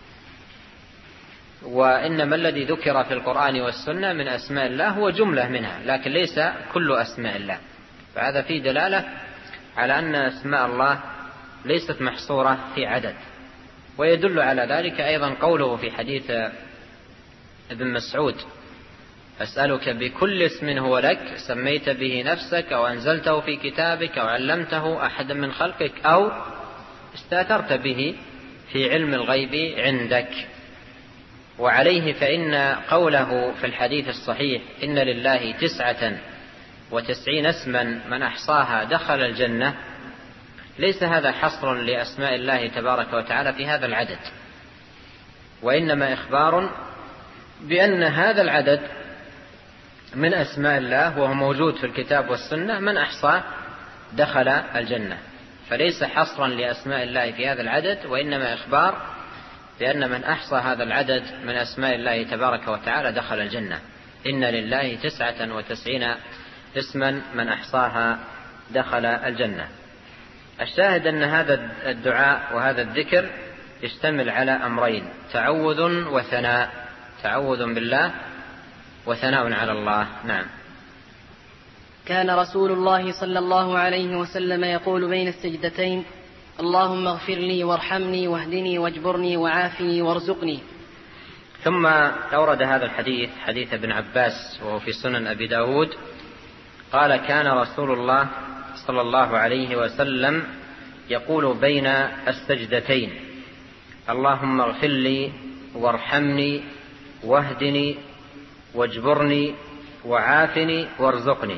وإنما الذي ذكر في القرآن والسنة من أسماء الله هو جملة منها، لكن ليس كل أسماء الله. فهذا فيه دلالة على أن أسماء الله ليست محصورة في عدد. ويدل على ذلك أيضا قوله في حديث ابن مسعود: أسألك بكل اسم هو لك سميت به نفسك أو أنزلته في كتابك أو علمته أحد من خلقك أو استأثرت به في علم الغيب عندك. وعليه فإن قوله في الحديث الصحيح إن لله تسعة وتسعين اسما من أحصاها دخل الجنة، ليس هذا حصر لأسماء الله تبارك وتعالى في هذا العدد، وإنما إخبار بأن هذا العدد من أسماء الله وهو موجود في الكتاب والسنة، من أحصاه دخل الجنة. فليس حصرا لأسماء الله في هذا العدد، وإنما إخبار بأن من أحصى هذا العدد من أسماء الله تبارك وتعالى دخل الجنة. إن لله تسعة وتسعين اسما من أحصاها دخل الجنة. الشاهد أن هذا الدعاء وهذا الذكر يشتمل على أمرين: تعوذ وثناء، تعوذ بالله وثناء على الله. نعم. كان رسول الله صلى الله عليه وسلم يقول بين السجدتين: اللهم اغفر لي وارحمني واهدني واجبرني وعافني وارزقني. ثم أورد هذا الحديث حديث ابن عباس وهو في سنن أبي داود قال: كان رسول الله صلى الله عليه وسلم يقول بين السجدتين: اللهم اغفر لي وارحمني واهدني واجبرني وعافني وارزقني.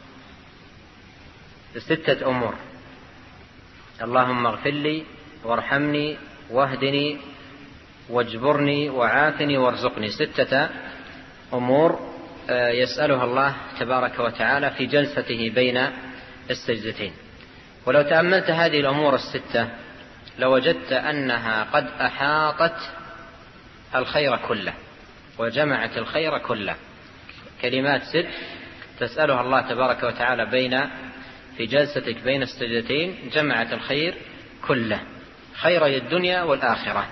ستة أمور: اللهم اغفر لي وارحمني واهدني واجبرني وعافني وارزقني. ستة أمور يسألها الله تبارك وتعالى في جلسته بين السجدتين. ولو تأملت هذه الأمور الستة لوجدت أنها قد أحاطت الخير كله وجمعت الخير كله. كلمات ست تسألها الله تبارك وتعالى بين في جلستك بين السجدتين جمعت الخير كله، خيري الدنيا والآخرة.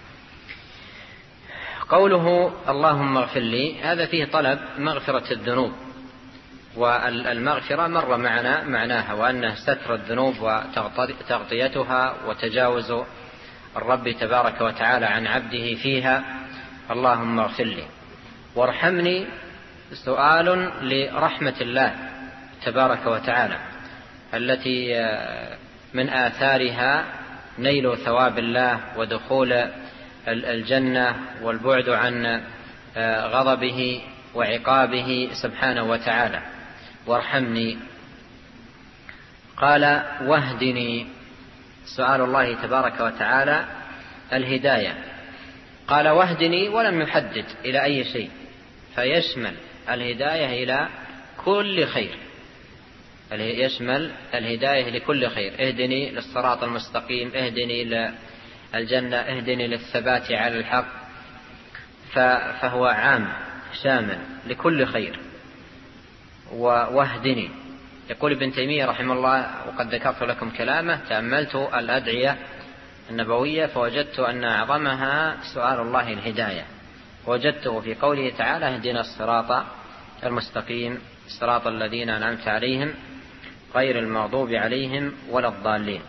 قوله اللهم اغفر لي هذا فيه طلب مغفرة الذنوب، والمغفرة مر معنا معناها وأنه ستر الذنوب وتغطيتها وتجاوز الرب تبارك وتعالى عن عبده فيها. اللهم اغفر لي وارحمني سؤال لرحمة الله تبارك وتعالى التي من آثارها نيل ثواب الله ودخول الجنة والبعد عن غضبه وعقابه سبحانه وتعالى. وارحمني. قال واهدني، سؤال الله تبارك وتعالى الهداية. قال واهدني ولم يحدد إلى أي شيء، فيشمل الهداية إلى كل خير، يشمل الهداية لكل خير. اهدني للصراط المستقيم، اهدني للجنة، اهدني للثبات على الحق، فهو عام شامل لكل خير. واهدني. يقول ابن تيمية رحمه الله، وقد ذكرت لكم كلامه، تأملت الأدعية النبوية فوجدت أن أعظمها سؤال الله الهداية، وجدته في قوله تعالى اهدنا الصراط المستقيم صراط الذين أنعمت عليهم غير المغضوب عليهم ولا الضالين.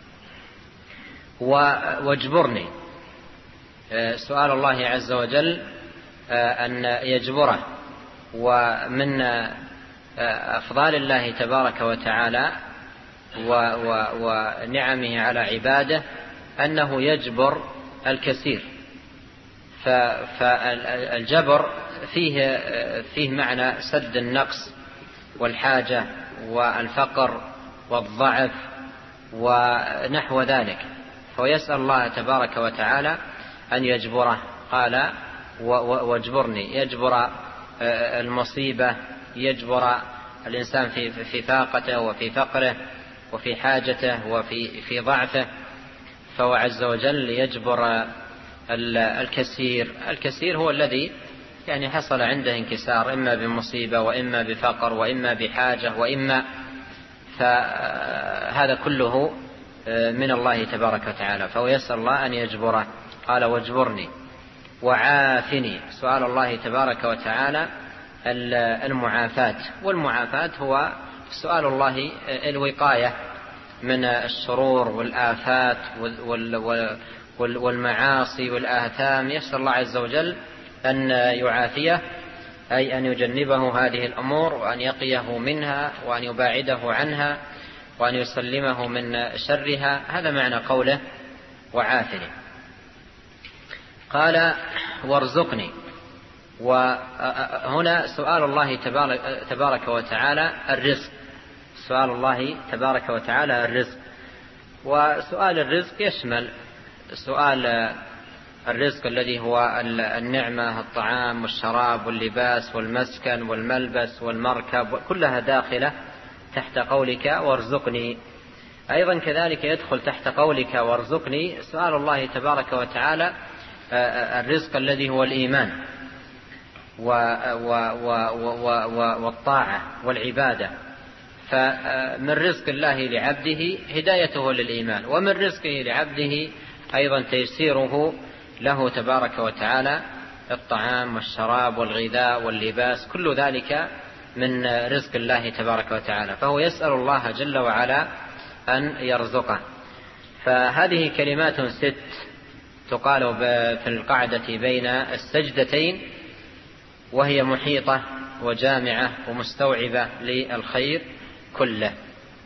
واجبرني، سؤال الله عز وجل أن يجبره. ومن أفضال الله تبارك وتعالى ونعمه على عباده أنه يجبر الكثير. فالجبر فيه فيه معنى سد النقص والحاجة والفقر والضعف ونحو ذلك، فيسأل الله تبارك وتعالى أن يجبره. قال واجبرني، يجبر المصيبة، يجبر الإنسان في في فاقته وفي فقره وفي حاجته وفي في ضعفه، فهو عز وجل يجبر الكثير. الكثير هو الذي يعني حصل عنده انكسار إما بمصيبة وإما بفقر وإما بحاجة وإما، فهذا كله من الله تبارك وتعالى، فهو يسأل الله أن يجبره. قال واجبرني. وعافني، سؤال الله تبارك وتعالى المعافاة. والمعافاة هو سؤال الله الوقاية من الشرور والآفات والمعاصي والآثام. يسأل الله عز وجل أن يعافيه، أي أن يجنبه هذه الأمور وأن يقيه منها وأن يباعده عنها وأن يسلمه من شرها. هذا معنى قوله وعافني. قال وارزقني. وهنا سؤال الله تبارك وتعالى الرزق، سؤال الله تبارك وتعالى الرزق. وسؤال الرزق يشمل سؤال الرزق الذي هو النعمة، الطعام والشراب واللباس والمسكن والملبس والمركب، كلها داخلة تحت قولك وارزقني. أيضا كذلك يدخل تحت قولك وارزقني سؤال الله تبارك وتعالى الرزق الذي هو الإيمان والطاعة والعبادة. فمن رزق الله لعبده هدايته للإيمان، ومن رزقه لعبده أيضا تيسيره له تبارك وتعالى الطعام والشراب والغذاء واللباس، كل ذلك من رزق الله تبارك وتعالى، فهو يسأل الله جل وعلا أن يرزقه. فهذه كلمات ست تقال في القعدة بين السجدتين، وهي محيطة وجامعة ومستوعبة للخير كله.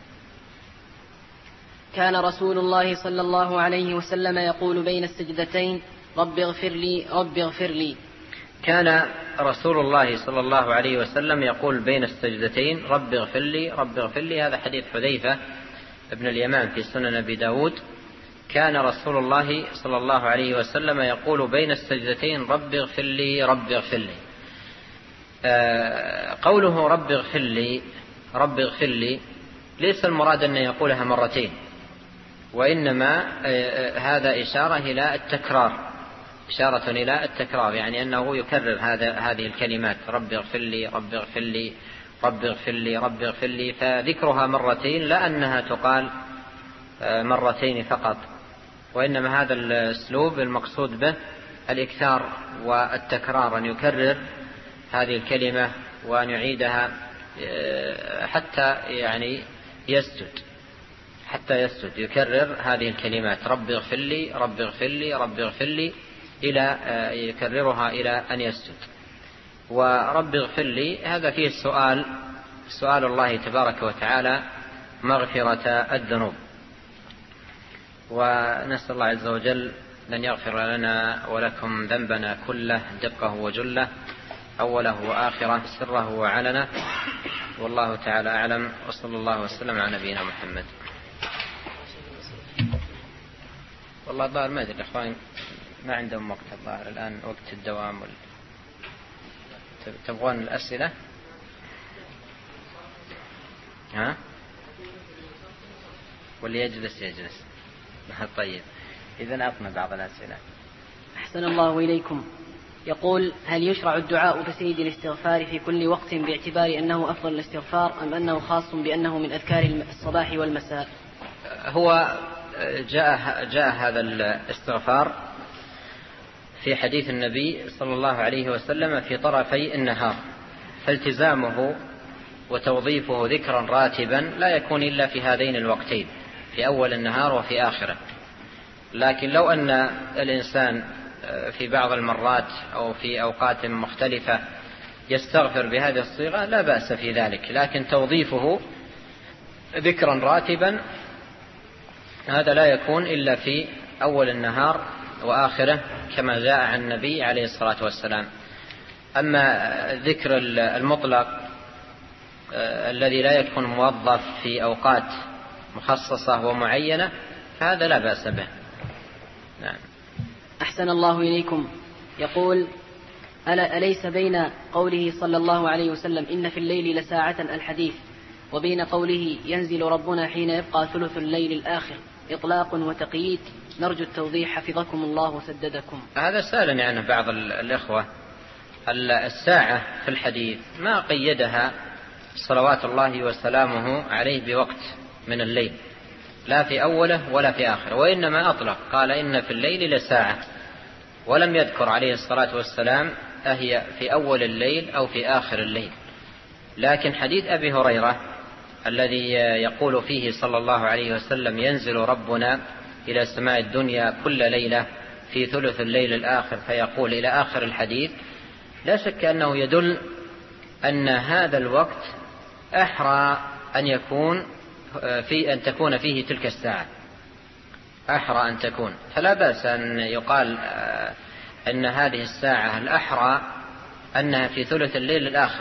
كان رسول الله صلى الله عليه وسلم يقول بين السجدتين رب اغفر لي رب اغفر لي. كان رسول الله صلى الله عليه وسلم يقول بين السجدتين رب اغفر لي رب اغفر لي. هذا حديث حذيفة ابن اليمان في سنن أبي داود. كان رسول الله صلى الله عليه وسلم يقول بين السجدتين رب اغفر لي رب اغفر لي. آه قوله رب اغفر لي رب اغفر لي ليس المراد أن يقولها مرتين، وإنما هذا إشارة إلى التكرار، إشارة إلى التكرار، يعني أنه يكرر هذا هذه الكلمات: رب اغفر لي، رب اغفر لي، رب اغفر لي، رب اغفر لي، فذكرها مرتين لا أنها تقال مرتين فقط، وإنما هذا الأسلوب المقصود به الإكثار والتكرار، أن يكرر هذه الكلمة وأن يعيدها حتى يعني يسجد، حتى يسجد يكرر هذه الكلمات: رب اغفر لي، رب اغفر لي، رب اغفر لي، إلى يكررها إلى أن يسجد. ورب اغفر لي هذا فيه السؤال، سؤال الله تبارك وتعالى مغفرة الذنوب، ونسأل الله عز وجل أن يغفر لنا ولكم ذنبنا كله دقه وجله، أوله وآخره، سره وعلنه، والله تعالى أعلم، وصلى الله وسلم على نبينا محمد. والله الظاهر ما أدري الإخوان ما عندهم وقت، الظاهر الآن وقت الدوام وال... تبغون الأسئلة؟ ها؟ واللي يجلس يجلس. طيب إذن أعطنا بعض الأسئلة. أحسن الله إليكم. يقول: هل يشرع الدعاء بسيد الاستغفار في كل وقت باعتبار أنه أفضل الاستغفار، أم أنه خاص بأنه من أذكار الصباح والمساء؟ هو جاء, جاء هذا الاستغفار في حديث النبي صلى الله عليه وسلم في طرفي النهار، فالتزامه وتوظيفه ذكرا راتبا لا يكون إلا في هذين الوقتين، في أول النهار وفي آخره. لكن لو أن الإنسان في بعض المرات أو في أوقات مختلفة يستغفر بهذه الصيغة لا بأس في ذلك، لكن توظيفه ذكرا راتبا هذا لا يكون إلا في أول النهار وآخره كما جاء عن النبي عليه الصلاة والسلام. أما ذكر المطلق الذي لا يكون موظف في أوقات مخصصة ومعينة فهذا لا بأس به. نعم. أحسن الله إليكم. يقول: أليس بين قوله صلى الله عليه وسلم إن في الليل لساعة الحديث وبين قوله ينزل ربنا حين يبقى ثلث الليل الآخر إطلاق وتقييد؟ نرجو التوضيح حفظكم الله وسددكم. هذا سألني عنه بعض الإخوة. الساعة في الحديث ما قيدها صلوات الله وسلامه عليه بوقت من الليل، لا في أوله ولا في آخره، وإنما أطلق قال إن في الليل لساعة، ولم يذكر عليه الصلاة والسلام أهي في أول الليل أو في آخر الليل. لكن حديث أبي هريرة الذي يقول فيه صلى الله عليه وسلم ينزل ربنا إلى سماء الدنيا كل ليلة في ثلث الليل الآخر فيقول إلى آخر الحديث، لا شك أنه يدل أن هذا الوقت أحرى أن يكون في أن تكون فيه تلك الساعة، أحرى أن تكون، فلا بأس أن يقال أن هذه الساعة الأحرى أنها في ثلث الليل الآخر.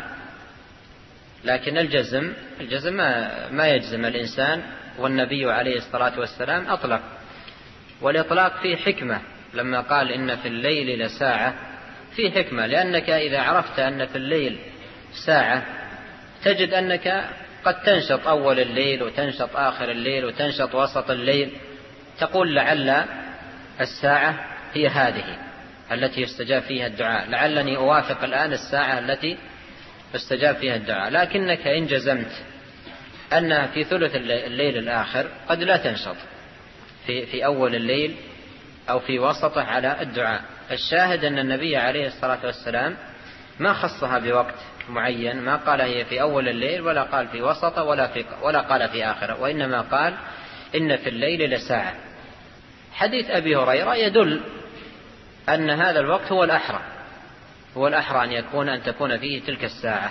لكن الجزم الجزم ما, ما يجزم الإنسان، والنبي عليه الصلاة والسلام أطلق، والإطلاق فيه حكمة لما قال إن في الليل لساعة، فيه حكمة، لأنك إذا عرفت أن في الليل ساعة تجد أنك قد تنشط أول الليل وتنشط آخر الليل وتنشط وسط الليل، تقول لعل الساعة هي هذه التي يستجاب فيها الدعاء، لعلني أوافق الآن الساعة التي يستجاب فيها الدعاء. لكنك إن جزمت أنها في ثلث الليل الآخر قد لا تنشط في, في أول الليل أو في وسطه على الدعاء. الشاهد أن النبي عليه الصلاة والسلام ما خصها بوقت معين، ما قال هي في أول الليل ولا قال في وسطه ولا, في ولا قال في آخره، وإنما قال إن في الليل لساعة. حديث أبي هريرة يدل أن هذا الوقت هو الأحرى، هو الأحرى أن يكون أن تكون فيه تلك الساعة.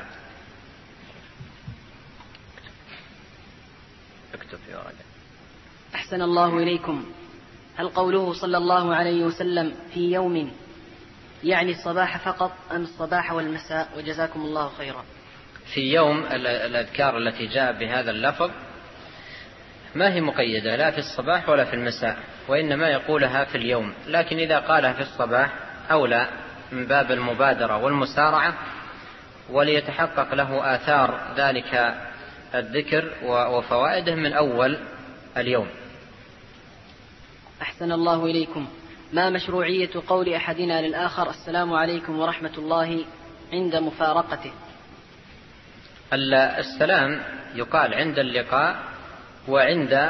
اكتب في ورقة. أحسن الله إليكم. هل قوله صلى الله عليه وسلم في يوم يعني الصباح فقط أم الصباح والمساء؟ وجزاكم الله خيرا. في يوم الأذكار التي جاء بهذا اللفظ ما هي مقيدة لا في الصباح ولا في المساء، وإنما يقولها في اليوم، لكن إذا قالها في الصباح أولى من باب المبادرة والمسارعة، وليتحقق له آثار ذلك الذكر وفوائده من أول اليوم. أحسن الله إليكم. ما مشروعية قول أحدنا للآخر السلام عليكم ورحمة الله عند مفارقته؟ السلام يقال عند اللقاء وعند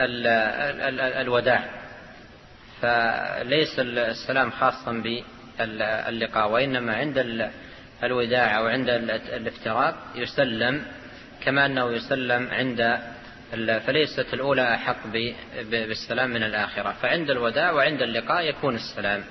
الوداع، فليس السلام خاصا باللقاء، وإنما عند الوداع أو عند الافتراق يسلم كما أنه يسلم عند، فليست الأولى أحق بالسلام من الآخرة، فعند الوداع وعند اللقاء يكون السلام.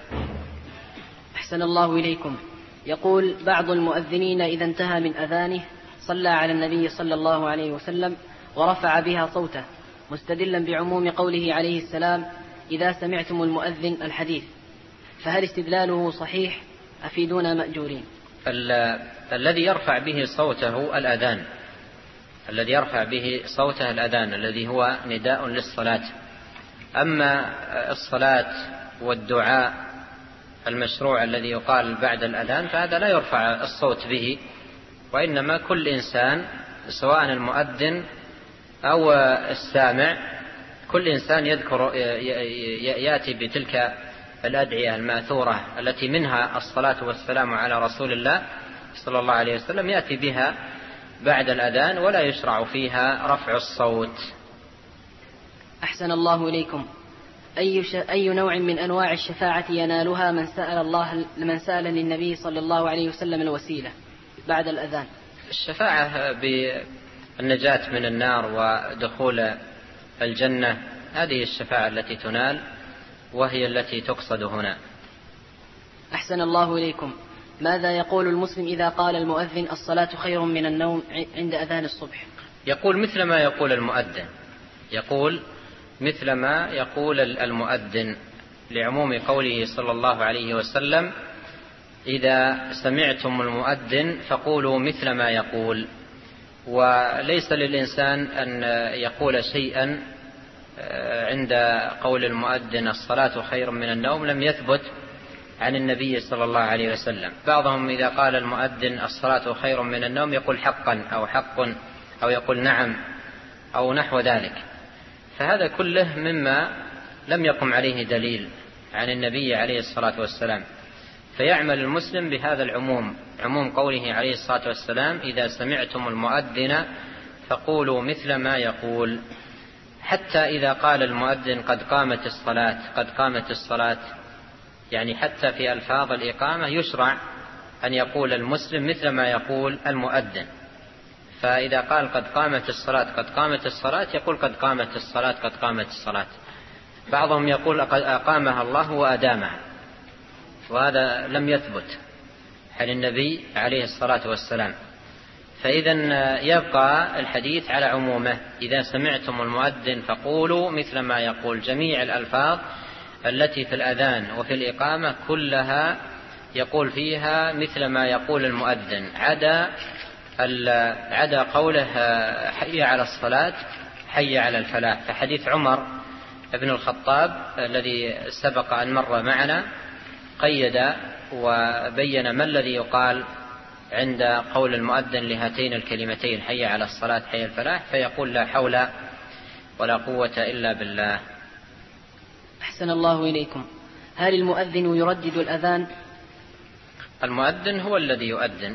أحسن الله إليكم. يقول بعض المؤذنين إذا انتهى من أذانه صلى على النبي صلى الله عليه وسلم ورفع بها صوته مستدلا بعموم قوله عليه السلام إذا سمعتم المؤذن الحديث، فهل استدلاله صحيح؟ أفيدونا مأجورين. الذي يرفع به صوته الأذان، الذي يرفع به صوته الأذان الذي هو نداء للصلاة. أما الصلاة والدعاء المشروع الذي يقال بعد الأذان فهذا لا يرفع الصوت به، وإنما كل إنسان سواء المؤذن أو السامع كل إنسان يذكر يأتي بتلك الأدعية الماثورة التي منها الصلاة والسلام على رسول الله صلى الله عليه وسلم، يأتي بها بعد الأذان ولا يشرع فيها رفع الصوت. أحسن الله إليكم. أي, ش... أي نوع من أنواع الشفاعة ينالها من سأل الله من سأل للنبي صلى الله عليه وسلم الوسيلة بعد الأذان؟ الشفاعة بالنجاة من النار ودخول الجنة، هذه الشفاعة التي تنال وهي التي تقصد هنا. أحسن الله إليكم. ماذا يقول المسلم إذا قال المؤذن الصلاة خير من النوم عند أذان الصبح؟ يقول مثل ما يقول المؤذن، يقول مثل ما يقول المؤذن لعموم قوله صلى الله عليه وسلم إذا سمعتم المؤذن فقولوا مثل ما يقول. وليس للإنسان أن يقول شيئا عند قول المؤذن الصلاة خير من النوم لم يثبت عن النبي صلى الله عليه وسلم. بعضهم إذا قال المؤذن الصلاة خير من النوم يقول حقا أو حق أو يقول نعم أو نحو ذلك، فهذا كله مما لم يقم عليه دليل عن النبي عليه الصلاة والسلام. فيعمل المسلم بهذا العموم، عموم قوله عليه الصلاة والسلام إذا سمعتم المؤذن فقولوا مثل ما يقول. حتى إذا قال المؤذن قد قامت الصلاة قد قامت الصلاة، يعني حتى في ألفاظ الإقامة يشرع أن يقول المسلم مثل ما يقول المؤذن. فإذا قال قد قامت الصلاة قد قامت الصلاة يقول قد قامت الصلاة قد قامت الصلاة. بعضهم يقول قد أقامها الله وأدامها، وهذا لم يثبت عن النبي عليه الصلاة والسلام. فإذا يبقى الحديث على عمومه، إذا سمعتم المؤذن فقولوا مثل ما يقول. جميع الألفاظ التي في الأذان وفي الإقامة كلها يقول فيها مثل ما يقول المؤذن، عدا عدا قوله حي على الصلاة حي على الفلاح. فحديث عمر بن الخطاب الذي سبق أن مر معنا قيد وبين ما الذي يقال عند قول المؤذن لهاتين الكلمتين حي على الصلاة حي الفلاح، فيقول لا حول ولا قوة إلا بالله. أحسن الله إليكم. هل المؤذن يردد الأذان؟ المؤذن هو الذي يؤذن،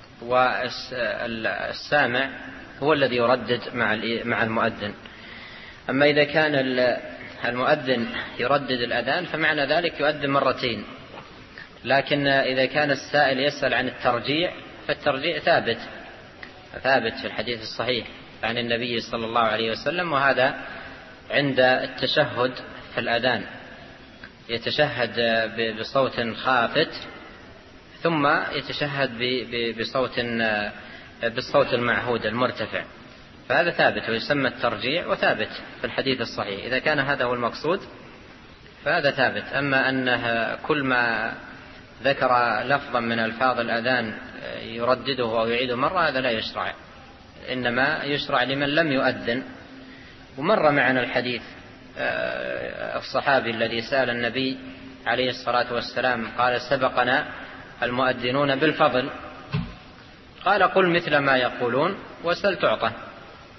والسامع هو الذي يردد مع المؤذن. أما إذا كان المؤذن يردد الأذان فمعنى ذلك يؤذن مرتين، لكن إذا كان السائل يسأل عن الترجيع فالترجيع ثابت ثابت في الحديث الصحيح عن النبي صلى الله عليه وسلم، وهذا عند التشهد في الأذان يتشهد بصوت خافت ثم يتشهد بصوت بالصوت المعهود المرتفع، فهذا ثابت ويسمى الترجيع وثابت في الحديث الصحيح. إذا كان هذا هو المقصود فهذا ثابت. أما أنه كل ما ذكر لفظا من ألفاظ الأذان يردده أو يعيده مرة هذا لا يشرع، إنما يشرع لمن لم يؤذن. ومر معنا الحديث الصحابي الذي سأل النبي عليه الصلاة والسلام قال سبقنا المؤذنون بالفضل، قال قل مثل ما يقولون وسل تعطى.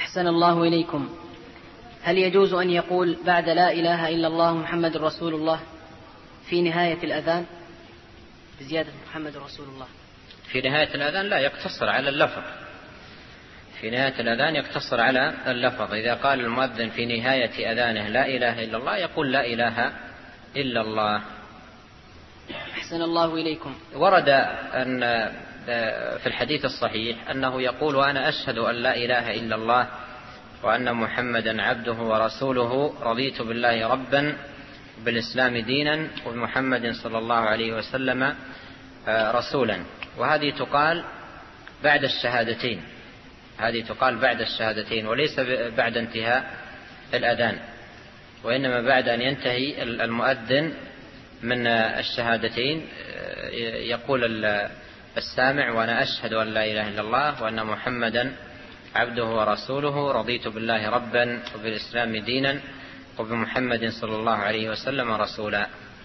أحسن الله إليكم. هل يجوز أن يقول بعد لا إله إلا الله محمد رسول الله في نهاية الأذان بزيادة محمد رسول الله؟ في نهاية الأذان لا، يقتصر على اللفظ. في نهاية الأذان يقتصر على اللفظ. إذا قال المؤذن في نهاية أذانه لا إله إلا الله يقول لا إله إلا الله. أحسن الله إليكم. ورد أن في الحديث الصحيح أنه يقول وأنا أشهد أن لا إله إلا الله وأن محمدا عبده ورسوله رضيت بالله ربا بالإسلام دينا وبمحمد صلى الله عليه وسلم رسولا. وهذه تقال بعد الشهادتين، هذه تقال بعد الشهادتين وليس بعد انتهاء الأذان، وإنما بعد أن ينتهي المؤذن من الشهادتين يقول السامع وأنا أشهد أن لا إله إلا الله وأن محمدا عبده ورسوله رضيت بالله ربا وبالإسلام دينا وبمحمد صلى الله عليه وسلم رسولا.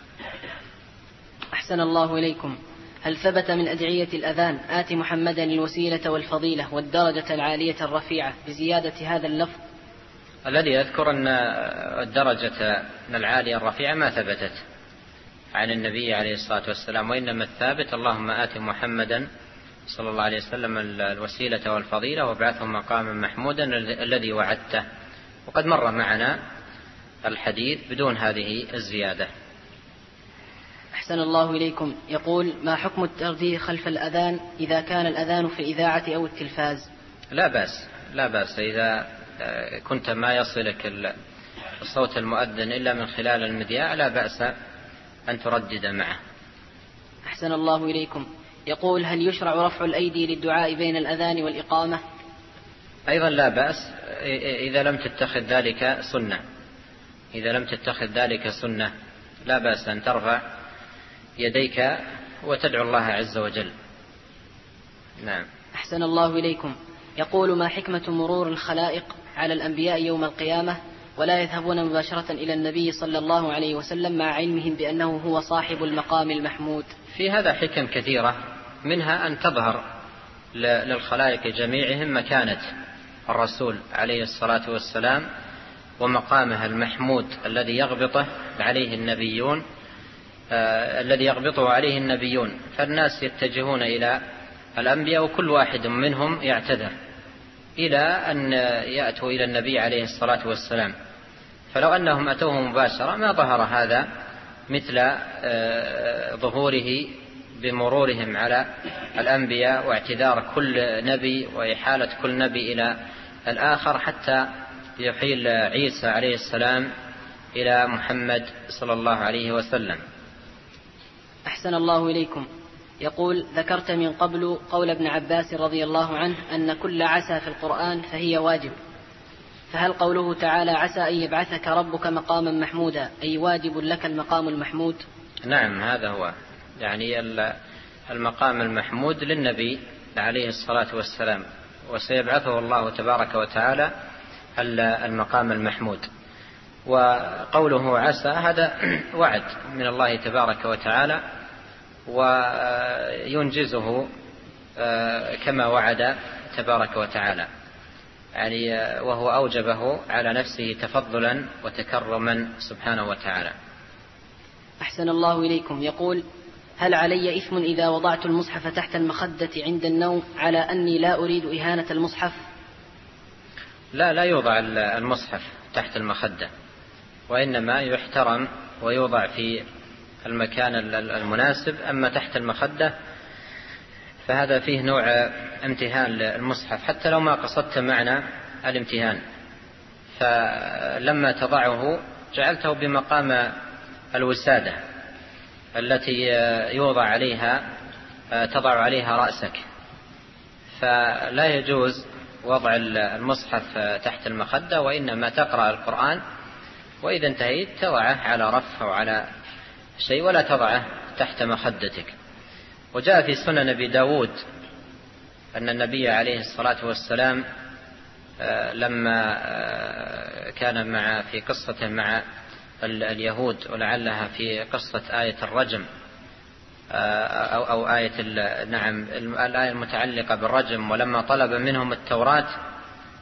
أحسن الله إليكم. هل ثبت من أدعية الأذان آت محمدا الوسيلة والفضيلة والدرجة العالية الرفيعة بزيادة هذا اللفظ؟ الذي يذكر أن الدرجة العالية الرفيعة ما ثبتت عن النبي عليه الصلاة والسلام، وإنما الثابت اللهم آت محمدا صلى الله عليه وسلم الوسيلة والفضيلة وابعثه مقاما محمودا الذي وعدته. وقد مر معنا الحديث بدون هذه الزيادة. أحسن الله إليكم. يقول ما حكم الترديد خلف الأذان إذا كان الأذان في الإذاعة أو التلفاز؟ لا بأس، لا بأس إذا كنت ما يصلك صوت المؤذن إلا من خلال المذياع لا بأس أن تردد معه. أحسن الله إليكم. يقول هل يشرع رفع الأيدي للدعاء بين الأذان والإقامة؟ أيضا لا بأس إذا لم تتخذ ذلك سنة، إذا لم تتخذ ذلك سنة لا بأس أن ترفع يديك وتدعو الله عز وجل. نعم. أحسن الله إليكم. يقول ما حكمة مرور الخلائق على الأنبياء يوم القيامة ولا يذهبون مباشرة إلى النبي صلى الله عليه وسلم مع علمهم بأنه هو صاحب المقام المحمود؟ في هذا حكم كثيرة، منها أن تظهر للخلائق جميعهم مكانة الرسول عليه الصلاة والسلام ومقامه المحمود الذي يغبطه عليه النبيون آه الذي يغبطه عليه النبيون، فالناس يتجهون إلى الأنبياء وكل واحد منهم يعتذر إلى أن يأتوا إلى النبي عليه الصلاة والسلام. فلو أنهم أتوه مباشرة ما ظهر هذا مثل آه ظهوره بمرورهم على الأنبياء واعتذار كل نبي وإحالة كل نبي إلى الآخر حتى يحيل عيسى عليه السلام إلى محمد صلى الله عليه وسلم. أحسن الله إليكم. يقول ذكرت من قبل قول ابن عباس رضي الله عنه أن كل عسى في القرآن فهي واجب، فهل قوله تعالى عسى أن يبعثك ربك مقاما محمودا أي واجب لك المقام المحمود؟ نعم هذا هو، يعني المقام المحمود للنبي عليه الصلاة والسلام، وسيبعثه الله تبارك وتعالى المقام المحمود. وقوله عسى هذا وعد من الله تبارك وتعالى وينجزه كما وعد تبارك وتعالى، يعني وهو أوجبه على نفسه تفضلا وتكرما سبحانه وتعالى. أحسن الله إليكم. يقول هل علي إثم إذا وضعت المصحف تحت المخدة عند النوم على أني لا أريد إهانة المصحف؟ لا لا يوضع المصحف تحت المخدة، وإنما يحترم ويوضع في المكان المناسب. أما تحت المخدة فهذا فيه نوع امتهان للمصحف حتى لو ما قصدت معنى الامتهان، فلما تضعه جعلته بمقام الوسادة التي يوضع عليها تضع عليها رأسك، فلا يجوز وضع المصحف تحت المخدة، وإنما تقرأ القرآن وإذا انتهيت تضعه على رف أو على شيء ولا تضعه تحت مخدتك. وجاء في سنن أبي داود أن النبي عليه الصلاة والسلام لما كان مع في قصة مع اليهود ولعلها في قصة آية الرجم أو, أو آية نعم الآية المتعلقة بالرجم، ولما طلب منهم التوراة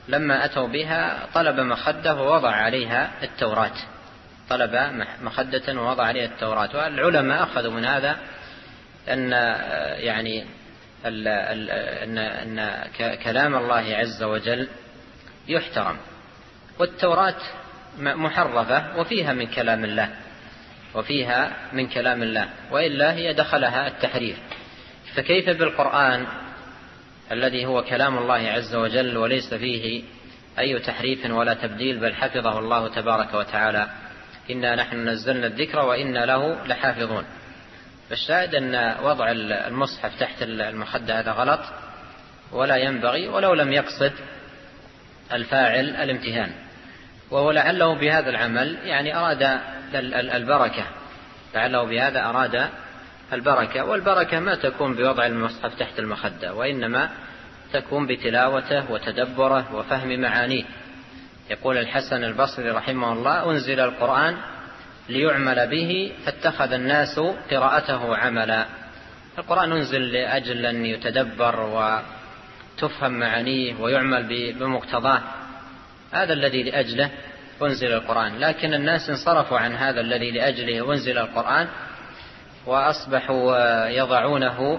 لما أتوا بها طلب مخدة ووضع عليها التوراة، طلب مخدة ووضع عليها التوراة. والعلماء أخذوا من هذا أن يعني أن أن كلام الله عز وجل يحترم، والتوراة محرفة وفيها من كلام الله وفيها من كلام الله وإلا هي دخلها التحريف، فكيف بالقرآن الذي هو كلام الله عز وجل وليس فيه أي تحريف ولا تبديل، بل حفظه الله تبارك وتعالى، إنا نحن نزلنا الذكر وإنا له لحافظون. فالشاهد أن وضع المصحف تحت المخدة هذا غلط ولا ينبغي، ولو لم يقصد الفاعل الامتهان، ولعله بهذا العمل يعني أراد البركة، لعله بهذا أراد البركة، والبركة ما تكون بوضع المصحف تحت المخدة، وإنما تكون بتلاوته وتدبره وفهم معانيه. يقول الحسن البصري رحمه الله: أنزل القرآن ليعمل به فاتخذ الناس قراءته عملا. القرآن أنزل لأجل أن يتدبر وتفهم معانيه ويعمل بمقتضاه، هذا الذي لأجله أنزل القرآن. لكن الناس انصرفوا عن هذا الذي لأجله أنزل القرآن وأصبحوا يضعونه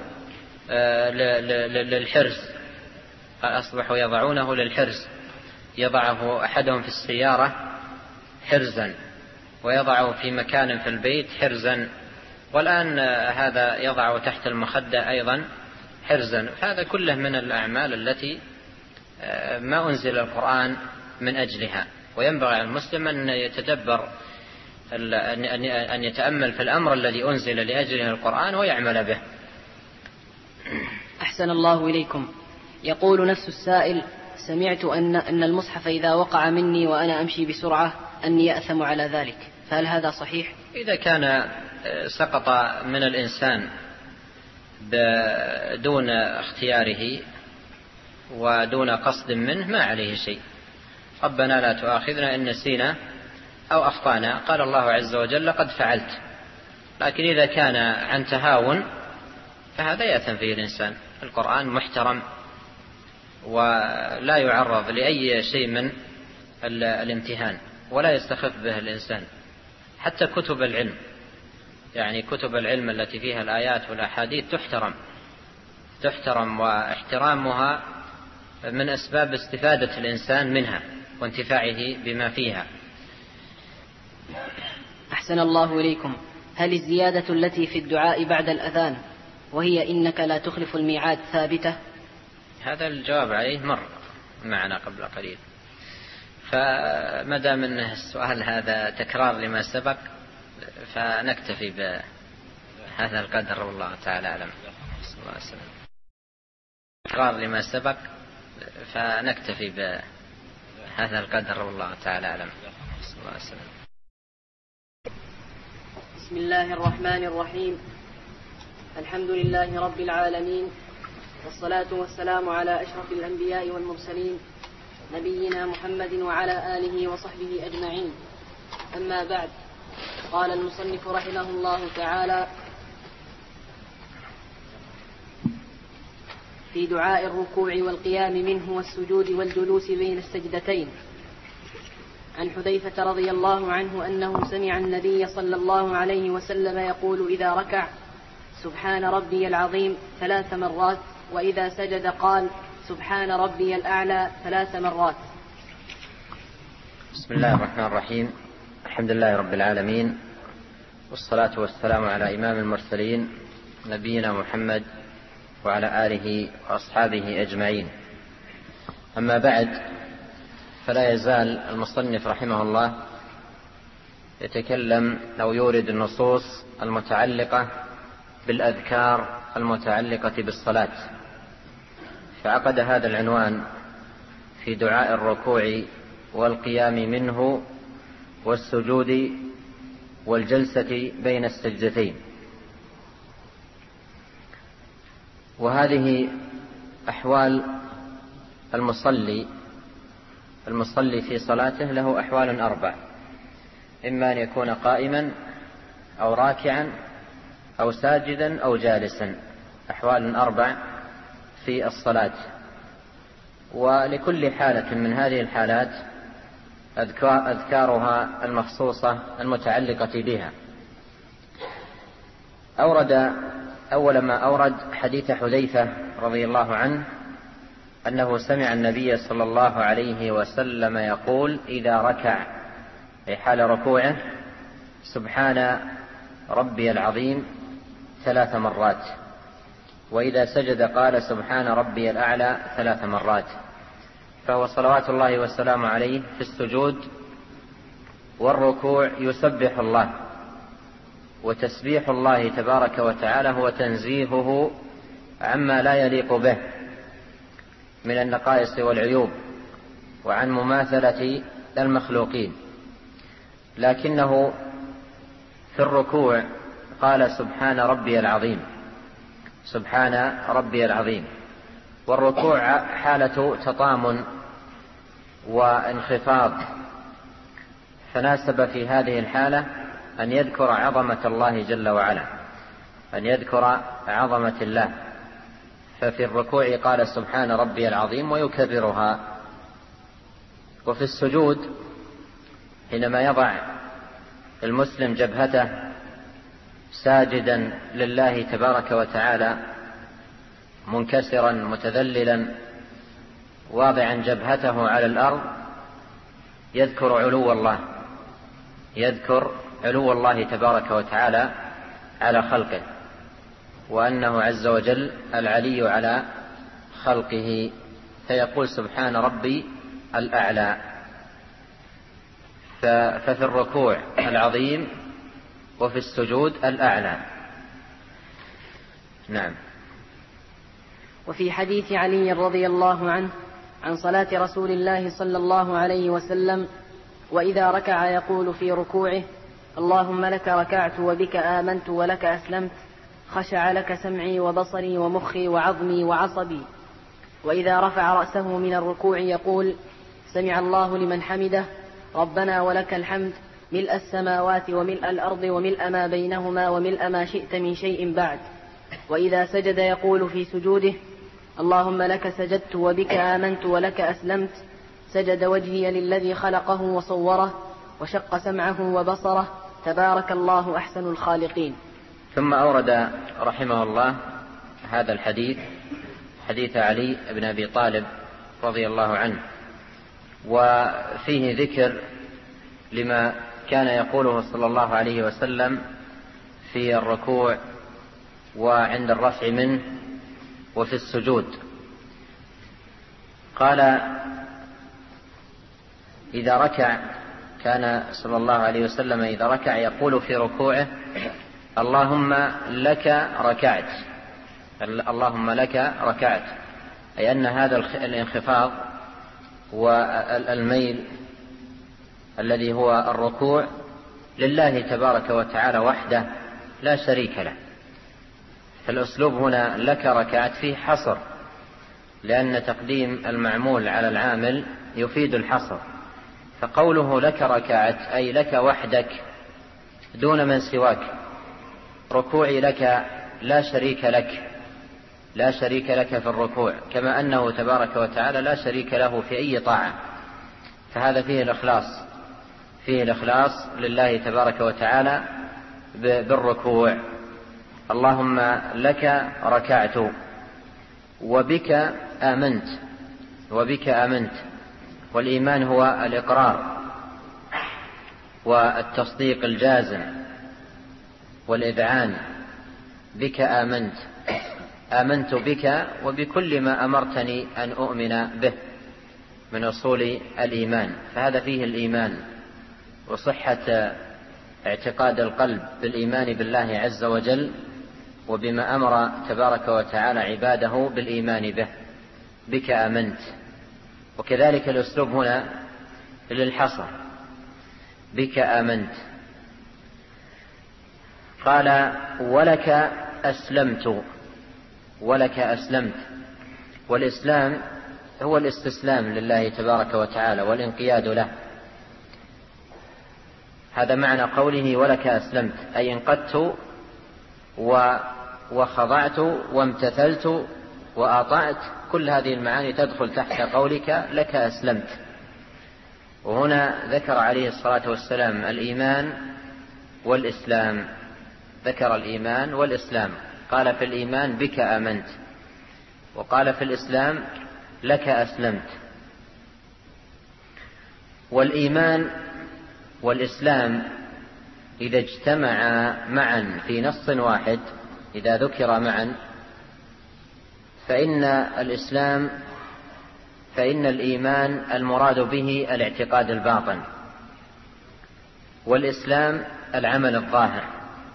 للحرز، أصبحوا يضعونه للحرز، يضعه أحدهم في السيارة حرزا ويضعه في مكان في البيت حرزا، والآن هذا يضعه تحت المخدة أيضا حرزا. هذا كله من الأعمال التي ما أنزل القرآن من أجلها، وينبغي على المسلم أن يتدبر أن يتأمل في الأمر الذي أنزل لأجله القرآن ويعمل به. أحسن الله إليكم. يقول نفس السائل: سمعت أن أن المصحف إذا وقع مني وأنا أمشي بسرعة أني يأثم على ذلك، فهل هذا صحيح؟ إذا كان سقط من الإنسان دون اختياره ودون قصد منه ما عليه شيء. ربنا لا تؤاخذنا إن نسينا أو أخطأنا، قال الله عز وجل: قد فعلت. لكن إذا كان عن تهاون فهذا يأثم فيه الإنسان. القرآن محترم ولا يعرض لأي شيء من الامتهان ولا يستخف به الإنسان. حتى كتب العلم، يعني كتب العلم التي فيها الآيات والأحاديث تحترم تحترم واحترامها من أسباب استفادة الإنسان منها وانتفاعه بما فيها. أحسن الله إليكم. هل الزيادة التي في الدعاء بعد الأذان وهي إنك لا تخلف الميعاد ثابتة؟ هذا الجواب عليه مر معنا قبل قليل، فما دام أن السؤال هذا تكرار لما سبق فنكتفي بهذا القدر، والله تعالى أعلم. صلى الله عليه وسلم. تكرار لما سبق فنكتفي بهذا القدر، والله تعالى أعلم. صلى الله عليه وسلم. بسم الله الرحمن الرحيم. الحمد لله رب العالمين، والصلاة والسلام على أشرف الأنبياء والمرسلين نبينا محمد وعلى آله وصحبه أجمعين. أما بعد، قال المصنف رحمه الله تعالى في دعاء الركوع والقيام منه والسجود والجلوس بين السجدتين: عن حذيفة رضي الله عنه أنه سمع النبي صلى الله عليه وسلم يقول إذا ركع: سبحان ربي العظيم ثلاث مرات، وإذا سجد قال: سبحان ربي الأعلى ثلاث مرات. بسم الله الرحمن الرحيم. الحمد لله رب العالمين، والصلاة والسلام على إمام المرسلين نبينا محمد وعلى آله وأصحابه أجمعين. أما بعد، فلا يزال المصنف رحمه الله يتكلم أو يورد النصوص المتعلقة بالأذكار المتعلقة بالصلاة، فعقد هذا العنوان في دعاء الركوع والقيام منه والسجود والجلسة بين السجدتين. وهذه أحوال المصلي المصلي في صلاته له أحوال أربع: إما أن يكون قائما أو راكعا أو ساجدا أو جالسا، أحوال أربع في الصلاة. ولكل حالة من هذه الحالات أذكارها المخصوصة المتعلقة بها. أورد أول ما أورد حديث حذيفة رضي الله عنه أنه سمع النبي صلى الله عليه وسلم يقول إذا ركع أي حال ركوعه سبحان ربي العظيم ثلاث مرات، وإذا سجد قال سبحان ربي الأعلى ثلاث مرات. فهو صلوات الله والسلام عليه في السجود والركوع يسبح الله، وتسبيح الله تبارك وتعالى هو تنزيهه عما لا يليق به من النقائص والعيوب وعن مماثلة المخلوقين، لكنه في الركوع قال سبحان ربي العظيم، سبحان ربي العظيم. والركوع حالة تطامن وانخفاض، فناسب في هذه الحالة أن يذكر عظمة الله جل وعلا، أن يذكر عظمة الله. ففي الركوع قال سبحان ربي العظيم ويكررها. وفي السجود حينما يضع المسلم جبهته ساجدا لله تبارك وتعالى منكسرا متذللا واضعا جبهته على الأرض يذكر علو الله، يذكر علو الله تبارك وتعالى على خلقه، وأنه عز وجل العلي على خلقه، فيقول سبحان ربي الأعلى. ففي الركوع العظيم وفي السجود الأعلى. نعم. وفي حديث علي رضي الله عنه عن صلاة رسول الله صلى الله عليه وسلم وإذا ركع يقول في ركوعه اللهم لك ركعت وبك آمنت ولك أسلمت، خشع لك سمعي وبصري ومخي وعظمي وعصبي. وإذا رفع رأسه من الركوع يقول سمع الله لمن حمده ربنا ولك الحمد ملء السماوات وملء الأرض وملء ما بينهما وملء ما شئت من شيء بعد. وإذا سجد يقول في سجوده اللهم لك سجدت وبك آمنت ولك أسلمت، سجد وجهي للذي خلقه وصوره وشق سمعه وبصره، تبارك الله أحسن الخالقين. ثم أورد رحمه الله هذا الحديث، حديث علي بن أبي طالب رضي الله عنه، وفيه ذكر لما كان يقوله صلى الله عليه وسلم في الركوع وعند الرفع منه وفي السجود. قال إذا ركع كان صلى الله عليه وسلم إذا ركع يقول في ركوعه اللهم لك ركعت، اللهم لك ركعت، أي أن هذا الانخفاض والميل الذي هو الركوع لله تبارك وتعالى وحده لا شريك له. فالأسلوب هنا لك ركعت فيه حصر، لأن تقديم المعمول على العامل يفيد الحصر. فقوله لك ركعت أي لك وحدك دون من سواك، ركوعي لك لا شريك لك، لا شريك لك في الركوع، كما أنه تبارك وتعالى لا شريك له في أي طاعة. فهذا فيه الإخلاص، فيه الإخلاص لله تبارك وتعالى بالركوع. اللهم لك ركعت وبك آمنت، وبك آمنت. والإيمان هو الإقرار والتصديق الجازم والإذعان. بك آمنت، آمنت بك وبكل ما أمرتني أن أؤمن به من أصول الإيمان. فهذا فيه الإيمان وصحة اعتقاد القلب بالإيمان بالله عز وجل وبما أمر تبارك وتعالى عباده بالإيمان به. بك آمنت. وكذلك الأسلوب هنا للحصر، بك آمنت. قال ولك أسلمت، ولك أسلمت. والإسلام هو الاستسلام لله تبارك وتعالى والانقياد له. هذا معنى قوله ولك أسلمت، أي انقدت وخضعت وامتثلت وأطعت فكل هذه المعاني تدخل تحت قولك لك أسلمت. وهنا ذكر عليه الصلاة والسلام الإيمان والإسلام، ذكر الإيمان والإسلام، قال في الإيمان بك آمنت، وقال في الإسلام لك أسلمت. والإيمان والإسلام إذا اجتمعا معا في نص واحد، إذا ذكر معا، فإن الإسلام فإن الإيمان المراد به الاعتقاد الباطن، والإسلام العمل الظاهر.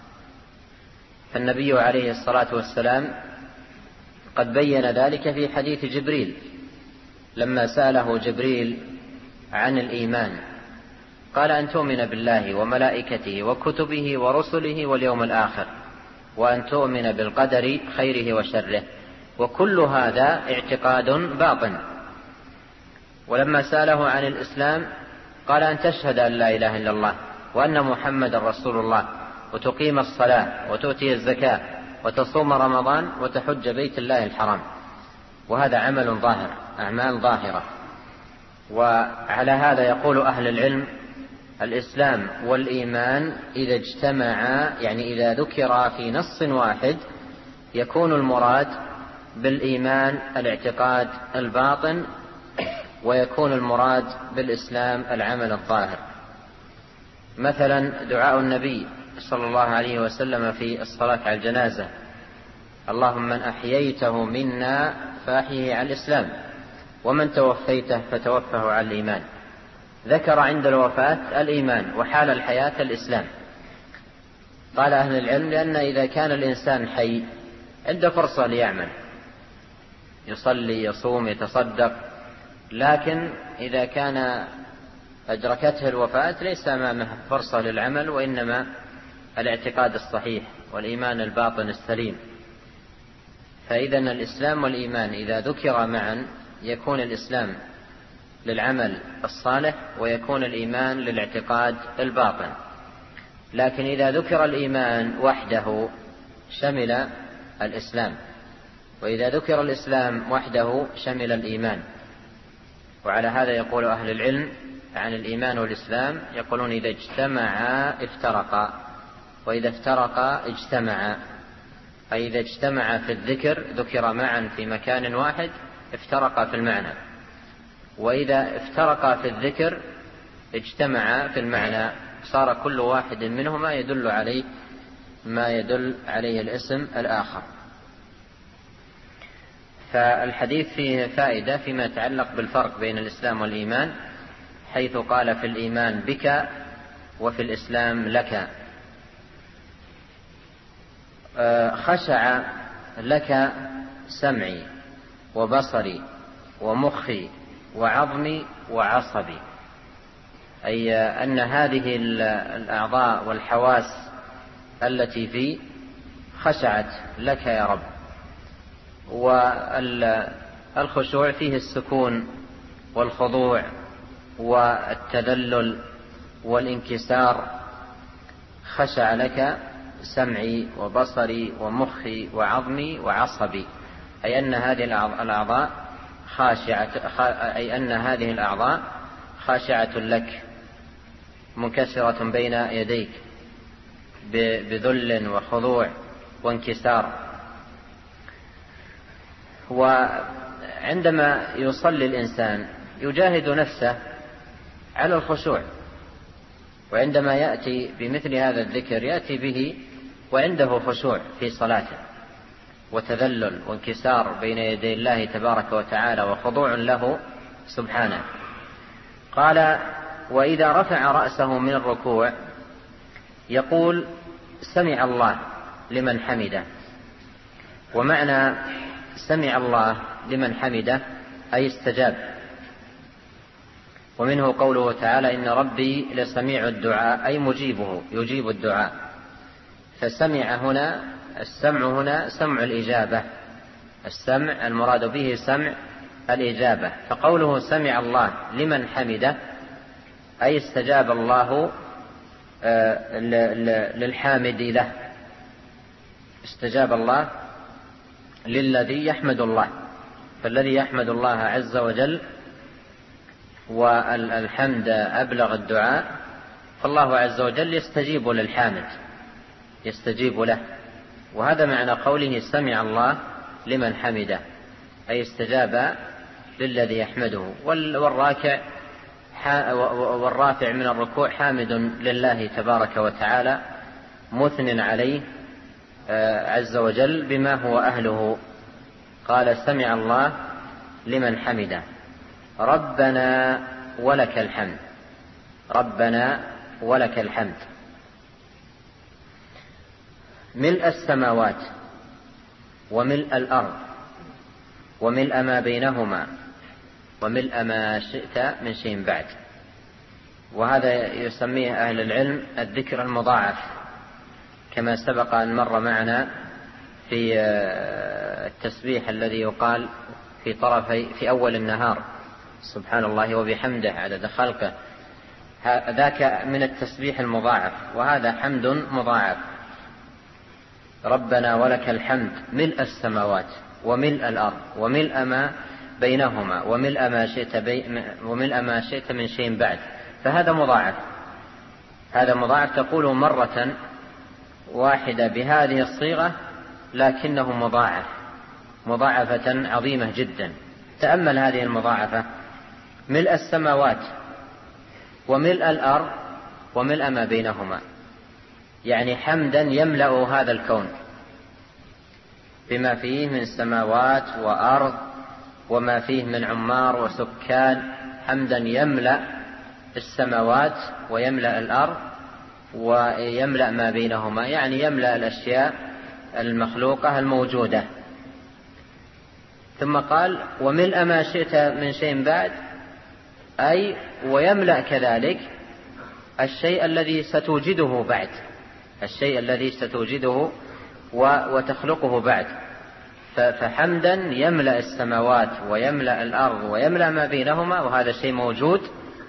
فالنبي عليه الصلاة والسلام قد بين ذلك في حديث جبريل لما سأله جبريل عن الإيمان، قال أن تؤمن بالله وملائكته وكتبه ورسله واليوم الآخر، وأن تؤمن بالقدر خيره وشره، وكل هذا اعتقاد باطن. ولما سأله عن الإسلام قال أن تشهد أن لا إله إلا الله وأن محمد رسول الله، وتقيم الصلاة وتؤتي الزكاة وتصوم رمضان وتحج بيت الله الحرام. وهذا عمل ظاهر، أعمال ظاهرة. وعلى هذا يقول أهل العلم الإسلام والإيمان إذا اجتمعا، يعني إذا ذكرا في نص واحد، يكون المراد بالإيمان الاعتقاد الباطن، ويكون المراد بالإسلام العمل الظاهر. مثلا دعاء النبي صلى الله عليه وسلم في الصلاة على الجنازة: اللهم من أحييته منا فأحيه على الإسلام، ومن توفيته فتوفه على الإيمان. ذكر عند الوفاة الإيمان، وحال الحياة الإسلام. قال أهل العلم لأن إذا كان الإنسان حي عنده فرصة ليعمل، يصلي يصوم يتصدق، لكن إذا كان أدركته الوفاة ليس أمامه فرصة للعمل، وإنما الاعتقاد الصحيح والإيمان الباطن السليم. فإذا الإسلام والإيمان إذا ذكر معا يكون الإسلام للعمل الصالح، ويكون الإيمان للاعتقاد الباطن. لكن إذا ذكر الإيمان وحده شمل الإسلام، وإذا ذكر الإسلام وحده شمل الإيمان. وعلى هذا يقول أهل العلم عن الإيمان والإسلام، يقولون إذا اجتمعا افترقا، وإذا افترقا اجتمعا. أي إذا اجتمعا في الذكر ذكر معا في مكان واحد افترقا في المعنى، وإذا افترقا في الذكر اجتمعا في المعنى، صار كل واحد منهما يدل عليه ما يدل عليه الاسم الآخر. فالحديث فيه فائدة فيما يتعلق بالفرق بين الإسلام والإيمان، حيث قال في الإيمان بك وفي الإسلام لك. خشع لك سمعي وبصري ومخي وعظمي وعصبي، أي أن هذه الأعضاء والحواس التي في خشعت لك يا رب. والخشوع فيه السكون والخضوع والتذلل والانكسار. خشع لك سمعي وبصري ومخي وعظمي وعصبي، أي أن هذه الأعضاء خاشعة، أي أن هذه الأعضاء خاشعة لك، منكسرة بين يديك بذل وخضوع وانكسار. وعندما يصلي الإنسان يجاهد نفسه على الخشوع، وعندما يأتي بمثل هذا الذكر يأتي به وعنده خشوع في صلاته وتذلل وانكسار بين يدي الله تبارك وتعالى وخضوع له سبحانه. قال: وإذا رفع رأسه من الركوع يقول سمع الله لمن حمده. ومعنى سمع الله لمن حمده أي استجاب. ومنه قوله تعالى: إن ربي لسميع الدعاء، أي مجيبه، يجيب الدعاء. فسمع هنا، السمع هنا سمع الإجابة، السمع المراد به سمع الإجابة. فقوله سمع الله لمن حمده أي استجاب الله للحامد له، استجاب الله للذي يحمد الله. فالذي يحمد الله عز وجل والحمد أبلغ الدعاء، فالله عز وجل يستجيب للحامد، يستجيب له. وهذا معنى قوله سمع الله لمن حمده، أي استجاب للذي يحمده. والراكع والرافع من الركوع حامد لله تبارك وتعالى مثن عليه عز وجل بما هو أهله. قال سمع الله لمن حمده، ربنا ولك الحمد، ربنا ولك الحمد. ملء السماوات وملء الأرض وملء ما بينهما وملء ما شئت من شيء بعد. وهذا يسميه أهل العلم الذكر المضاعف، كما سبق أن مر معنا في التسبيح الذي يقال في طرفي في أول النهار، سبحان الله وبحمده عدد خلقه، ذاك من التسبيح المضاعف، وهذا حمد مضاعف. ربنا ولك الحمد ملء السماوات وملء الأرض وملء ما بينهما وملء ما شئت بي وملء ما شئت من شيء بعد. فهذا مضاعف، هذا مضاعف تقوله مرة واحدة بهذه الصيغة، لكنه مضاعف مضاعفة عظيمة جدا. تأمل هذه المضاعفة: ملء السماوات وملء الأرض وملء ما بينهما، يعني حمدا يملأ هذا الكون بما فيه من سماوات وأرض وما فيه من عمار وسكان، حمدا يملأ السماوات ويملأ الأرض ويملأ ما بينهما، يعني يملأ الأشياء المخلوقة الموجودة. ثم قال وملء ما شئت من شيء بعد، أي ويملأ كذلك الشيء الذي ستوجده بعد، الشيء الذي ستوجده وتخلقه بعد. فحمدا يملأ السماوات ويملأ الأرض ويملأ ما بينهما، وهذا شيء موجود،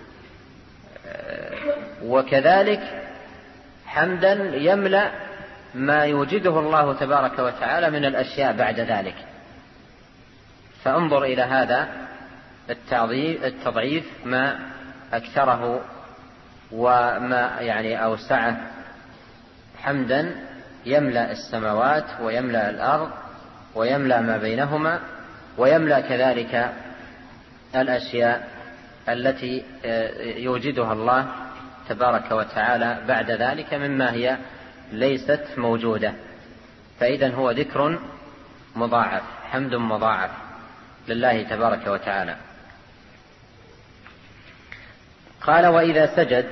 وكذلك حمدا يملأ ما يوجده الله تبارك وتعالى من الأشياء بعد ذلك. فانظر إلى هذا التضعيف ما أكثره وما يعني أوسعه. حمدا يملأ السماوات ويملأ الأرض ويملأ ما بينهما ويملأ كذلك الأشياء التي يوجدها الله تبارك وتعالى بعد ذلك مما هي ليست موجودة. فإذن هو ذكر مضاعف، حمد مضاعف لله تبارك وتعالى. قال وإذا سجد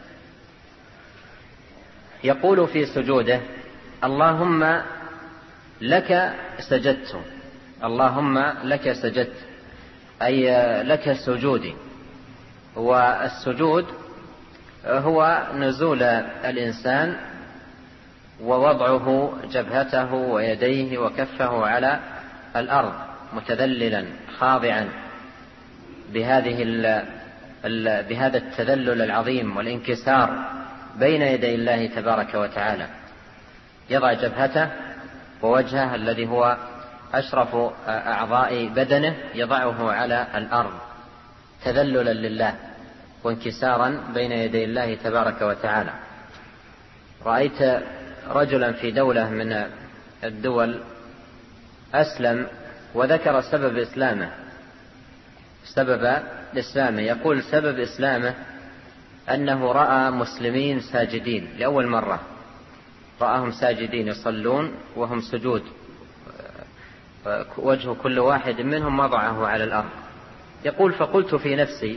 يقول في سجوده اللهم لك سجدت، اللهم لك سجدت، أي لك سجودي. والسجود هو نزول الإنسان ووضعه جبهته ويديه وكفه على الأرض متذللا خاضعا بهذه بهذا التذلل العظيم والانكسار بين يدي الله تبارك وتعالى. يضع جبهته ووجهه الذي هو أشرف أعضاء بدنه يضعه على الأرض تذللا لله وانكسارا بين يدي الله تبارك وتعالى. رأيت رجلا في دولة من الدول أسلم وذكر سبب إسلامه، سبب إسلامه يقول سبب إسلامه أنه رأى مسلمين ساجدين لأول مرة، رآهم ساجدين يصلون وهم سجود، وجه كل واحد منهم وضعه على الأرض. يقول فقلت في نفسي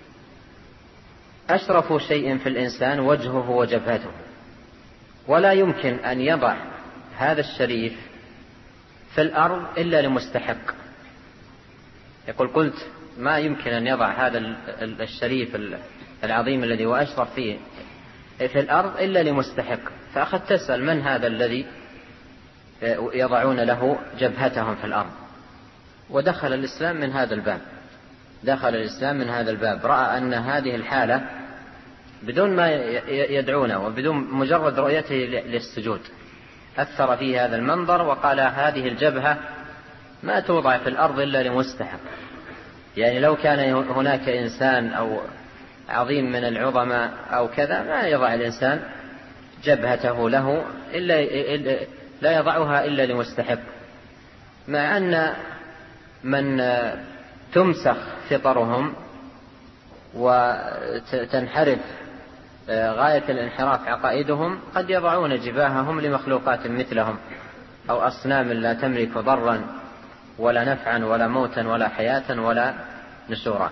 أشرف شيء في الإنسان وجهه وجبهته، ولا يمكن أن يضع هذا الشريف في الأرض إلا لمستحق. يقول قلت ما يمكن أن يضع هذا الشريف العظيم الذي هو أشرف فيه في الأرض إلا لمستحق. فأخذت أسأل من هذا الذي يضعون له جبهتهم في الأرض، ودخل الإسلام من هذا الباب، دخل الإسلام من هذا الباب. رأى أن هذه الحالة بدون ما يدعونه وبدون مجرد رؤيته للسجود أثر فيه هذا المنظر، وقال هذه الجبهة ما توضع في الأرض إلا لمستحق. يعني لو كان هناك إنسان أو عظيم من العظماء أو كذا ما يضع الإنسان جبهته له إلا لا يضعها إلا لمستحق، مع أن من تمسخ فطرهم وتنحرف غاية الانحراف عقائدهم قد يضعون جباههم لمخلوقات مثلهم أو أصنام لا تملك ضرا ولا نفعا ولا موتا ولا حياة ولا نشورا.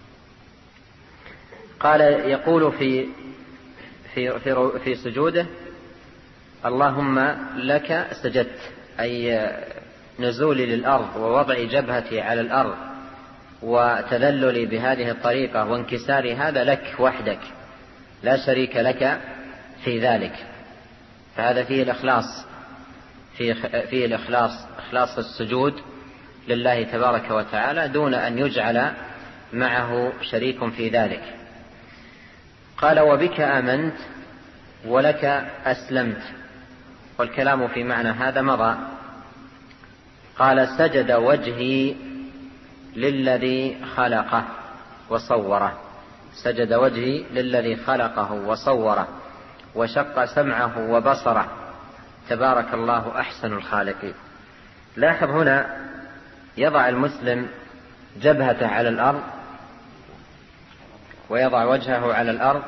قال يقول في في في, في سجوده: اللهم لك سجدت، أي نزولي للأرض ووضع جبهتي على الأرض وتذللي بهذه الطريقة وانكساري هذا لك وحدك، لا شريك لك في ذلك. فهذا فيه الإخلاص، فيه, فيه الإخلاص إخلاص السجود لله تبارك وتعالى دون أن يجعل معه شريك في ذلك. قال: وبك آمنت ولك أسلمت. والكلام في معنى هذا مضى. قال: سجد وجهي للذي خلقه وصوره، سجد وجهي للذي خلقه وصوره وشق سمعه وبصره، تبارك الله أحسن الخالقين. لاحظ هنا يضع المسلم جبهته على الأرض ويضع وجهه على الأرض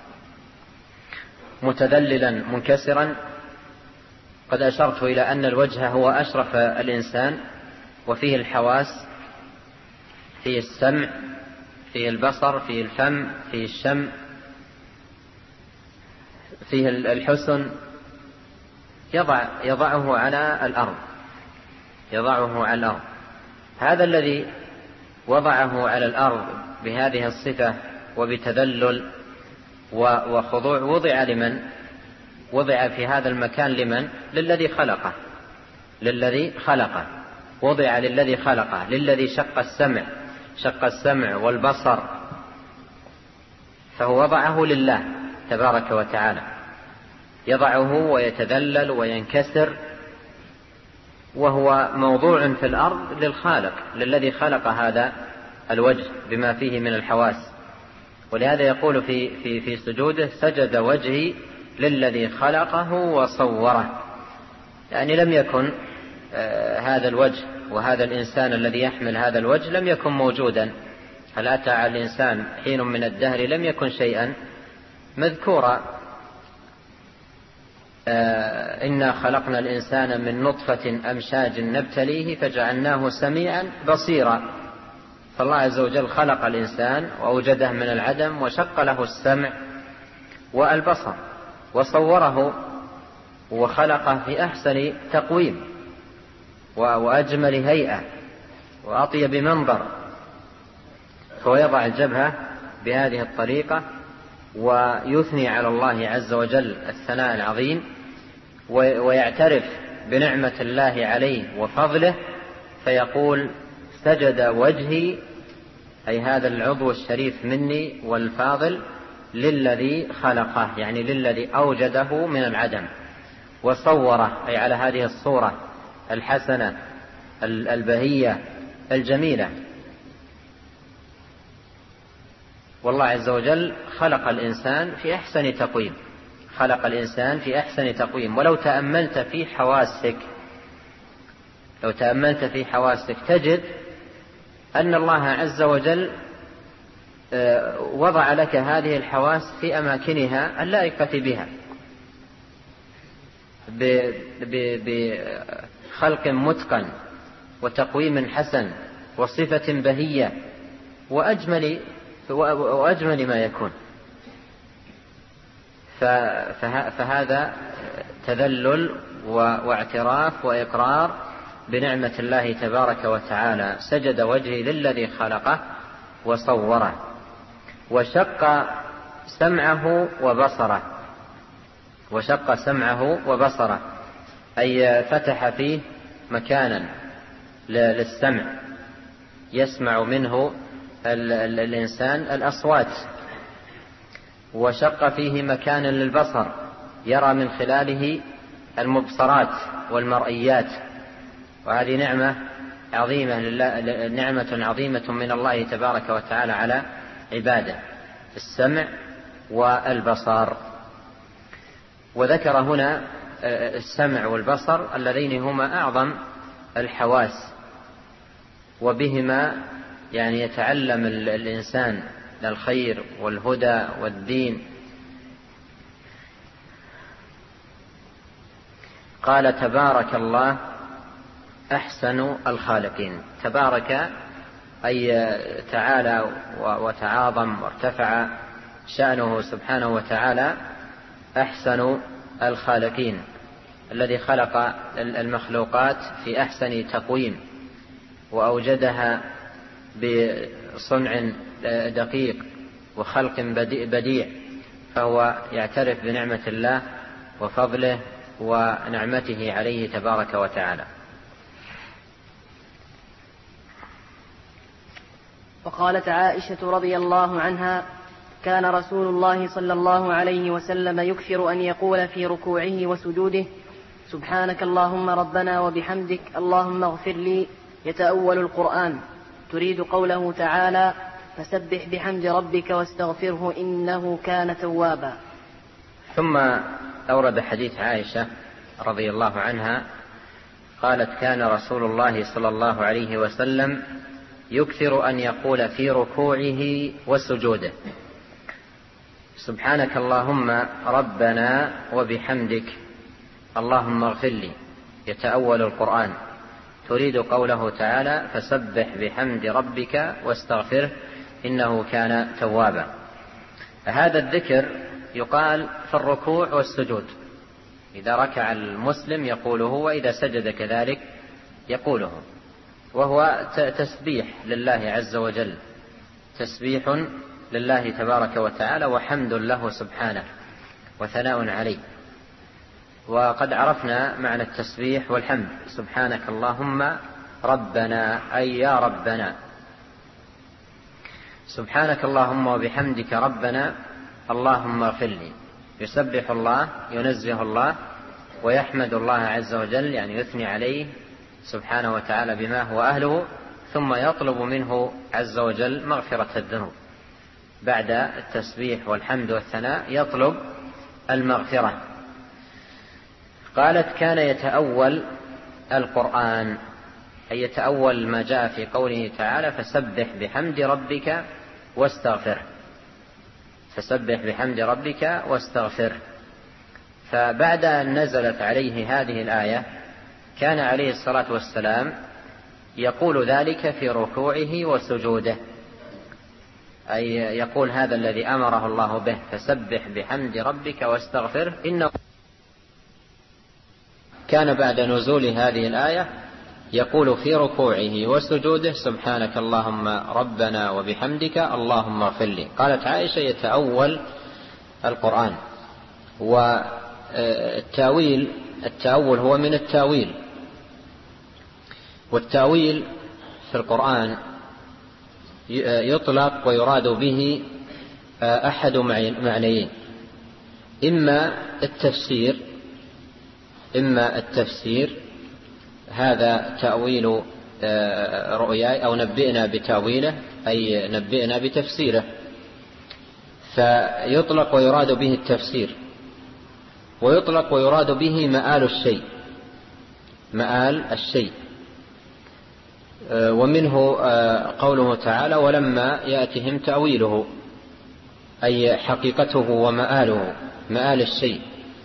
متذللا منكسرا. قد أشرت إلى أن الوجه هو أشرف الإنسان، وفيه الحواس، فيه السمع، فيه البصر، فيه الفم، فيه الشم، فيه الحسن. يضع يضعه على الأرض يضعه على الأرض هذا الذي وضعه على الأرض بهذه الصفة وبتذلل وخضوع وضع لمن؟ وضع في هذا المكان لمن؟ للذي خلقه للذي خلقه وضع للذي خلقه للذي شق السمع شق السمع والبصر، فهو وضعه لله تبارك وتعالى، يضعه ويتذلل وينكسر، وهو موضوع في الأرض للخالق، للذي خلق هذا الوجه بما فيه من الحواس. ولهذا يقول في, في, في سجوده: سجد وجهي للذي خلقه وصوره. يعني لم يكن آه هذا الوجه وهذا الإنسان الذي يحمل هذا الوجه لم يكن موجودا. هل أتى على الإنسان حين من الدهر لم يكن شيئا مذكورا. آه إنا خلقنا الإنسان من نطفة أمشاج نبتليه فجعلناه سميعا بصيرا. فالله عز وجل خلق الإنسان وأوجده من العدم وشق له السمع والبصر وصوره وخلقه في أحسن تقويم وأجمل هيئة وأطيب منظر. فهو يضع الجبهة بهذه الطريقة ويثني على الله عز وجل الثناء العظيم ويعترف بنعمة الله عليه وفضله، فيقول: سجد وجهي، أي هذا العضو الشريف مني والفاضل، للذي خلقه، يعني للذي أوجده من العدم، وصوره، أي على هذه الصورة الحسنة البهية الجميلة. والله عز وجل خلق الإنسان في أحسن تقويم خلق الإنسان في أحسن تقويم. ولو تأملت في حواسك لو تأملت في حواسك تجد أن الله عز وجل وضع لك هذه الحواس في أماكنها اللائقة بها بخلق متقن وتقويم حسن وصفة بهية وأجمل وأجمل ما يكون. فهذا تذلل واعتراف وإقرار بنعمة الله تبارك وتعالى. سجد وجهي للذي خلقه وصوره وشق سمعه وبصره وشق سمعه وبصره أي فتح فيه مكانا للسمع يسمع منه الإنسان الأصوات، وشق فيه مكانا للبصر يرى من خلاله المبصرات والمرئيات. وهذه نعمة عظيمة لله، نعمة عظيمة من الله تبارك وتعالى على عباده، السمع والبصر. وذكر هنا السمع والبصر اللذين هما أعظم الحواس، وبهما يعني يتعلم الإنسان الخير والهدى والدين. قال تبارك الله أحسن الخالقين. تبارك أي تعالى وتعاظم وارتفع شأنه سبحانه وتعالى، أحسن الخالقين، الذي خلق المخلوقات في أحسن تقويم وأوجدها بصنع دقيق وخلق بديع، فهو يعترف بنعمة الله وفضله ونعمته عليه تبارك وتعالى. وقالت عائشة رضي الله عنها: كان رسول الله صلى الله عليه وسلم يكثر أن يقول في ركوعه وسجوده: سبحانك اللهم ربنا وبحمدك اللهم اغفر لي، يتأول القرآن، تريد قوله تعالى: فسبح بحمد ربك واستغفره إنه كان توابا. ثم أورد حديث عائشة رضي الله عنها قالت: كان رسول الله صلى الله عليه وسلم يكثر أن يقول في ركوعه وسجوده: سبحانك اللهم ربنا وبحمدك اللهم اغفر لي، يتأول القرآن، تريد قوله تعالى: فسبح بحمد ربك واستغفره إنه كان توابا. هذا الذكر يقال في الركوع والسجود، إذا ركع المسلم يقوله، وإذا سجد كذلك يقوله، وهو تسبيح لله عز وجل، تسبيح لله تبارك وتعالى وحمد له سبحانه وثناء عليه. وقد عرفنا معنى التسبيح والحمد: سبحانك اللهم ربنا، أي يا ربنا. سبحانك اللهم وبحمدك ربنا اللهم اغفر لي، يسبح الله، ينزه الله، ويحمد الله عز وجل، يعني يثني عليه سبحانه وتعالى بما هو أهله، ثم يطلب منه عز وجل مغفرة الذنوب. بعد التسبيح والحمد والثناء يطلب المغفرة. قالت: كان يتأول القرآن، أي يتأول ما جاء في قوله تعالى: فسبح بحمد ربك واستغفره، فسبح بحمد ربك واستغفره. فبعد أن نزلت عليه هذه الآية كان عليه الصلاة والسلام يقول ذلك في ركوعه وسجوده، أي يقول هذا الذي أمره الله به: فسبح بحمد ربك واستغفره إنه. كان بعد نزول هذه الآية يقول في ركوعه وسجوده: سبحانك اللهم ربنا وبحمدك اللهم اغفر لي. قالت عائشة: يتأول القرآن. والتأويل، التأول هو من التأويل، والتأويل في القرآن يطلق ويراد به أحد معنيين: إما التفسير، إما التفسير، هذا تأويل رؤياي، أو نبئنا بتأويله، أي نبئنا بتفسيره، فيطلق ويراد به التفسير، ويطلق ويراد به مآل الشيء، مآل الشيء. ومنه قوله تعالى: ولما يأتهم تأويله، أي حقيقته ومآله، مآل الشيء.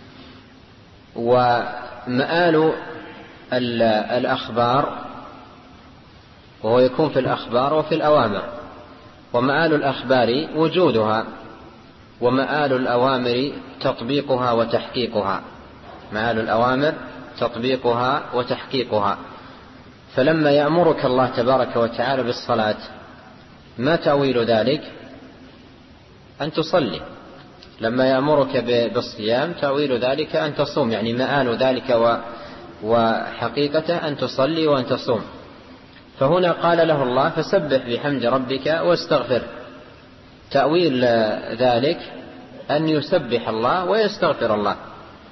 ومآل الأخبار، وهو يكون في الأخبار وفي الأوامر، ومآل الأخبار وجودها، ومآل الأوامر تطبيقها وتحقيقها، مآل الأوامر تطبيقها وتحقيقها. فلما يأمرك الله تبارك وتعالى بالصلاة، ما تأويل ذلك؟ أن تصلي. لما يأمرك بالصيام، تأويل ذلك أن تصوم، يعني مآل ذلك وحقيقته أن تصلي وأن تصوم. فهنا قال له الله: فسبح بحمد ربك واستغفر. تأويل ذلك أن يسبح الله ويستغفر الله.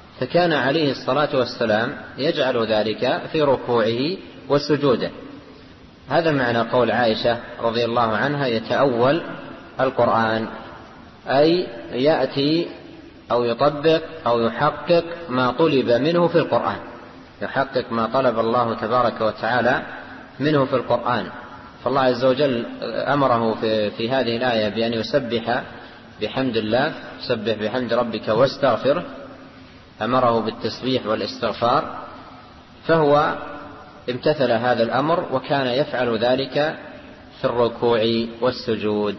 فكان عليه الصلاة والسلام يجعل ذلك في ركوعه وسجوده. هذا معنى قول عائشة رضي الله عنها يتأول القرآن، أي يأتي أو يطبق أو يحقق ما طلب منه في القرآن، يحقق ما طلب الله تبارك وتعالى منه في القرآن. فالله عز وجل أمره في, في هذه الآية بأن يسبح بحمد الله، سبح بحمد ربك واستغفره، أمره بالتسبيح والاستغفار، فهو امتثل هذا الأمر وكان يفعل ذلك في الركوع والسجود.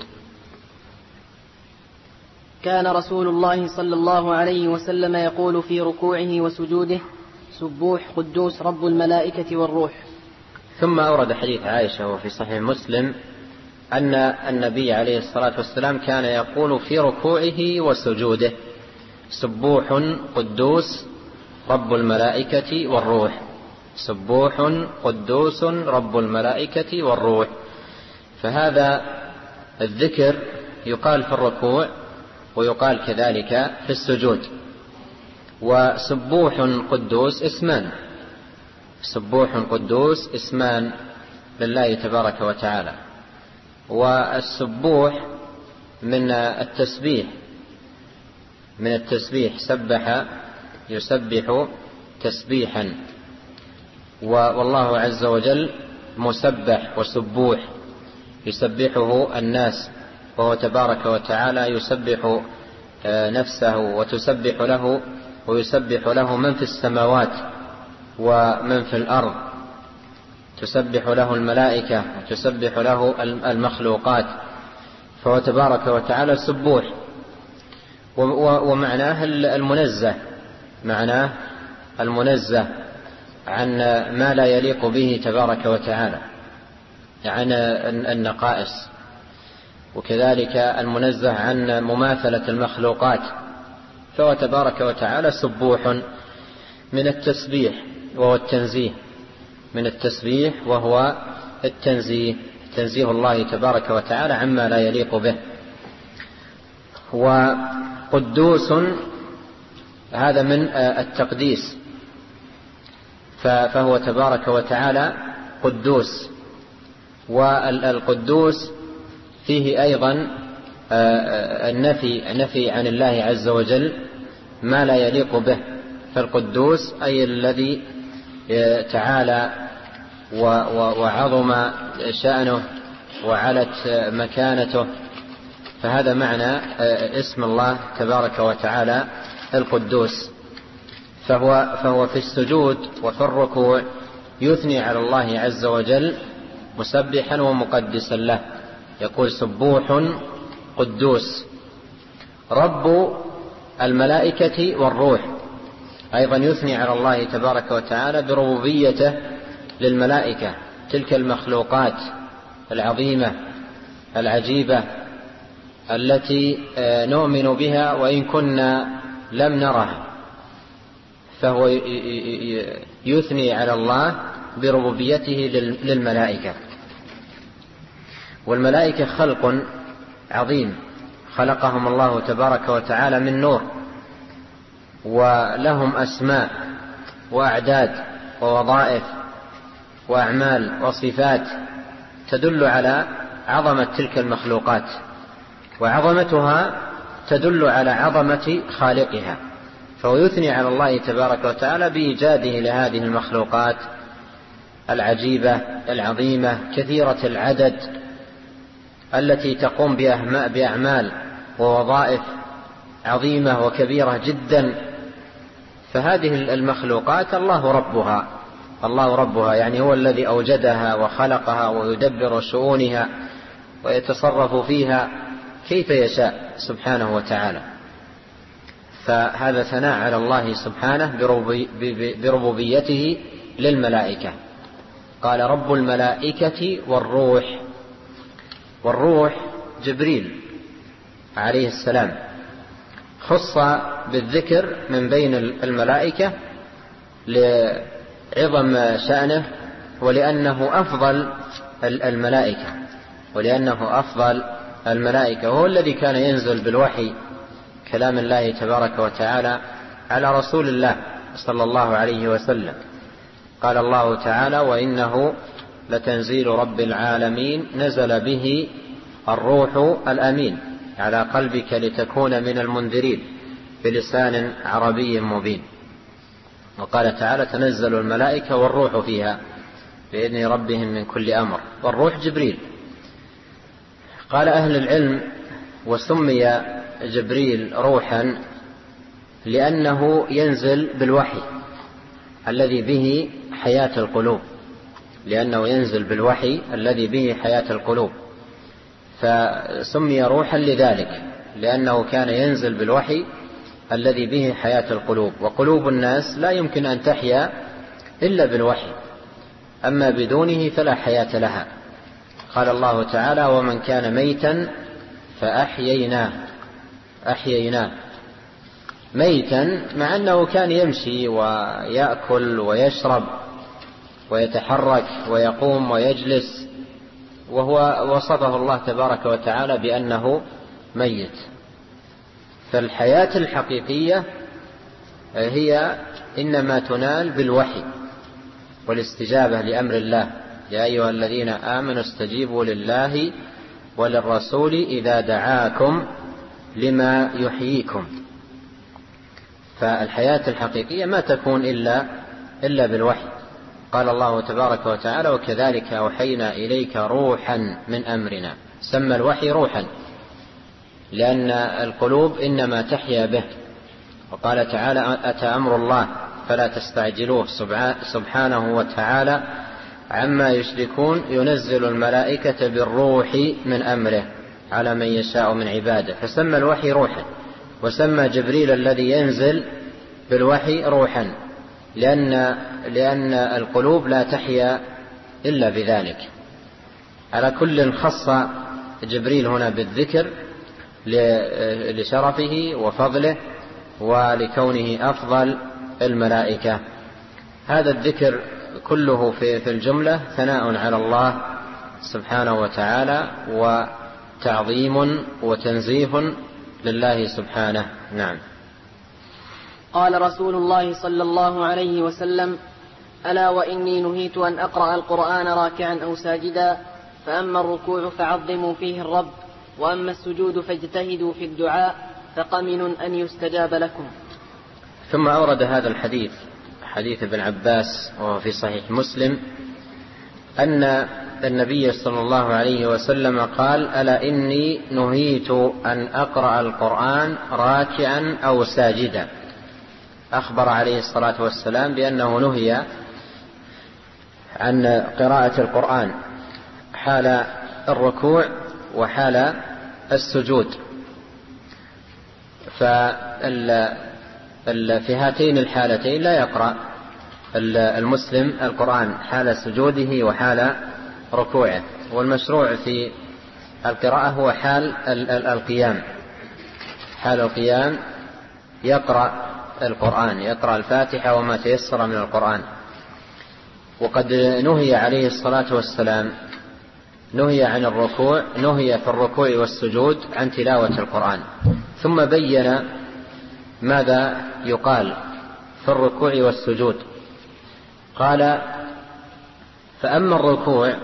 كان رسول الله صلى الله عليه وسلم يقول في ركوعه وسجوده: سبوح قدوس رب الملائكة والروح. ثم أورد حديث عائشة وفي صحيح مسلم أن النبي عليه الصلاة والسلام كان يقول في ركوعه وسجوده: سبوح قدوس رب الملائكة والروح، سبوح قدوس رب الملائكة والروح. فهذا الذكر يقال في الركوع ويقال كذلك في السجود. وسبوح قدوس اسمان، سبوح قدوس اسمان لله تبارك وتعالى. والسبوح من التسبيح، من التسبيح سبح يسبح تسبيحا، والله عز وجل مسبح وسبوح يسبحه الناس، وهو تبارك وتعالى يسبح نفسه وتسبح له ويسبح له من في السماوات ومن في الأرض، تسبح له الملائكة وتسبح له المخلوقات، فهو تبارك وتعالى سبوح. ومعناه المنزه، معناه المنزه عن ما لا يليق به تبارك وتعالى، عن النقائص، وكذلك المنزه عن مماثلة المخلوقات، فهو تبارك وتعالى سبوح. من التسبيح وهو التنزيه، من التسبيح وهو التنزيه، تنزيه الله تبارك وتعالى عما لا يليق به. وقدوس هذا من التقديس، فهو تبارك وتعالى قدوس. والقدوس فيه أيضا النفي، نفي عن الله عز وجل ما لا يليق به، فالقدوس أي الذي تعالى وعظم شأنه وعلت مكانته، فهذا معنى اسم الله تبارك وتعالى القدوس. فهو, فهو في السجود وفي الركوع يثني على الله عز وجل مسبحا ومقدسا له، يقول سبوح قدوس رب الملائكة والروح. أيضا يثني على الله تبارك وتعالى بربوبيته للملائكة، تلك المخلوقات العظيمة العجيبة التي نؤمن بها وإن كنا لم نرها، فهو يثني على الله بربوبيته للملائكة. والملائكة خلق عظيم خلقهم الله تبارك وتعالى من نور، ولهم أسماء وأعداد ووظائف وأعمال وصفات تدل على عظمة تلك المخلوقات، وعظمتها تدل على عظمة خالقها، فهو يثني على الله تبارك وتعالى بإيجاده لهذه المخلوقات العجيبة العظيمة كثيرة العدد التي تقوم بأعمال ووظائف عظيمة وكبيرة جدا. فهذه المخلوقات الله ربها، الله ربها يعني هو الذي أوجدها وخلقها ويدبر شؤونها ويتصرف فيها كيف يشاء سبحانه وتعالى. فهذا ثناء على الله سبحانه بربوبيته للملائكة. قال رب الملائكة والروح، والروح جبريل عليه السلام خص بالذكر من بين الملائكة لعظم شأنه ولأنه أفضل الملائكة، ولأنه أفضل الملائكة، وهو الذي كان ينزل بالوحي كلام الله تبارك وتعالى على رسول الله صلى الله عليه وسلم. قال الله تعالى وإنه لتنزيل رب العالمين نزل به الروح الأمين على قلبك لتكون من المنذرين بلسان عربي مبين. وقال تعالى تنزل الملائكة والروح فيها بإذن ربهم من كل أمر، والروح جبريل. قال أهل العلم وسمي جبريل روحا لأنه ينزل بالوحي الذي به حياة القلوب، لأنه ينزل بالوحي الذي به حياة القلوب، فسمي روحا لذلك لأنه كان ينزل بالوحي الذي به حياة القلوب. وقلوب الناس لا يمكن أن تحيا إلا بالوحي، أما بدونه فلا حياة لها. قال الله تعالى ومن كان ميتا فأحييناه أحييناه ميتا، مع أنه كان يمشي ويأكل ويشرب ويتحرك ويقوم ويجلس، وهو وصفه الله تبارك وتعالى بأنه ميت. فالحياة الحقيقية هي إنما تنال بالوحي والاستجابة لأمر الله. يا أيها الذين آمنوا استجيبوا لله وللرسول إذا دعاكم لما يحييكم. فالحياة الحقيقية ما تكون إلا, إلا بالوحي. قال الله تبارك وتعالى وكذلك أوحينا إليك روحا من أمرنا. سمى الوحي روحا لأن القلوب إنما تحيا به. وقال تعالى أتى أمر الله فلا تستعجلوه سبحانه وتعالى عما يشركون ينزل الملائكة بالروح من أمره على من يشاء من عباده. فسمى الوحي روحا، وسمى جبريل الذي ينزل بالوحي روحا لأن, لأن القلوب لا تحيا إلا بذلك. على كل خص جبريل هنا بالذكر لشرفه وفضله ولكونه أفضل الملائكة. هذا الذكر كله في الجملة ثناء على الله سبحانه وتعالى وتعظيم وتنزيه لله سبحانه. نعم. قال رسول الله صلى الله عليه وسلم ألا وإني نهيت أن أقرأ القرآن راكعا أو ساجدا، فأما الركوع فعظموا فيه الرب، وأما السجود فاجتهدوا في الدعاء فقمن أن يستجاب لكم. ثم أورد هذا الحديث حديث ابن عباس وهو في صحيح مسلم أن النبي صلى الله عليه وسلم قال ألا إني نهيت أن أقرأ القرآن راكعا أو ساجدا. أخبر عليه الصلاة والسلام بأنه نهي عن قراءة القرآن حال الركوع وحال السجود. ففي هاتين الحالتين لا يقرأ المسلم القرآن حال سجوده وحال ركوعه، والمشروع في القراءة هو حال القيام. حال القيام يقرأ القرآن، يقرأ الفاتحة وما تيسر من القرآن. وقد نهي عليه الصلاة والسلام نهي عن الركوع نهي في الركوع والسجود عن تلاوة القرآن، ثم بين ماذا يقال في الركوع والسجود. قال فأما الركوع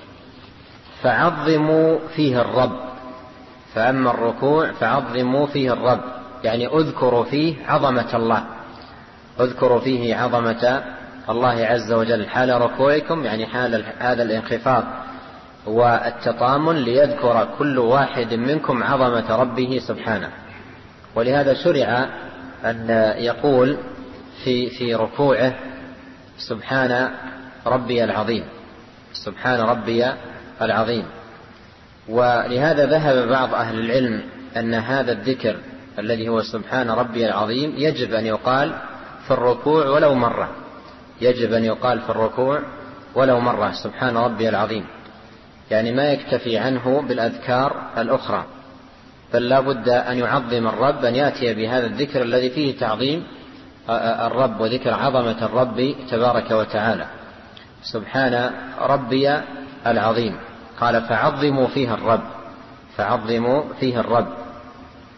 فعظموا فيه الرب فأما الركوع فعظموا فيه الرب، يعني اذكروا فيه عظمة الله، اذكروا فيه عظمة الله عز وجل حال ركوعكم، يعني حال هذا الانخفاض والتطامن، ليذكر كل واحد منكم عظمة ربه سبحانه. ولهذا شرع أن يقول في في ركوعه سبحان ربي العظيم، سبحان ربي العظيم. ولهذا ذهب بعض أهل العلم أن هذا الذكر الذي هو سبحان ربي العظيم يجب أن يقال في الركوع ولو مرة، يجب أن يقال في الركوع ولو مرة سبحان ربي العظيم، يعني ما يكتفي عنه بالأذكار الأخرى، بل لا بد أن يعظم الرب، أن يأتي بهذا الذكر الذي فيه تعظيم الرب وذكر عظمة الرب تبارك وتعالى. سبحان ربي العظيم. قال فعظموا فيه الرب فعظموا فيه الرب.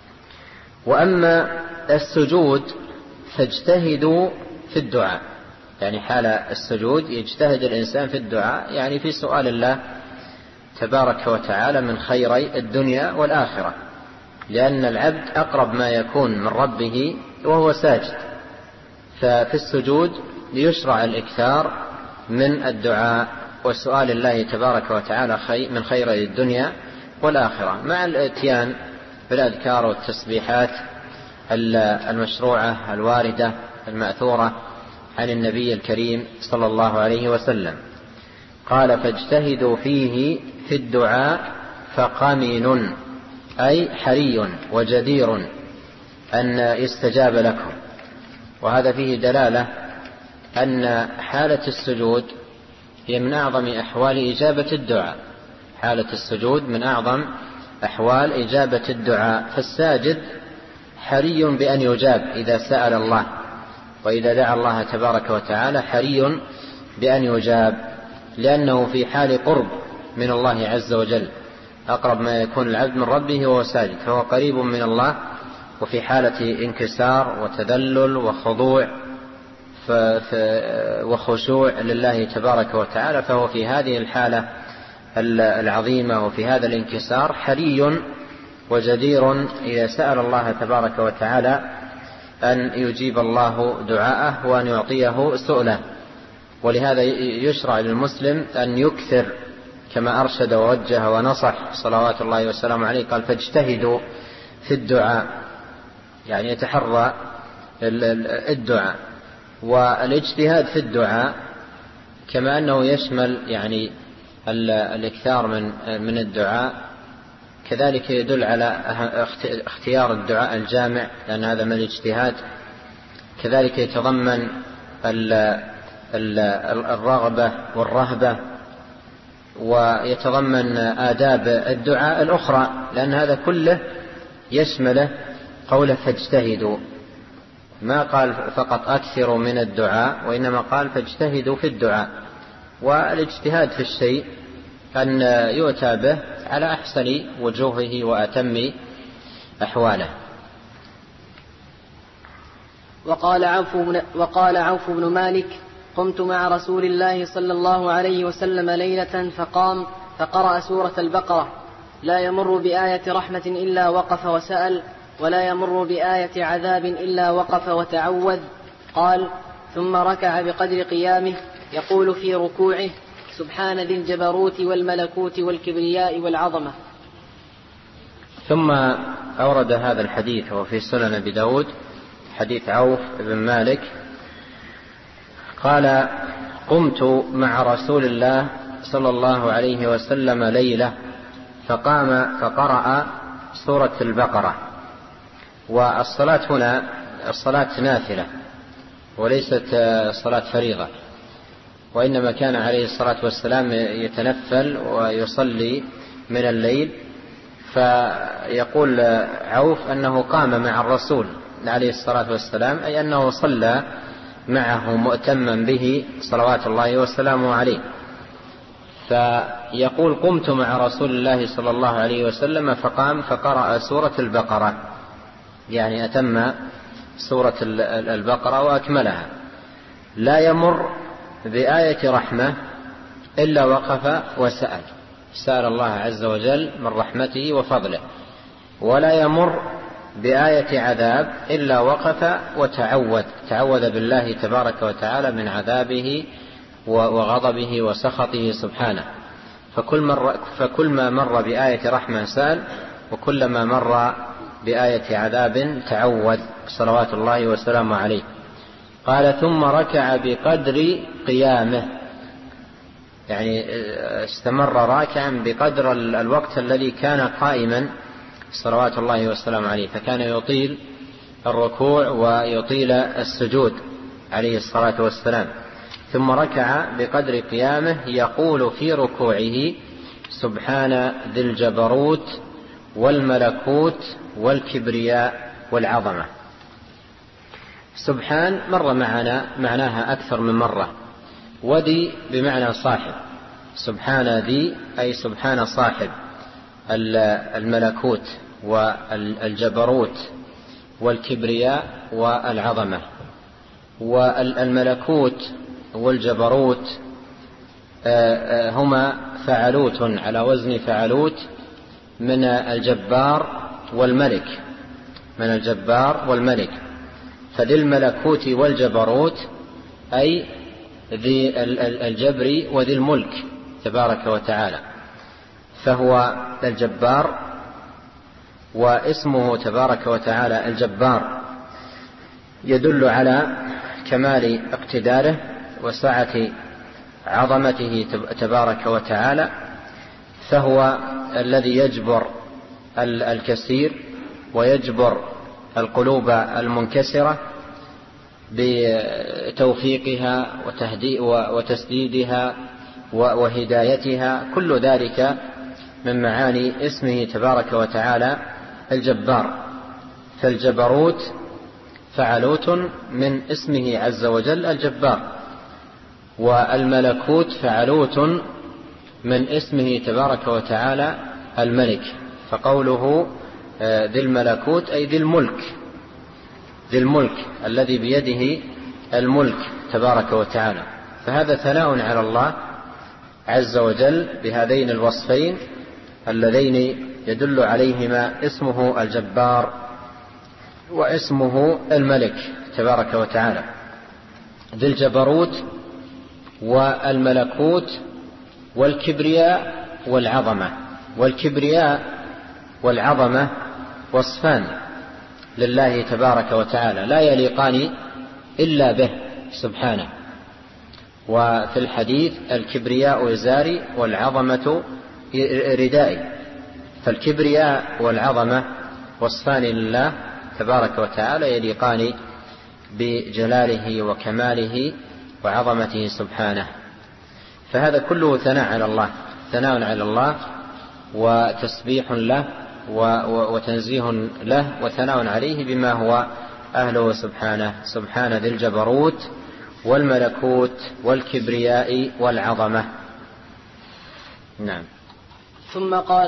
وأما السجود فاجتهدوا في الدعاء، يعني حال السجود يجتهد الإنسان في الدعاء، يعني في سؤال الله تبارك وتعالى من خيري الدنيا والآخرة، لأن العبد أقرب ما يكون من ربه وهو ساجد، ففي السجود يشرع الإكثار من الدعاء وسؤال الله تبارك وتعالى من خيري الدنيا والآخرة، مع الاتيان بالأذكار والتسبيحات المشروعة الواردة المأثورة عن النبي الكريم صلى الله عليه وسلم. قال: فاجتهدوا فيه في الدعاء فقمن، أي حري وجدير أن يستجاب لكم. وهذا فيه دلالة أن حالة السجود هي من أعظم أحوال إجابة الدعاء، حالة السجود من أعظم أحوال إجابة الدعاء، فالساجد حري بأن يجاب إذا سأل الله، وإذا دعا الله تبارك وتعالى حري بأن يجاب، لأنه في حال قرب من الله عز وجل، أقرب ما يكون العبد من ربه وهو ساجد، فهو قريب من الله، وفي حالة انكسار وتذلل وخضوع وخشوع لله تبارك وتعالى، فهو في هذه الحالة العظيمة وفي هذا الانكسار حري وجدير إذا سأل الله تبارك وتعالى أن يجيب الله دعاءه وأن يعطيه سؤله. ولهذا يشرع للمسلم أن يكثر كما أرشد ووجه ونصح صلوات الله وسلامه عليه، قال: فاجتهدوا في الدعاء، يعني يتحرى الدعاء. والاجتهاد في الدعاء كما أنه يشمل يعني الإكثار من من الدعاء، كذلك يدل على اختيار الدعاء الجامع، لأن هذا من الاجتهاد. كذلك يتضمن الرغبة والرهبة، ويتضمن آداب الدعاء الأخرى، لأن هذا كله يشمله قوله فاجتهدوا. ما قال فقط أكثروا من الدعاء، وإنما قال فاجتهدوا في الدعاء. والاجتهاد في الشيء أن يؤتى به على أحسن وجوهه وأتم أحواله. وقال عوف بن, وقال عوف بن مالك: قمت مع رسول الله صلى الله عليه وسلم ليلة فقام فقرأ سورة البقرة: لا يمر بآية رحمة إلا وقف وسأل، ولا يمر بآية عذاب إلا وقف وتعوذ. قال: ثم ركع بقدر قيامه يقول في ركوعه: سبحان ذي الجبروت والملكوت والكبرياء والعظمة. ثم أورد هذا الحديث وفي سنن أبي داود حديث عوف بن مالك قال: قمت مع رسول الله صلى الله عليه وسلم ليلة فقام فقرأ سورة البقرة. والصلاة هنا الصلاة نافلة وليست صلاة فريضة، وإنما كان عليه الصلاة والسلام يتنفل ويصلي من الليل. فيقول عوف أنه قام مع الرسول عليه الصلاة والسلام، أي أنه صلى معه مؤتما به صلوات الله وسلامه عليه. فيقول: قمت مع رسول الله صلى الله عليه وسلم فقام فقرأ سورة البقرة، يعني أتم سورة البقرة وأكملها. لا يمر بآية رحمة إلا وقف وسأل، سأل الله عز وجل من رحمته وفضله. ولا يمر بآية عذاب إلا وقف وتعوذ، تعوذ بالله تبارك وتعالى من عذابه وغضبه وسخطه سبحانه. فكل, مر فكل ما مر بآية رحمة سأل، وكلما مر بآية عذاب تعوذ صلوات الله وسلامه عليه. قال: ثم ركع بقدر قيامه، يعني استمر راكعا بقدر الوقت الذي كان قائما صلوات الله وسلامه عليه، فكان يطيل الركوع ويطيل السجود عليه الصلاة والسلام. ثم ركع بقدر قيامه يقول في ركوعه: سبحان ذي الجبروت والملكوت والكبرياء والعظمة. سبحان مر معنا معناها أكثر من مرة، وذي بمعنى صاحب. سبحان ذي أي سبحان صاحب الملكوت والجبروت والكبرياء والعظمة. والملكوت والجبروت هما فعلوت على وزن فعلوت من الجبار والملك من الجبار والملك فذي الملكوت والجبروت أي ذي الجبر وذي الملك تبارك وتعالى. فهو الجبار، واسمه تبارك وتعالى الجبار يدل على كمال اقتداره وسعة عظمته تبارك وتعالى، فهو الذي يجبر الكثير ويجبر القلوب المنكسرة بتوفيقها وتسديدها وهدايتها. كل ذلك من معاني اسمه تبارك وتعالى الجبار. فالجبروت فعلوت من اسمه عز وجل الجبار، والملكوت فعلوت من اسمه تبارك وتعالى الملك. فقوله ذي الملكوت أي ذي الملك، ذي الملك الذي بيده الملك تبارك وتعالى. فهذا ثناء على الله عز وجل بهذين الوصفين اللذين يدل عليهما اسمه الجبار واسمه الملك تبارك وتعالى. ذي الجبروت والملكوت والكبرياء والعظمة. والكبرياء والعظمة وصفان لله تبارك وتعالى لا يليقان إلا به سبحانه. وفي الحديث الكبرياء إزاري والعظمة ردائي. فالكبرياء والعظمة وصفان لله تبارك وتعالى يليقان بجلاله وكماله وعظمته سبحانه. فهذا كله ثناء على الله، ثناء على الله وتسبيح له وتنزيه له وثناء عليه بما هو أهله سبحانه. سبحان ذي الجبروت والملكوت والكبرياء والعظمة. نعم. ثم قال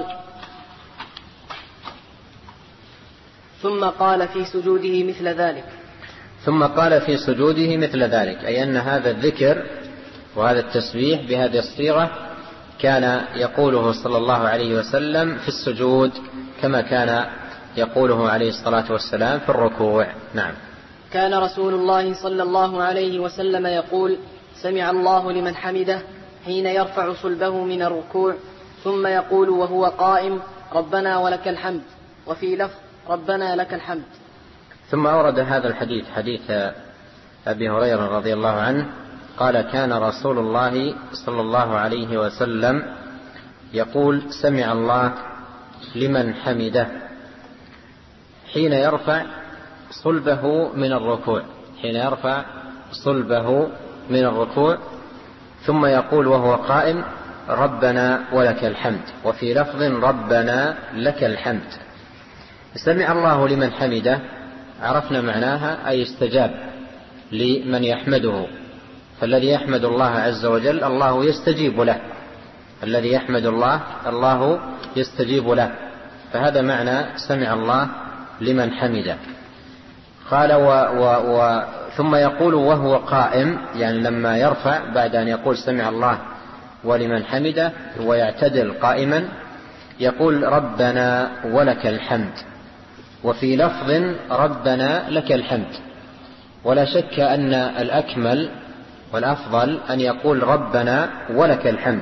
ثم قال في سجوده مثل ذلك ثم قال في سجوده مثل ذلك أي أن هذا الذكر وهذا التسبيح بهذه الصيغة كان يقوله صلى الله عليه وسلم في السجود كما كان يقوله عليه الصلاة والسلام في الركوع. نعم. كان رسول الله صلى الله عليه وسلم يقول: سمع الله لمن حمده حين يرفع صلبه من الركوع، ثم يقول وهو قائم: ربنا ولك الحمد، وفي لفظ: ربنا لك الحمد. ثم أورد هذا الحديث حديث أبي هريرة رضي الله عنه قال: كان رسول الله صلى الله عليه وسلم يقول: سمع الله لمن حمده حين يرفع صلبه من الركوع حين يرفع صلبه من الركوع ثم يقول وهو قائم: ربنا ولك الحمد، وفي لفظ: ربنا لك الحمد. سمع الله لمن حمده عرفنا معناها أي استجاب لمن يحمده. فالذي يحمد الله عز وجل الله يستجيب له، الذي يحمد الله الله يستجيب له. فهذا معنى سمع الله لمن حمده. قال و و و ثم يقول وهو قائم، يعني لما يرفع بعد أن يقول سمع الله ولمن حمده ويعتدل قائما يقول: ربنا ولك الحمد، وفي لفظ: ربنا لك الحمد. ولا شك أن الأكمل والأفضل أن يقول: ربنا ولك الحمد،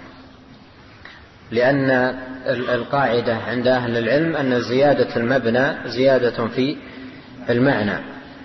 لأن القاعدة عند أهل العلم أن زيادة المبنى زيادة في المعنى.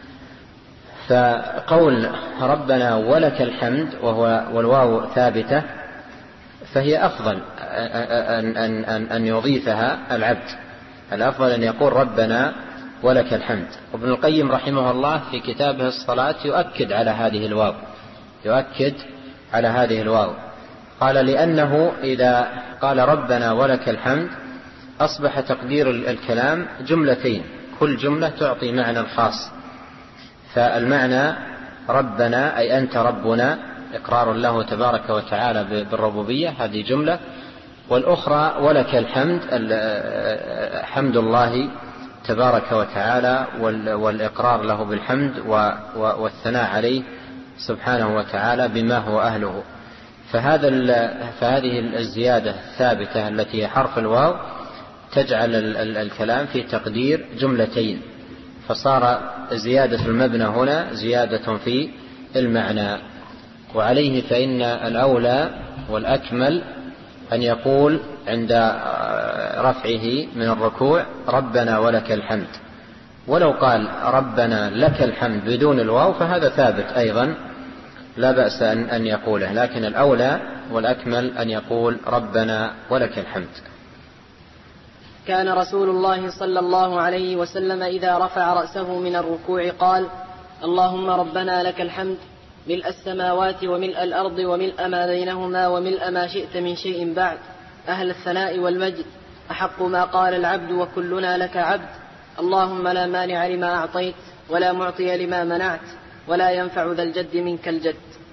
فقول ربنا ولك الحمد وهو والواو ثابتة فهي أفضل أن, أن, أن, أن يضيفها العبد. الأفضل أن يقول ربنا ولك الحمد. وابن القيم رحمه الله في كتابه الصلاة يؤكد على هذه الواو يؤكد على هذه الواو قال: لأنه إذا قال ربنا ولك الحمد أصبح تقدير الكلام جملتين، كل جملة تعطي معنى خاص. فالمعنى ربنا أي أنت ربنا، إقرار له تبارك وتعالى بالربوبية، هذه جملة. والأخرى ولك الحمد، حمد الله تبارك وتعالى والإقرار له بالحمد والثناء عليه سبحانه وتعالى بما هو أهله. فهذا فهذه الزيادة الثابتة التي هي حرف الواو تجعل الكلام في تقدير جملتين، فصار زيادة المبنى هنا زيادة في المعنى. وعليه فإن الأولى والأكمل أن يقول عند رفعه من الركوع ربنا ولك الحمد، ولو قال ربنا لك الحمد بدون الواو فهذا ثابت أيضا لا بأس أن يقوله، لكن الأولى والأكمل أن يقول ربنا ولك الحمد. كان رسول الله صلى الله عليه وسلم إذا رفع رأسه من الركوع قال اللهم ربنا لك الحمد ملء السماوات وملء الأرض وملء ما بينهما وملء ما شئت من شيء بعد، أهل الثناء والمجد، أحق ما قال العبد وكلنا لك عبد، اللهم لا مانع لما أعطيت ولا معطي لما منعت ولا ينفع ذا الجد منك الجد.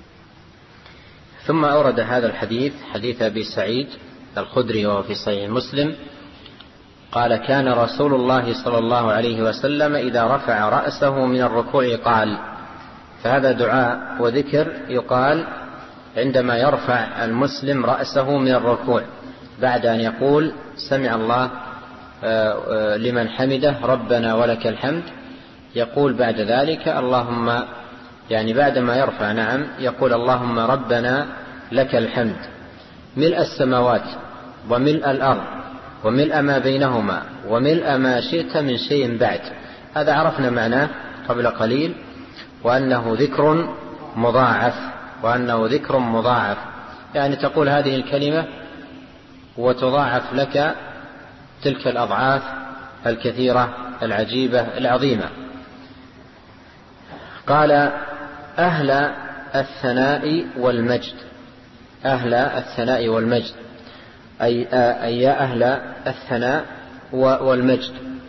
ثم أورد هذا الحديث حديث أبي سعيد الخدري وهو في صحيح مسلم قال كان رسول الله صلى الله عليه وسلم إذا رفع رأسه من الركوع قال، فهذا دعاء وذكر يقال عندما يرفع المسلم رأسه من الركوع بعد أن يقول سمع الله لمن حمده ربنا ولك الحمد، يقول بعد ذلك اللهم، يعني بعدما يرفع نعم يقول اللهم ربنا لك الحمد ملء السماوات وملء الأرض وملء ما بينهما وملء ما شئت من شيء بعد. هذا عرفنا معناه قبل قليل، وأنه ذكر مضاعف وأنه ذكر مضاعف يعني تقول هذه الكلمة وتضاعف لك تلك الأضعاف الكثيرة العجيبة العظيمة. قال أهل الثناء والمجد، أهل الثناء والمجد أي, أي يا أهل الثناء والمجد.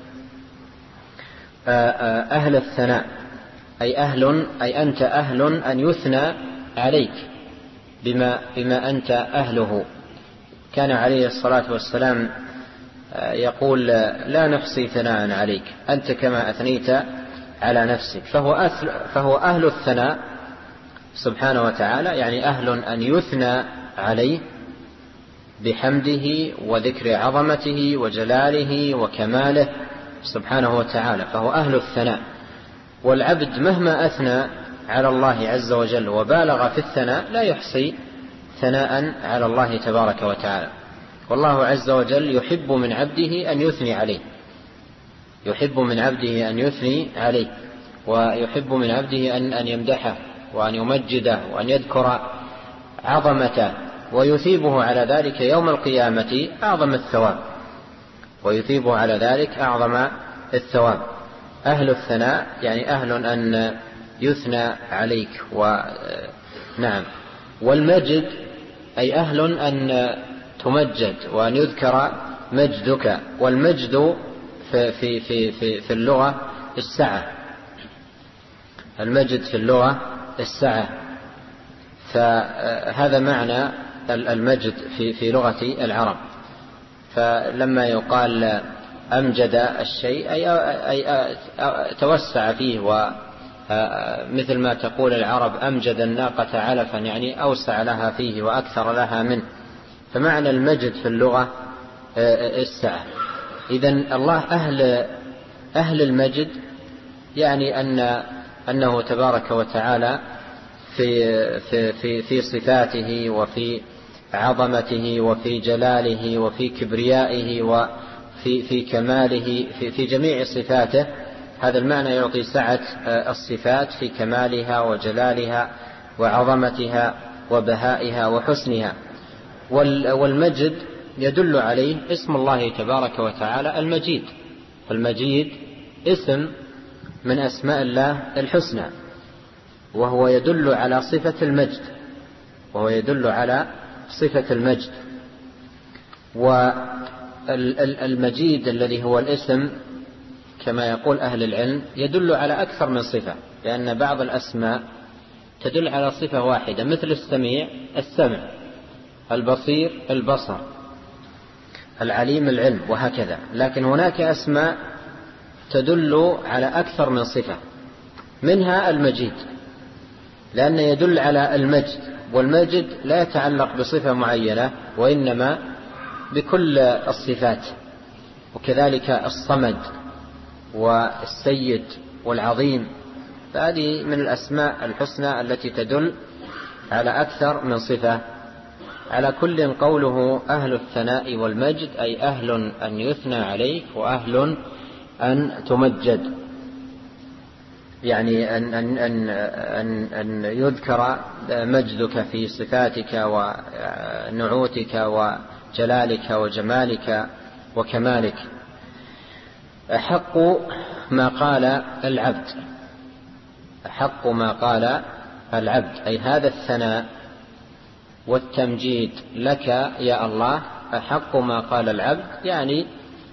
أهل الثناء أي أهل، أي أنت أهل أن يثنى عليك بما, بما أنت أهله. كان عليه الصلاة والسلام يقول لا نحصي ثناء عليك أنت كما أثنيت على نفسك، فهو أهل, فهو أهل الثناء سبحانه وتعالى، يعني أهل أن يثنى عليه بحمده وذكر عظمته وجلاله وكماله سبحانه وتعالى، فهو أهل الثناء. والعبد مهما أثنى على الله عز وجل وبالغ في الثناء لا يحصي ثناء على الله تبارك وتعالى. والله عز وجل يحب من عبده أن يثني عليه، يحب من عبده أن يثني عليه، ويحب من عبده أن, أن يمدحه وأن يمجده وأن يذكر عظمته، ويثيبه على ذلك يوم القيامة أعظم الثواب، ويثيبه على ذلك أعظم الثواب. أهل الثناء يعني أهل أن يثنى عليك ونعم. والمجد أي أهل أن تمجد وأن يذكر مجدك. والمجد في, في, في, في, في اللغة السعة، المجد في اللغة السعة، فهذا معنى المجد في, في لغة العرب. فلما يقال أمجد الشيء أي, أي توسع فيه، ومثل ما تقول العرب أمجد الناقة علفا يعني أوسع لها فيه وأكثر لها منه، فمعنى المجد في اللغة السعة. إذن الله أهل, أهل المجد يعني أن أنه تبارك وتعالى في, في, في, في صفاته وفي عظمته وفي جلاله وفي كبريائه وفي في كماله في, في جميع صفاته. هذا المعنى يعطي سعة الصفات في كمالها وجلالها وعظمتها وبهائها وحسنها. والمجد يدل عليه اسم الله تبارك وتعالى المجيد، فالمجيد اسم من أسماء الله الحسنى، وهو يدل على صفة المجد، وهو يدل على صفة المجد. والمجيد الذي هو الاسم كما يقول أهل العلم يدل على أكثر من صفة، لأن بعض الأسماء تدل على صفة واحدة، مثل السميع السمع، البصير البصر، العليم العلم، وهكذا. لكن هناك أسماء تدل على أكثر من صفة، منها المجيد، لأنه يدل على المجد، والمجد لا يتعلق بصفة معينة وإنما بكل الصفات. وكذلك الصمد والسيد والعظيم، فهذه من الأسماء الحسنى التي تدل على أكثر من صفة. على كل قوله أهل الثناء والمجد أي أهل أن يثنى عليك وأهل أن تمجد، يعني أن, أن, أن, أن, أن يذكر مجدك في صفاتك ونعوتك وجلالك وجمالك وكمالك. أحق ما قال العبد، أحق ما قال العبد أي هذا الثناء والتمجيد لك يا الله أحق ما قال العبد، يعني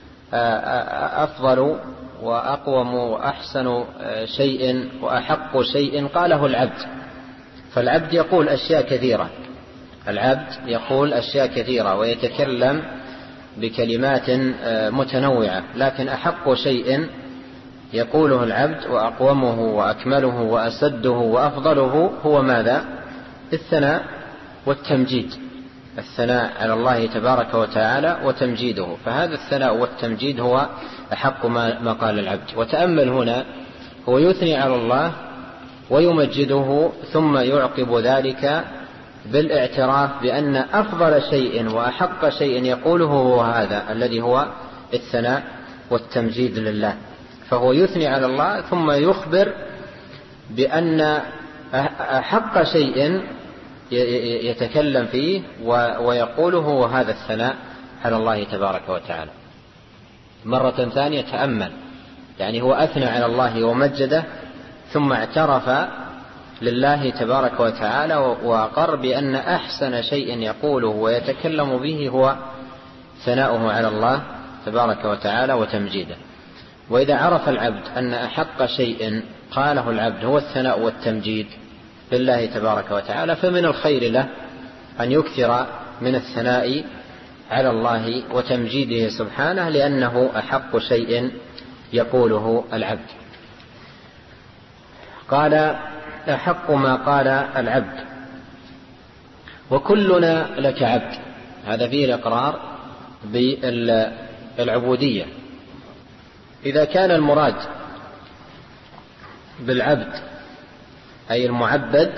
أفضل وأقوم وأحسن شيء وأحق شيء قاله العبد. فالعبد يقول أشياء كثيرة، العبد يقول أشياء كثيرة ويتكلم بكلمات متنوعة، لكن أحق شيء يقوله العبد وأقومه وأكمله وأسده وأفضله هو ماذا؟ الثناء والتمجيد، الثناء على الله تبارك وتعالى وتمجيده. فهذا الثناء والتمجيد هو أحق ما قال العبد. وتأمل هنا، هو يثني على الله ويمجده، ثم يعقب ذلك بالاعتراف بأن أفضل شيء وأحق شيء يقوله هو هذا الذي هو الثناء والتمجيد لله. فهو يثني على الله ثم يخبر بأن أحق شيء يتكلم فيه ويقوله هو هذا الثناء على الله تبارك وتعالى. مرة ثانية تأمل، يعني هو أثنى على الله ومجده ثم اعترف لله تبارك وتعالى وقر بأن أحسن شيء يقوله ويتكلم به هو ثناؤه على الله تبارك وتعالى وتمجيده. وإذا عرف العبد أن أحق شيء قاله العبد هو الثناء والتمجيد لله تبارك وتعالى، فمن الخير له أن يكثر من الثناء على الله وتمجيده سبحانه، لأنه أحق شيء يقوله العبد. قال أحق ما قال العبد وكلنا لك عبد، هذا فيه الإقرار بالعبودية. إذا كان المراد بالعبد أي المعبد،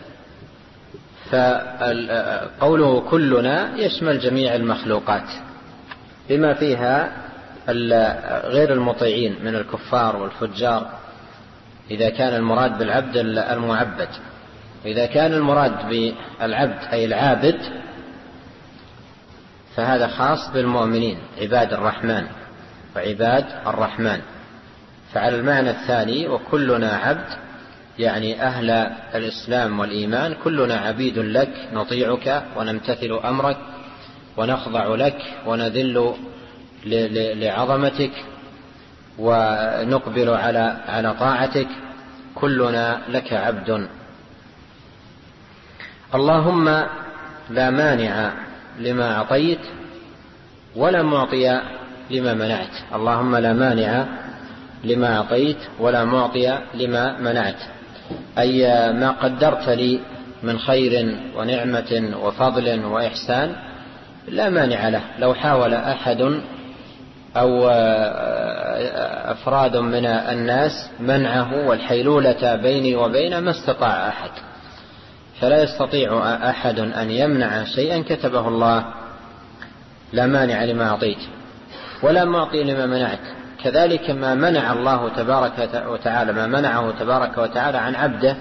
فقوله كلنا يشمل جميع المخلوقات بما فيها غير المطيعين من الكفار والفجار، إذا كان المراد بالعبد المعبد. وإذا كان المراد بالعبد أي العابد فهذا خاص بالمؤمنين عباد الرحمن وعباد الرحمن. فعلى المعنى الثاني وكلنا عبد، يعني أهل الإسلام والإيمان كلنا عبيد لك، نطيعك ونمتثل أمرك ونخضع لك ونذل لعظمتك ونقبل على على طاعتك، كلنا لك عبد. اللهم لا مانع لما أعطيت ولا معطي لما منعت، اللهم لا مانع لما أعطيت ولا معطي لما منعت، أي ما قدرت لي من خير ونعمة وفضل وإحسان لا مانع له. لو حاول أحد أو أفراد من الناس منعه والحيلولة بيني وبين ما استطاع أحد، فلا يستطيع أحد أن يمنع شيئا كتبه الله. لا مانع لما أعطيت ولا معطي لما منعت. كذلك ما منع الله تبارك وتعالى ما منعه تبارك وتعالى عن عبده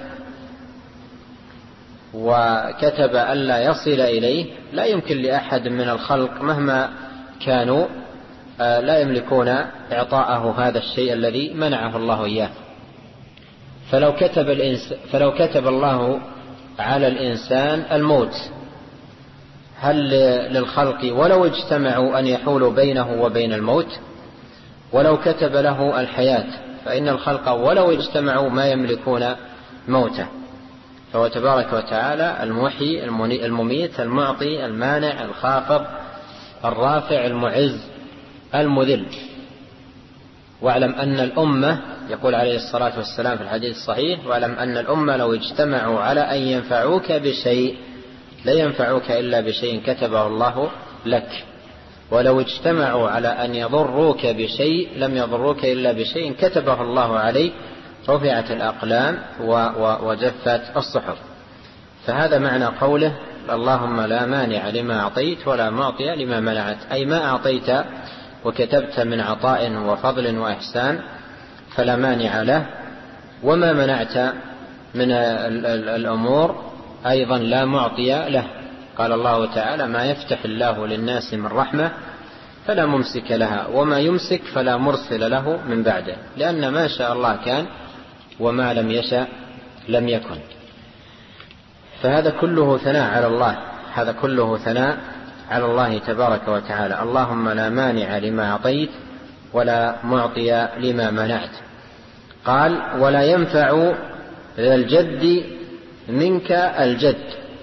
وكتب ألا يصل إليه، لا يمكن لأحد من الخلق مهما كانوا لا يملكون إعطاءه هذا الشيء الذي منعه الله إياه. فلو كتب, الإنس فلو كتب الله على الإنسان الموت، هل للخلق ولو اجتمعوا أن يحولوا بينه وبين الموت؟ ولو كتب له الحياة فإن الخلق ولو اجتمعوا ما يملكون موته. فهو تبارك وتعالى المحيي المميت المعطي المانع الخافض الرافع المعز المذل. واعلم أن الأمة يقول عليه الصلاة والسلام في الحديث الصحيح: واعلم أن الأمة لو اجتمعوا على أن ينفعوك بشيء لا ينفعوك إلا بشيء كتبه الله لك، ولو اجتمعوا على أن يضروك بشيء لم يضروك إلا بشيء كتبه الله عليك، رفعت الأقلام وجفت الصحف. فهذا معنى قوله: اللهم لا مانع لما أعطيت ولا معطي لما منعت، أي ما أعطيت وكتبت من عطاء وفضل وإحسان فلا مانع له، وما منعت من الأمور أيضا لا معطي له. قال الله تعالى: ما يفتح الله للناس من رحمة فلا ممسك لها وما يمسك فلا مرسل له من بعده، لأن ما شاء الله كان وما لم يشاء لم يكن. فهذا كله ثناء على الله، هذا كله ثناء على الله تبارك وتعالى. اللهم لا مانع لما أعطيت ولا معطي لما منعت. قال: ولا ينفع ذا الجد منك الجد.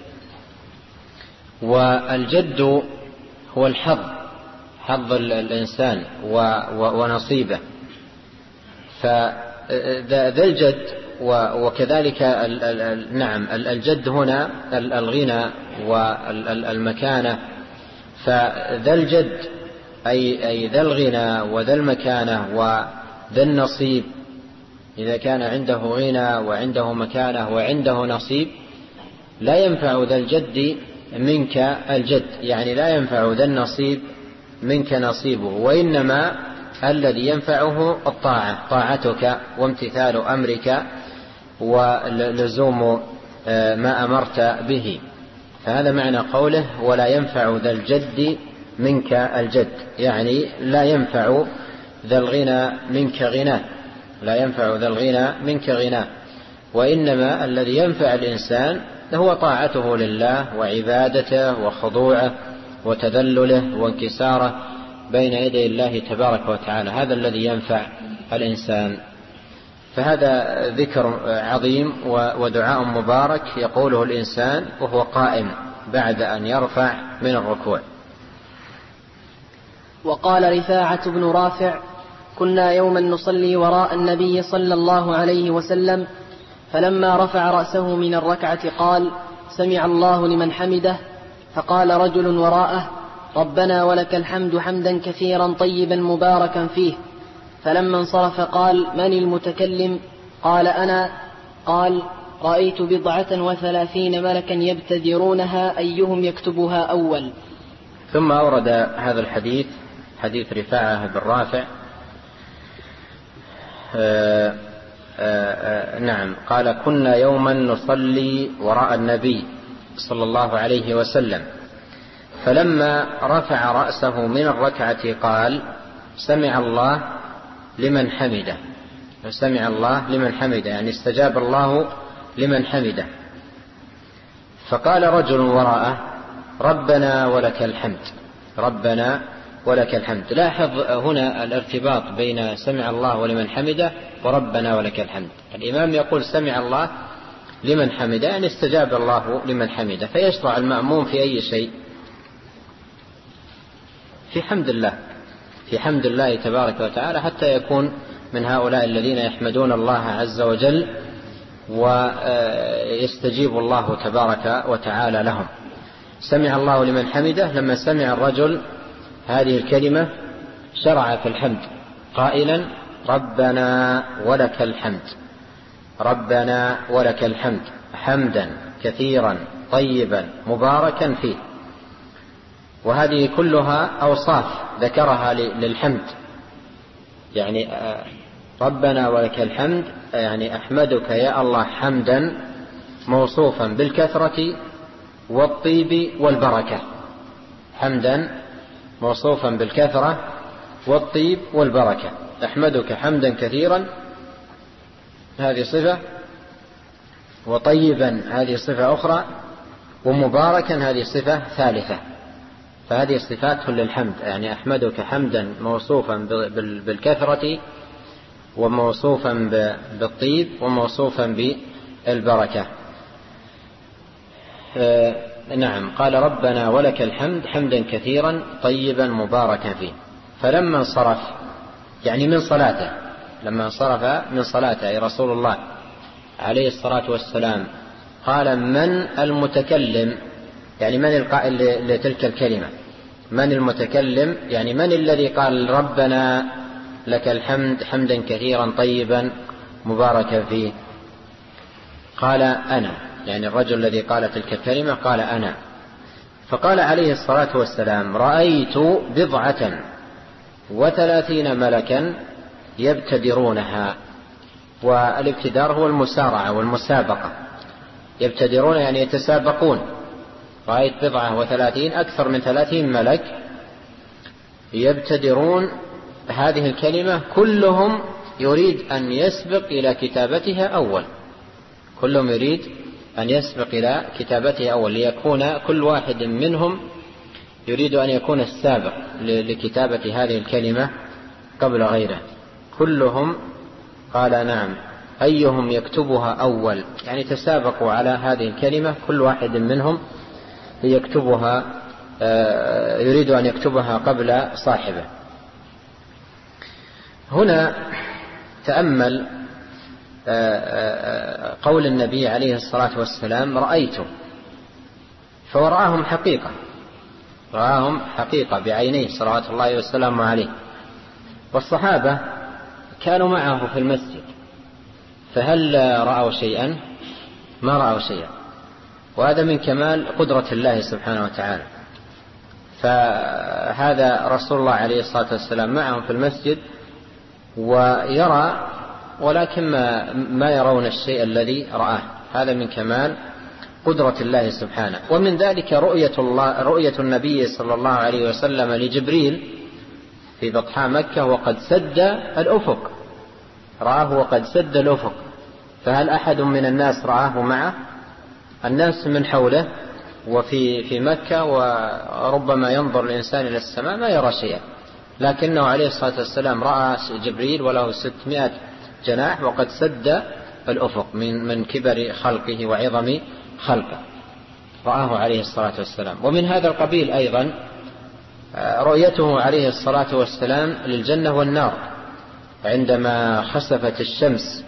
والجد هو الحظ، حظ الإنسان ونصيبه. فذا الجد وكذلك نعم الجد هنا الغنى والمكانة. فذا الجد أي ذا الغنى وذا المكانة وذا النصيب، إذا كان عنده غنى وعنده مكانة وعنده نصيب لا ينفع ذا الجد منك الجد، يعني لا ينفع ذا النصيب منك نصيبه، وإنما الذي ينفعه الطاعة، طاعتك وامتثال أمرك ولزوم ما أمرت به. فهذا معنى قوله: ولا ينفع ذا الجد منك الجد، يعني لا ينفع ذا الغنى منك غنى، لا ينفع ذا الغنى منك غنى، وإنما الذي ينفع الإنسان هو طاعته لله وعبادته وخضوعه وتذلله وانكساره بين يدي الله تبارك وتعالى، هذا الذي ينفع الإنسان. فهذا ذكر عظيم ودعاء مبارك يقوله الإنسان وهو قائم بعد أن يرفع من الركوع. وقال رفاعة بن رافع: كنا يوما نصلي وراء النبي صلى الله عليه وسلم، فلما رفع رأسه من الركعة قال: سمع الله لمن حمده. فقال رجل وراءه: ربنا ولك الحمد حمدا كثيرا طيبا مباركا فيه. فلما انصرف قال: من المتكلم؟ قال: أنا. قال: رأيت بضعة وثلاثين ملكا يبتدرونها أيهم يكتبها أول. ثم أورد هذا الحديث، حديث رفاعة بن رافع. آآ آآ نعم قال: كنا يوما نصلي وراء النبي صلى الله عليه وسلم، فلما رفع رأسه من الركعة قال: سمع الله لمن حمده. سمع الله لمن حمده يعني استجاب الله لمن حمده. فقال رجل وراءه: ربنا ولك الحمد. ربنا ولك الحمد. لاحظ هنا الارتباط بين سمع الله ولمن حمده وربنا ولك الحمد. الإمام يقول سمع الله لمن حمده يعني استجاب الله لمن حمده، فيشرع المأموم في أي شيء؟ في حمد الله، في حمد الله تبارك وتعالى، حتى يكون من هؤلاء الذين يحمدون الله عز وجل ويستجيب الله تبارك وتعالى لهم. سمع الله لمن حمده. لما سمع الرجل هذه الكلمة شرع في الحمد قائلا: ربنا ولك الحمد، ربنا ولك الحمد حمدا كثيرا طيبا مباركا فيه. وهذه كلها أوصاف ذكرها للحمد، يعني ربنا ولك الحمد يعني أحمدك يا الله حمدا موصوفا بالكثرة والطيب والبركة، حمدا موصوفا بالكثرة والطيب والبركة. أحمدك حمدا كثيرا هذه صفة، وطيبا هذه صفة أخرى، ومباركا هذه صفة ثالثة. فهذه صفات للحمد، يعني أحمدك حمدا موصوفا بالكثرة وموصوفا بالطيب وموصوفا بالبركة. نعم قال: ربنا ولك الحمد حمدا كثيرا طيبا مباركا فيه. فلما انصرف يعني من صلاته، لما انصرف من صلاته أي رسول الله عليه الصلاة والسلام قال: من المتكلم؟ يعني من القائل لتلك الكلمة؟ من المتكلم؟ يعني من الذي قال: ربنا لك الحمد حمدا كثيرا طيبا مباركا فيه؟ قال: أنا. يعني الرجل الذي قال تلك الكلمة قال: أنا. فقال عليه الصلاة والسلام: رأيت بضعة وثلاثين ملكا يبتدرونها. والابتدار هو المسارعة والمسابقة، يبتدرون يعني يتسابقون. رأيت بضعة وثلاثين، أكثر من ثلاثين ملك يبتدرون هذه الكلمة، كلهم يريد أن يسبق إلى كتابتها أول، كلهم يريد أن يسبق إلى كتابتها أول، ليكون كل واحد منهم يريد أن يكون السابق لكتابة هذه الكلمة قبل غيره. كلهم قال: نعم. أيهم يكتبها أول؟ يعني تسابقوا على هذه الكلمة، كل واحد منهم يكتبها، يريد أن يكتبها قبل صاحبه. هنا تأمل قول النبي عليه الصلاة والسلام: رأيته، فورآهم حقيقة، رآهم حقيقة بعينيه صلوات الله وسلامه عليه. والصحابة كانوا معه في المسجد، فهل رأوا شيئا؟ ما رأوا شيئا. وهذا من كمال قدرة الله سبحانه وتعالى. فهذا رسول الله عليه الصلاة والسلام معهم في المسجد ويرى، ولكن ما, ما يرون الشيء الذي رآه. هذا من كمال قدرة الله سبحانه. ومن ذلك رؤية, الله رؤية النبي صلى الله عليه وسلم لجبريل في بطحاء مكة وقد سد الأفق، رآه وقد سد الأفق. فهل أحد من الناس رآه معه؟ الناس من حوله وفي في مكة، وربما ينظر الإنسان إلى السماء ما يرى شيئا، لكنه عليه الصلاة والسلام رأى جبريل وله ستمائة جناح وقد سد الأفق من من كبر خلقه وعظم خلقه، رآه عليه الصلاة والسلام. ومن هذا القبيل أيضا رؤيته عليه الصلاة والسلام للجنة والنار عندما خسفت الشمس،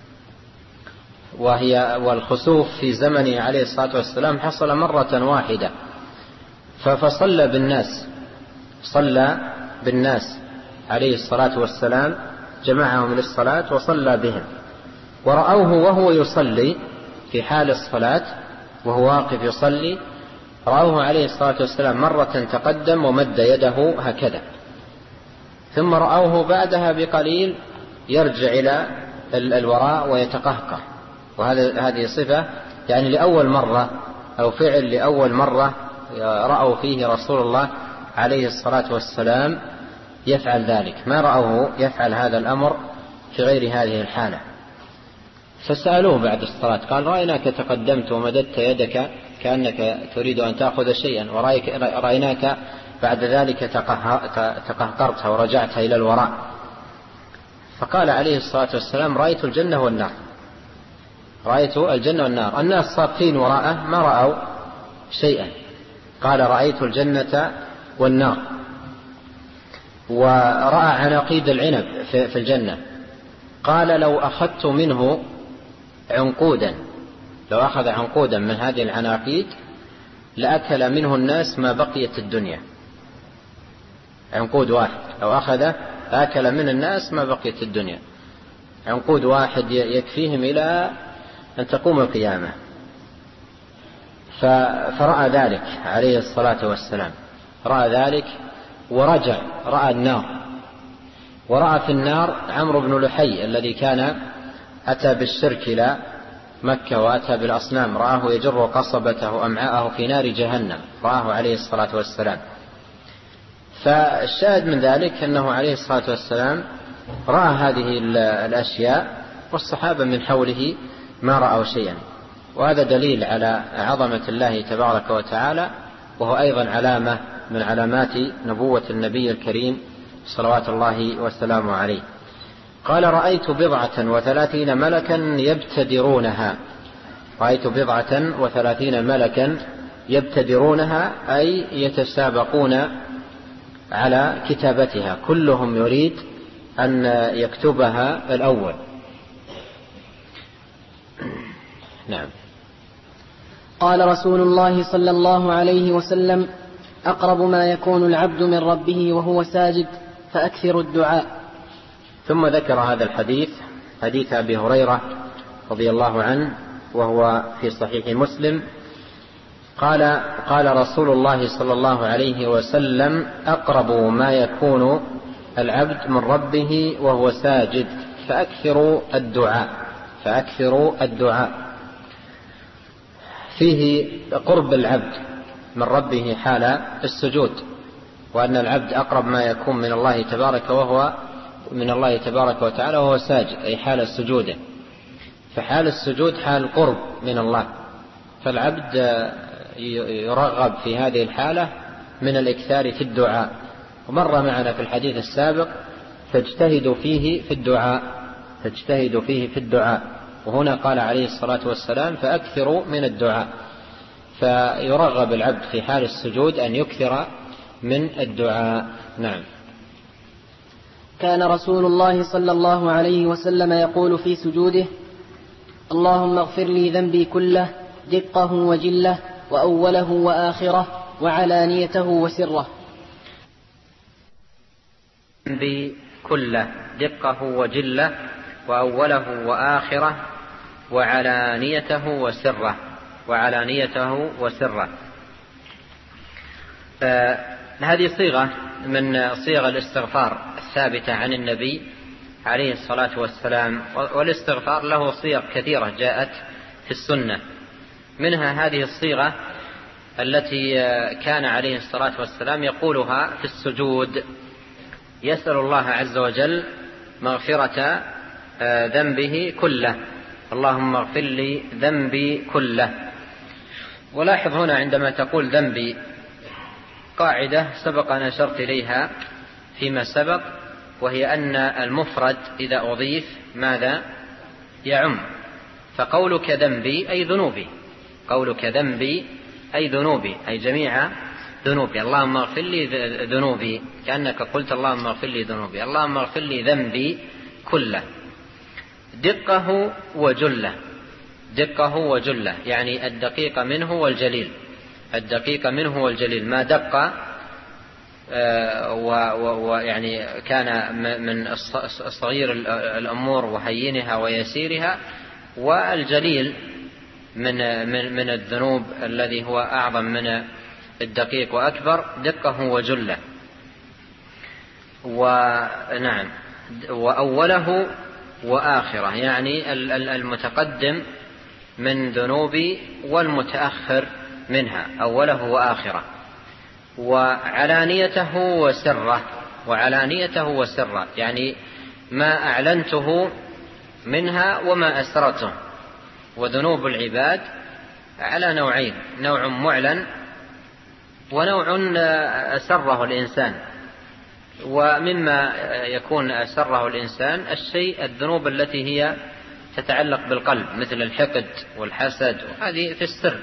وهي والخسوف في زمنه عليه الصلاة والسلام حصل مرة واحدة، فصلى بالناس، صلى بالناس عليه الصلاة والسلام، جمعهم للصلاة وصلى بهم، ورأوه وهو يصلي في حال الصلاة وهو واقف يصلي، رأوه عليه الصلاة والسلام مرة تقدم ومد يده هكذا، ثم رأوه بعدها بقليل يرجع إلى الوراء ويتقهقر. وهذه صفة يعني لأول مرة أو فعل لأول مرة رأوا فيه رسول الله عليه الصلاة والسلام يفعل ذلك، ما رأوه يفعل هذا الأمر في غير هذه الحالة. فسألوه بعد الصلاة قال: رأيناك تقدمت ومددت يدك كأنك تريد أن تأخذ شيئا، ورأيناك بعد ذلك تقهقرت ورجعت إلى الوراء. فقال عليه الصلاة والسلام: رأيت الجنة والنار، رأيت الجنة والنار. الناس صافين وراءه ما رأوا شيئا. قال: رأيت الجنة والنار، ورأى عناقيد العنب في الجنة. قال: لو أخذت منه عنقودا، لو أخذ عنقودا من هذه العناقيد لأكل منه الناس ما بقيت الدنيا. عنقود واحد لو أخذ أكل من الناس ما بقيت الدنيا، عنقود واحد يكفيهم إلى أن تقوم القيامة. فرأى ذلك عليه الصلاة والسلام، رأى ذلك ورجع، رأى النار، ورأى في النار عمرو بن لحي الذي كان أتى بالشرك إلى مكة وأتى بالأصنام، رآه يجر قصبته أمعاءه في نار جهنم، رآه عليه الصلاة والسلام. فالشاهد من ذلك أنه عليه الصلاة والسلام رأى هذه الأشياء، والصحابة من حوله ما رأوا شيئا. وهذا دليل على عظمة الله تبارك وتعالى، وهو أيضا علامة من علامات نبوة النبي الكريم صلوات الله وسلامه عليه. قال: رأيت بضعة وثلاثين ملكا يبتدرونها، رأيت بضعة وثلاثين ملكا يبتدرونها أي يتسابقون على كتابتها، كلهم يريد أن يكتبها الأول. نعم. قال رسول الله صلى الله عليه وسلم: أقرب ما يكون العبد من ربه وهو ساجد فأكثر الدعاء. ثم ذكر هذا الحديث، حديث أبي هريرة رضي الله عنه، وهو في صحيح مسلم، قال قال رسول الله صلى الله عليه وسلم: أقرب ما يكون العبد من ربه وهو ساجد فأكثروا الدعاء فأكثروا الدعاء. فيه قرب العبد من ربه حال السجود، وأن العبد أقرب ما يكون من الله تبارك وهو من الله تبارك وتعالى وهو ساجد، أي حال السجود. فحال السجود حال قرب من الله، فالعبد يرغب في هذه الحالة من الإكثار في الدعاء. ومر معنا في الحديث السابق: تجتهد فيه في الدعاء تجتهد فيه في الدعاء وهنا قال عليه الصلاة والسلام: فأكثروا من الدعاء. فيرغب العبد في حال السجود أن يكثر من الدعاء. نعم. كان رسول الله صلى الله عليه وسلم يقول في سجوده: اللهم اغفر لي ذنبي كله دقه وجله وأوله وآخره وعلانيته وسره. ذنبي كله دقه وجله وأوله وآخره وعلانيته وسره وعلانيته وسره. آه هذه صيغة من صيغ الاستغفار الثابتة عن النبي عليه الصلاة والسلام. والاستغفار له صيغ كثيرة جاءت في السنة، منها هذه الصيغة التي كان عليه الصلاة والسلام يقولها في السجود، يسأل الله عز وجل مغفرة ذنبه كله: اللهم اغفر لي ذنبي كله. ولاحظ هنا عندما تقول ذنبي قاعدة سبق أن أشرت إليها فيما سبق، وهي أن المفرد إذا أضيف ماذا يعم؟ فقولك ذنبي أي ذنوبي، قولك ذنبي أي ذنوبي، أي جميع ذنوبي. اللهم اغفر لي ذنوبي، كأنك قلت اللهم اغفر لي ذنوبي. اللهم اغفر لي ذنبي كله دقه وجله دقه وجله يعني الدقيق منه والجليل الدقيق منه والجليل ما دق ويعني كان من الصغير الأمور وهينها ويسيرها، والجليل من من من الذنوب الذي هو أعظم من الدقيق وأكبر، دقه وجله. ونعم. وأوله وآخرة يعني المتقدم من ذنوبي والمتأخر منها، أوله وآخرة. وعلانيته وسره وعلانيته وسره يعني ما أعلنته منها وما أسرته. وذنوب العباد على نوعين: نوع معلن ونوع أسره الإنسان. ومما يكون أسره الإنسان الشيء الذنوب التي هي تتعلق بالقلب مثل الحقد والحسد، وهذه في السر.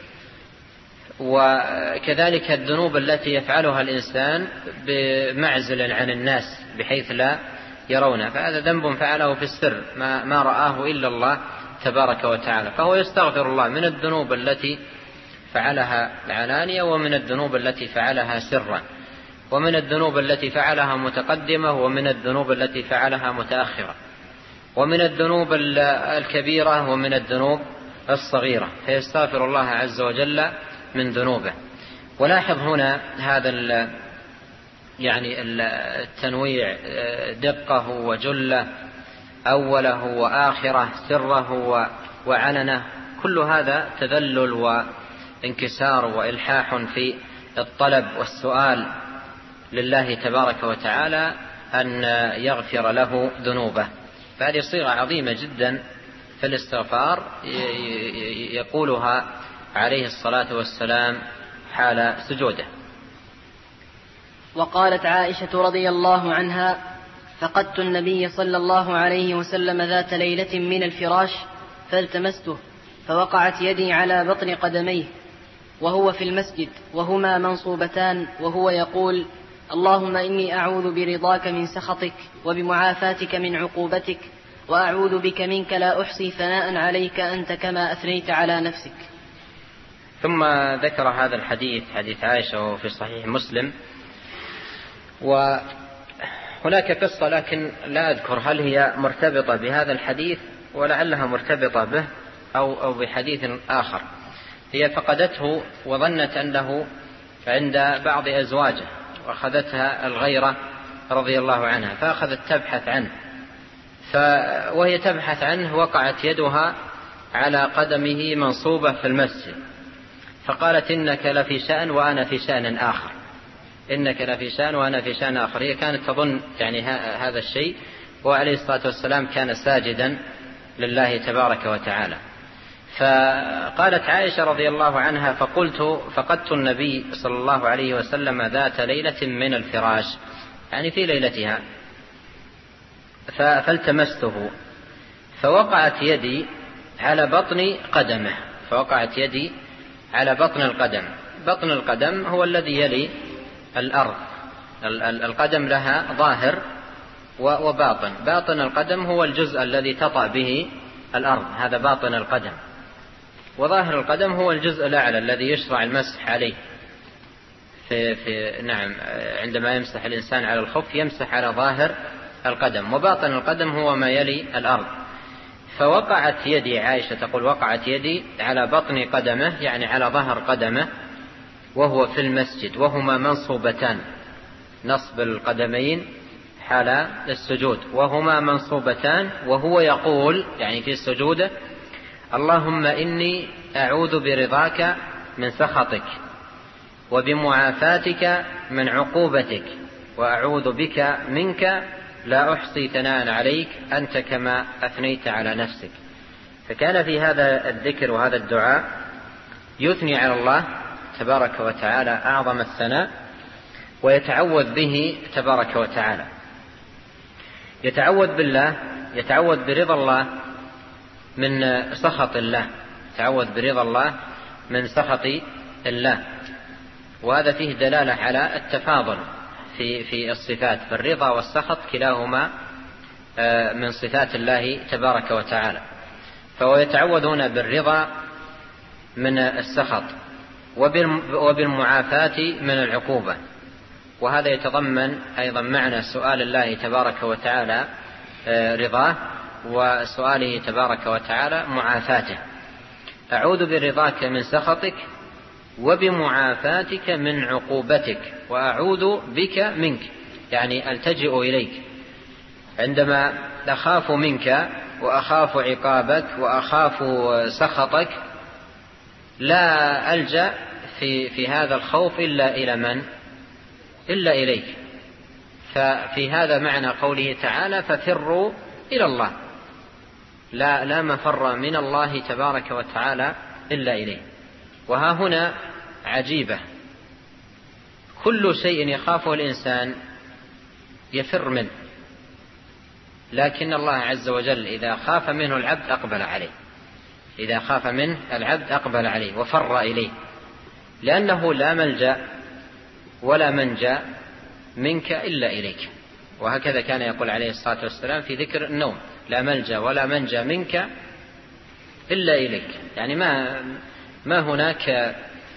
وكذلك الذنوب التي يفعلها الإنسان بمعزل عن الناس بحيث لا يرونه، فهذا ذنب فعله في السر ما, ما رآه إلا الله تبارك وتعالى، فهو يستغفر الله من الذنوب التي فعلها علانية، ومن الذنوب التي فعلها سرا، ومن الذنوب التي فعلها متقدمة، ومن الذنوب التي فعلها متأخرة، ومن الذنوب الكبيرة ومن الذنوب الصغيرة، فيستغفر الله عز وجل من ذنوبه. ولاحظ هنا هذا ال يعني التنويع: دقه وجله، أوله وآخره، سره وعلنه، كل هذا تذلل وانكسار وإلحاح في الطلب والسؤال لله تبارك وتعالى أن يغفر له ذنوبه. فهذه صيغة عظيمة جدا في الاستغفار يقولها عليه الصلاة والسلام حال سجوده. وقالت عائشة رضي الله عنها: فقدت النبي صلى الله عليه وسلم ذات ليلة من الفراش فالتمسته فوقعت يدي على بطن قدميه وهو في المسجد وهما منصوبتان، وهو يقول: اللهم إني أعوذ برضاك من سخطك وبمعافاتك من عقوبتك وأعوذ بك منك لا أحصي ثناء عليك أنت كما أثنيت على نفسك. ثم ذكر هذا الحديث، حديث عائشة في صحيح مسلم، وهناك قصة لكن لا أذكر هل هي مرتبطة بهذا الحديث ولعلها مرتبطة به أو, أو بحديث آخر. هي فقدته وظنت أنه عند بعض أزواجه وأخذتها الغيرة رضي الله عنها، فأخذت تبحث عنه، وهي تبحث عنه وقعت يدها على قدمه منصوبة في المسجد، فقالت إنك لفي شأن وأنا في شأن آخر، إنك لفي شأن وأنا في شأن آخر. هي كانت تظن يعني هذا الشيء، وعليه الصلاة والسلام كان ساجدا لله تبارك وتعالى. فقالت عائشة رضي الله عنها: فقلت فقدت النبي صلى الله عليه وسلم ذات ليلة من الفراش، يعني في ليلتها، فالتمسته فوقعت يدي على بطن قدمه، فوقعت يدي على بطن القدم. بطن القدم هو الذي يلي الأرض، القدم لها ظاهر وباطن. باطن القدم هو الجزء الذي تطأ به الأرض، هذا باطن القدم. وظاهر القدم هو الجزء الأعلى الذي يشرع المسح عليه في, في نعم عندما يمسح الإنسان على الخف يمسح على ظاهر القدم، وباطن القدم هو ما يلي الأرض. فوقعت يدي، عائشة تقول وقعت يدي على بطن قدمه، يعني على ظهر قدمه، وهو في المسجد، وهما منصوبتان، نصب القدمين حال السجود، وهما منصوبتان، وهو يقول يعني في السجود: اللهم إني أعوذ برضاك من سخطك وبمعافاتك من عقوبتك وأعوذ بك منك لا أحصي ثناء عليك أنت كما أثنيت على نفسك. فكان في هذا الذكر وهذا الدعاء يثني على الله تبارك وتعالى أعظم الثناء، ويتعوذ به تبارك وتعالى، يتعوذ بالله، يتعوذ برضا الله من سخط الله، يتعوذ برضا الله من سخط الله. وهذا فيه دلالة على التفاضل في في الصفات، فالرضا والسخط كلاهما من صفات الله تبارك وتعالى. فهو يتعوذون بالرضا من السخط وبالمعافاة من العقوبة. وهذا يتضمن أيضا معنى سؤال الله تبارك وتعالى رضاه، وسؤاله تبارك وتعالى معافاته. أعوذ برضاك من سخطك وبمعافاتك من عقوبتك وأعوذ بك منك، يعني ألتجئ إليك عندما أخاف منك وأخاف عقابك وأخاف سخطك، لا ألجأ في, في هذا الخوف إلا إلى من؟ إلا إليك. ففي هذا معنى قوله تعالى: ففروا إلى الله، لا, لا مفر من الله تبارك وتعالى إلا إليه. وها هنا عجيبة، كل شيء يخافه الإنسان يفر منه، لكن الله عز وجل إذا خاف منه العبد أقبل عليه، إذا خاف منه العبد أقبل عليه وفر إليه، لأنه لا ملجأ ولا منجا منك إلا إليك. وهكذا كان يقول عليه الصلاة والسلام في ذكر النوم: لا ملجأ ولا منجا منك إلا إليك، يعني ما ما هناك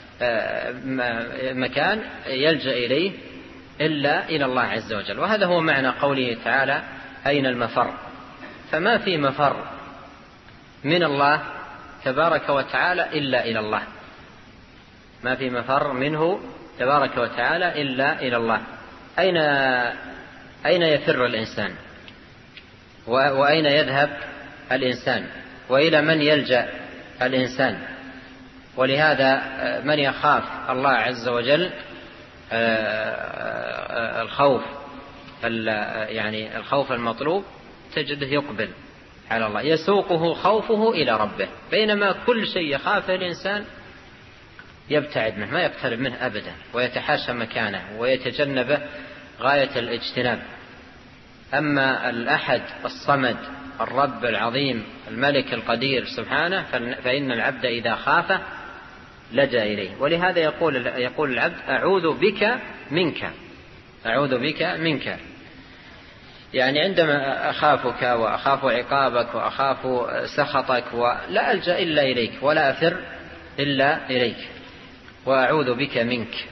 مكان يلجأ إليه إلا إلى الله عز وجل. وهذا هو معنى قوله تعالى: أين المفر؟ فما في مفر من الله تبارك وتعالى إلا إلى الله، ما في مفر منه تبارك وتعالى إلا إلى الله. أين أين يفر الإنسان؟ وأين يذهب الإنسان؟ وإلى من يلجأ الإنسان؟ ولهذا من يخاف الله عز وجل الخوف يعني الخوف المطلوب تجده يقبل على الله، يسوقه خوفه إلى ربه، بينما كل شيء يخاف الإنسان يبتعد منه، ما يقترب منه أبدا، ويتحاشى مكانه ويتجنبه غاية الاجتناب. أما الأحد الصمد الرب العظيم الملك القدير سبحانه فإن العبد إذا خاف لجأ إليه. ولهذا يقول يقول العبد: أعوذ بك منك، أعوذ بك منك، يعني عندما أخافك وأخاف عقابك وأخاف سخطك ولا ألجأ إلا إليك ولا أفر إلا إليك، وأعوذ بك منك،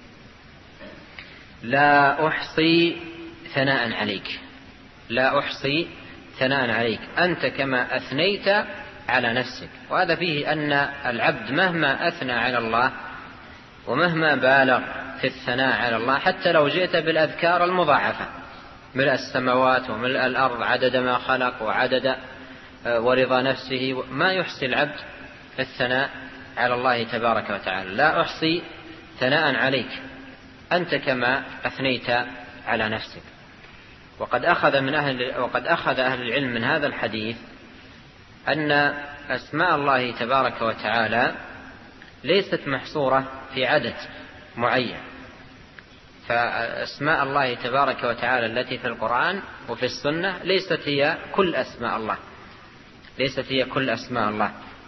لا أحصي ثناء عليك، لا أحصي ثناء عليك أنت كما أثنيت على نفسك. وهذا فيه أن العبد مهما أثنى على الله ومهما بالغ في الثناء على الله، حتى لو جئت بالأذكار المضاعفة ملء السماوات وملء الأرض عدد ما خلق وعدد ورضا نفسه، ما يحصي العبد الثناء على الله تبارك وتعالى. لا أحصي ثناء عليك أنت كما أثنيت على نفسك. وقد أخذ من أهل وقد أخذ أهل العلم من هذا الحديث أن أسماء الله تبارك وتعالى ليست محصورة في عدد معين، فأسماء الله تبارك وتعالى التي في القرآن وفي السنة ليست هي كل أسماء الله، ليست هي كل أسماء الله،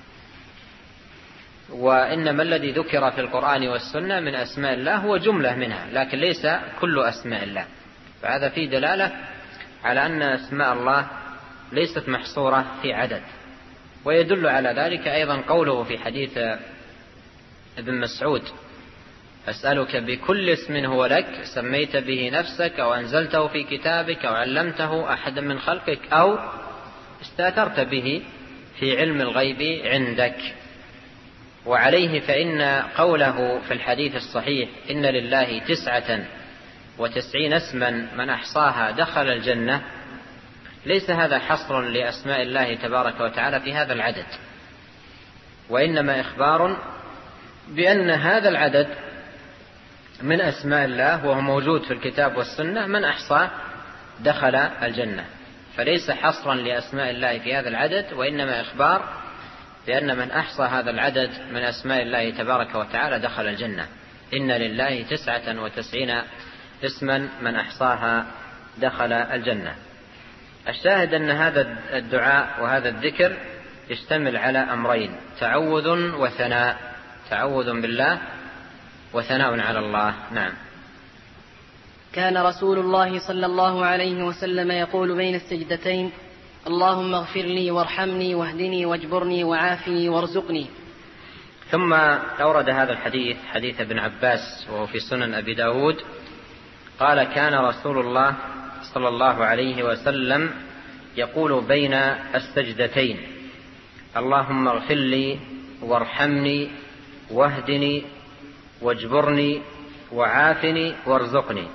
وإنما الذي ذكر في القرآن والسنة من أسماء الله هو جملة منها، لكن ليس كل أسماء الله. فهذا فيه دلالة على أن أسماء الله ليست محصورة في عدد. ويدل على ذلك أيضا قوله في حديث ابن مسعود: أسألك بكل اسم هو لك سميت به نفسك أو أنزلته في كتابك أو علمته أحدا من خلقك أو استأثرت به في علم الغيب عندك. وعليه فإن قوله في الحديث الصحيح إن لله تسعة وتسعين اسما من أحصاها دخل الجنة، ليس هذا حصر لأسماء الله تبارك وتعالى في هذا العدد، وإنما إخبار بأن هذا العدد من أسماء الله وهو موجود في الكتاب والسنة، من أحصى دخل الجنة. فليس حصرا لأسماء الله في هذا العدد، وإنما إخبار بأن من أحصى هذا العدد من أسماء الله تبارك وتعالى دخل الجنة. إن لله تسعة وتسعين اسما من أحصاها دخل الجنة. الشاهد أن هذا الدعاء وهذا الذكر يشتمل على أمرين: تعوذ وثناء، تعوذ بالله وثناء على الله. نعم. كان رسول الله صلى الله عليه وسلم يقول بين السجدتين: اللهم اغفر لي وارحمني واهدني واجبرني وعافني وارزقني. ثم أورد هذا الحديث حديث ابن عباس وهو في سنن أبي داود قال: كان رسول الله صلى الله عليه وسلم يقول بين السجدتين: اللهم اغفر لي وارحمني واهدني واجبرني وعافني وارزقني.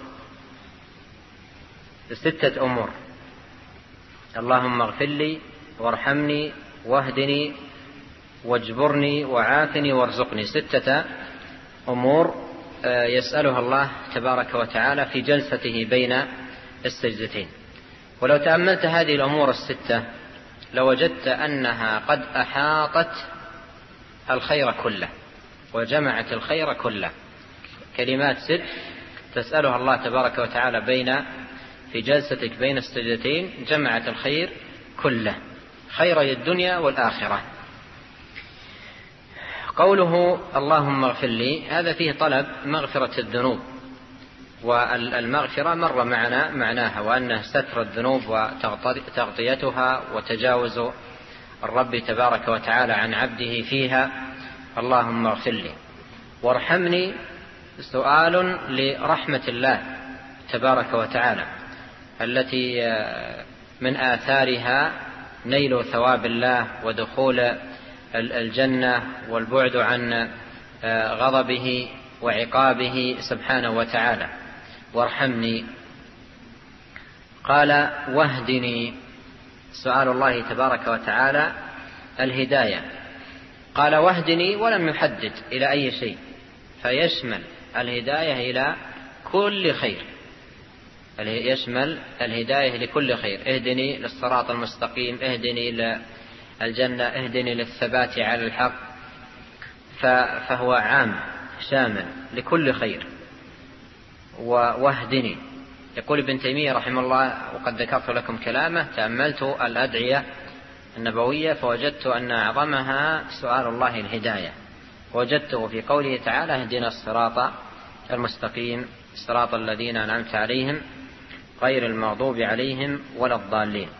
ستة أمور: اللهم اغفر لي وارحمني واهدني واجبرني وعافني وارزقني. ستة أمور يسألها الله تبارك وتعالى في جلسته بين السجدتين. ولو تأملت هذه الأمور الستة لوجدت أنها قد أحاطت الخير كله وجمعت الخير كله. كلمات ست تسألها الله تبارك وتعالى بين في جلستك بين السجدتين جمعت الخير كله، خيري الدنيا والآخرة. قوله اللهم اغفر لي هذا فيه طلب مغفرة الذنوب، والمغفرة مر معنا معناها وأنه ستر الذنوب وتغطيتها وتجاوز الرب تبارك وتعالى عن عبده فيها. اللهم اغفر لي. وارحمني سؤال لرحمة الله تبارك وتعالى التي من آثارها نيل ثواب الله ودخول الجنة والبعد عن غضبه وعقابه سبحانه وتعالى. وارحمني. قال: واهدني، سؤال الله تبارك وتعالى الهداية. قال: واهدني ولم يحدد إلى أي شيء، فيشمل الهداية إلى كل خير، يشمل الهداية لكل خير. اهدني للصراط المستقيم، اهدني للجنة، اهدني للثبات على الحق، فهو عام شامل لكل خير. واهدني. يقول ابن تيمية رحمه الله، وقد ذكرت لكم كلامه: تأملت الأدعية النبوية فوجدت أن أعظمها سؤال الله الهداية، وجدته في قوله تعالى: اهدنا الصراط المستقيم صراط الذين أنعمت عليهم غير المغضوب عليهم ولا الضالين.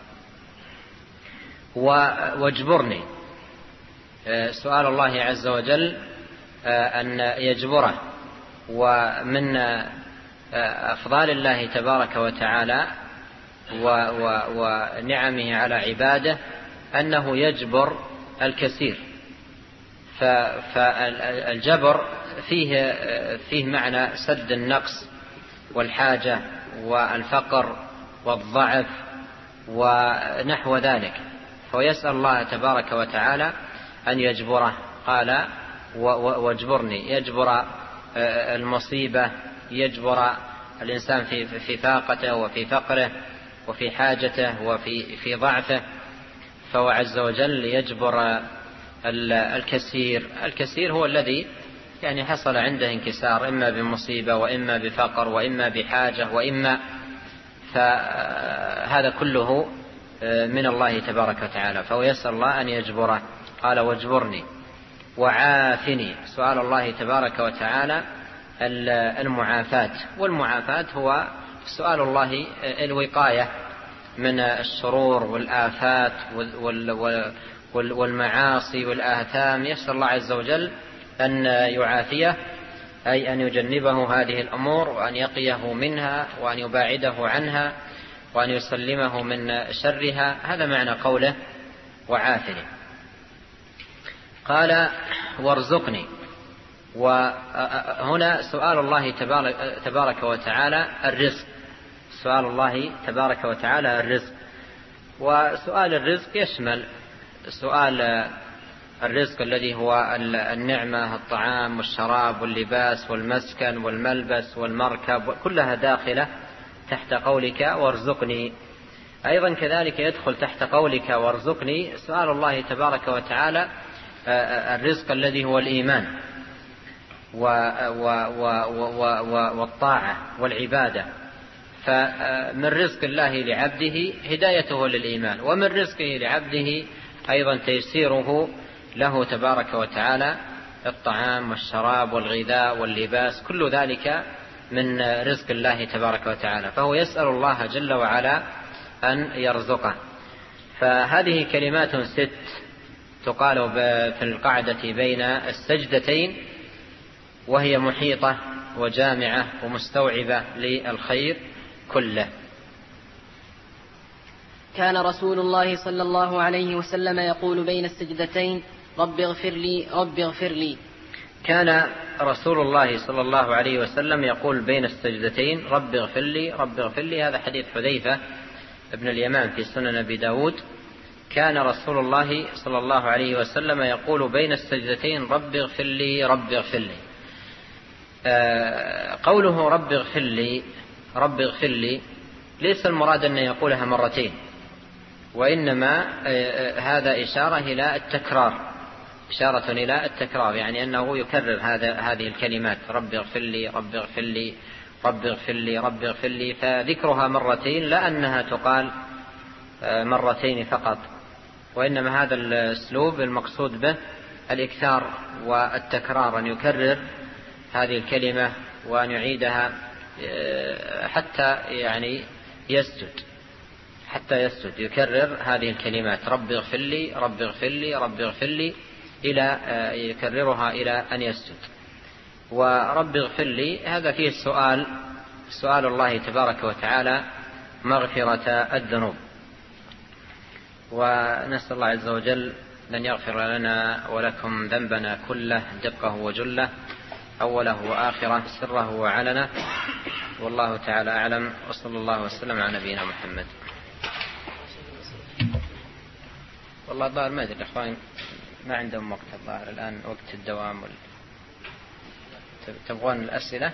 واجبرني، سؤال الله عز وجل أن يجبره، ومن أفضال الله تبارك وتعالى ونعمه على عباده أنه يجبر الكثير. فالجبر فيه فيه معنى سد النقص والحاجة والفقر والضعف ونحو ذلك، فيسأل الله تبارك وتعالى أن يجبره. قال واجبرني، يجبر المصيبة، يجبر الإنسان في في فاقته وفي فقره وفي حاجته وفي في ضعفه، فهو عز وجل يجبر الكثير. الكثير هو الذي يعني حصل عنده انكسار، إما بمصيبة وإما بفقر وإما بحاجة وإما، فهذا كله من الله تبارك وتعالى، فهو يسأل الله أن يجبره. قال واجبرني وعافني، سؤال الله تبارك وتعالى المعافاة، والمعافاة هو سؤال الله الوقاية من الشرور والآفات والمعاصي والآثام. يسأل الله عز وجل أن يعافيه، أي أن يجنبه هذه الأمور وأن يقيه منها وأن يباعده عنها وأن يسلمه من شرها. هذا معنى قوله وعافني. قال وارزقني، وهنا سؤال الله تبارك وتعالى الرزق، سؤال الله تبارك وتعالى الرزق. وسؤال الرزق يشمل سؤال الرزق الذي هو النعمة، الطعام والشراب واللباس والمسكن والملبس والمركب، كلها داخلة تحت قولك وارزقني. أيضا كذلك يدخل تحت قولك وارزقني سؤال الله تبارك وتعالى الرزق الذي هو الإيمان والطاعة والعبادة. فمن رزق الله لعبده هدايته للإيمان، ومن رزقه لعبده أيضا تيسيره له تبارك وتعالى الطعام والشراب والغذاء واللباس، كل ذلك من رزق الله تبارك وتعالى، فهو يسأل الله جل وعلا أن يرزقه. فهذه كلمات ست تقال في القعدة بين السجدتين، وهي محيطة وجامعة ومستوعبة للخير كله. كان رسول الله صلى الله عليه وسلم يقول بين السجدتين رب اغفر لي رب اغفر لي. كان رسول الله صلى الله عليه وسلم يقول بين السجدتين رب اغفر لي رب اغفر لي. هذا حديث حذيفة ابن اليمان في سنن أبي داود. كان رسول الله صلى الله عليه وسلم يقول بين السجدتين رب اغفر لي رب اغفر لي. آه قوله رب اغفر لي رب اغفر لي ليس المراد أن يقولها مرتين، وإنما آه هذا إشارة إلى التكرار، إشارة إلى التكرار، يعني أنه يكرر هذا هذه الكلمات رب اغفر لي رب اغفر لي رب اغفر لي رب اغفر لي، فذكرها مرتين لا أنها تقال آه مرتين فقط، وإنما هذا الأسلوب المقصود به الإكثار والتكرار، أن يكرر هذه الكلمة وأن يعيدها حتى يعني يسجد حتى يسجد يكرر هذه الكلمات رب اغفر لي رب اغفر لي رب اغفر لي إلى يكررها إلى أن يسجد. ورب اغفر لي هذا فيه السؤال سؤال الله تبارك وتعالى مغفرة الذنوب، ونسأل الله عز وجل أن يغفر لنا ولكم ذنبنا كله دقه وجله أوله وآخره سره وعلنه، والله تعالى أعلم، وصلى الله وسلم على نبينا محمد. والله الظاهر ما أدري الإخوان ما عندهم وقت، الظاهر الآن وقت الدوام وال... تبغون الأسئلة؟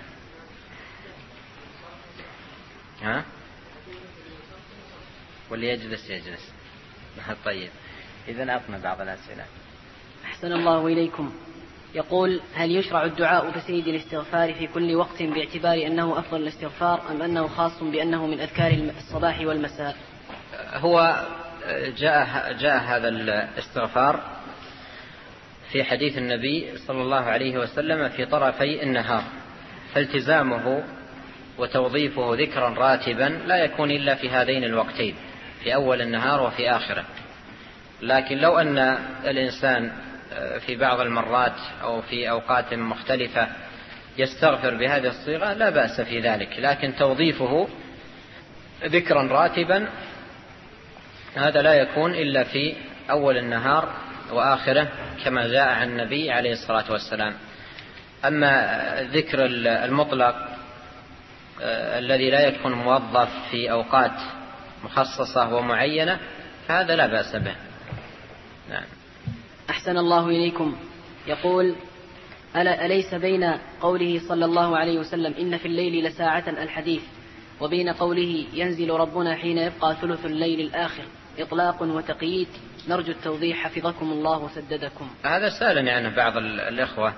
ها؟ واللي يجلس يجلس. طيب إذن أعطنا بعض الأسئلة. أحسن الله إليكم. يقول: هل يشرع الدعاء بسيد الاستغفار في كل وقت باعتبار أنه أفضل الاستغفار، أم أنه خاص بأنه من أذكار الصباح والمساء؟ هو جاء, جاء هذا الاستغفار في حديث النبي صلى الله عليه وسلم في طرفي النهار، فالتزامه وتوظيفه ذكرا راتبا لا يكون إلا في هذين الوقتين، في أول النهار وفي آخره. لكن لو أن الإنسان في بعض المرات أو في أوقات مختلفة يستغفر بهذه الصيغة لا بأس في ذلك، لكن توظيفه ذكرا راتبا هذا لا يكون إلا في أول النهار وآخره كما جاء عن النبي عليه الصلاة والسلام. أما ذكر المطلق الذي لا يكون موظف في أوقات مخصصة ومعينة فهذا لا بأس به. نعم. أحسن الله إليكم. يقول: ألا أليس بين قوله صلى الله عليه وسلم إن في الليل لساعة الحديث وبين قوله ينزل ربنا حين يبقى ثلث الليل الآخر إطلاق وتقييد؟ نرجو التوضيح حفظكم الله وسددكم. هذا سألني عنه بعض الإخوة.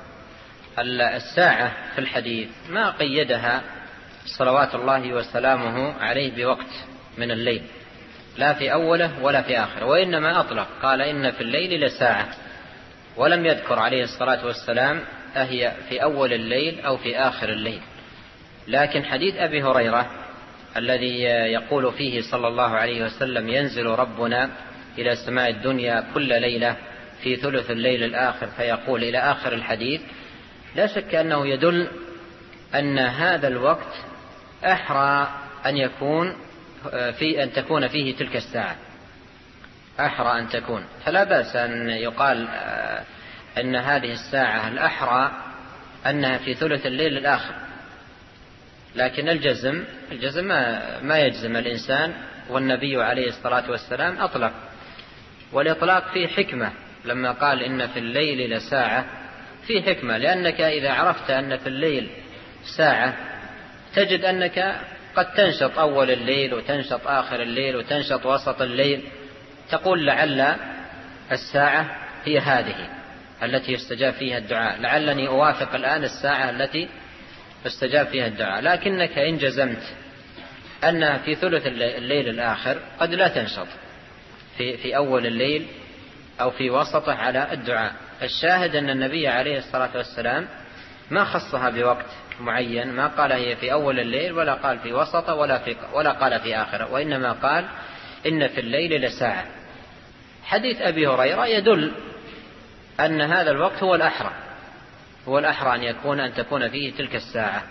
الساعة في الحديث ما قيدها صلوات الله وسلامه عليه بوقت من الليل، لا في أوله ولا في آخره، وإنما أطلق قال إن في الليل لساعة، ولم يذكر عليه الصلاة والسلام أهي في أول الليل أو في آخر الليل. لكن حديث أبي هريرة الذي يقول فيه صلى الله عليه وسلم ينزل ربنا إلى السماء الدنيا كل ليلة في ثلث الليل الآخر فيقول إلى آخر الحديث، لا شك أنه يدل أن هذا الوقت أحرى أن يكون في أن تكون فيه تلك الساعة، أحرى أن تكون، فلا بأس أن يقال أن هذه الساعة الأحرى أنها في ثلث الليل الآخر. لكن الجزم الجزم ما, ما يجزم الإنسان، والنبي عليه الصلاة والسلام أطلق، والإطلاق فيه حكمة لما قال إن في الليل لساعة، فيه حكمة، لأنك إذا عرفت أن في الليل ساعة تجد أنك قد تنشط أول الليل وتنشط آخر الليل وتنشط وسط الليل، تقول لعل الساعة هي هذه التي يستجاب فيها الدعاء، لعلني أوافق الآن الساعة التي يستجاب فيها الدعاء. لكنك إن جزمت أنها في ثلث الليل الآخر قد لا تنشط في, في أول الليل أو في وسطه على الدعاء. الشاهد أن النبي عليه الصلاة والسلام ما خصها بوقت معين، ما قال هي في أول الليل ولا قال في وسطه ولا, في ولا قال في آخره، وإنما قال إن في الليل لساعة. حديث أبي هريرة يدل أن هذا الوقت هو الأحرى، هو الأحرى أن يكون أن تكون فيه تلك الساعة.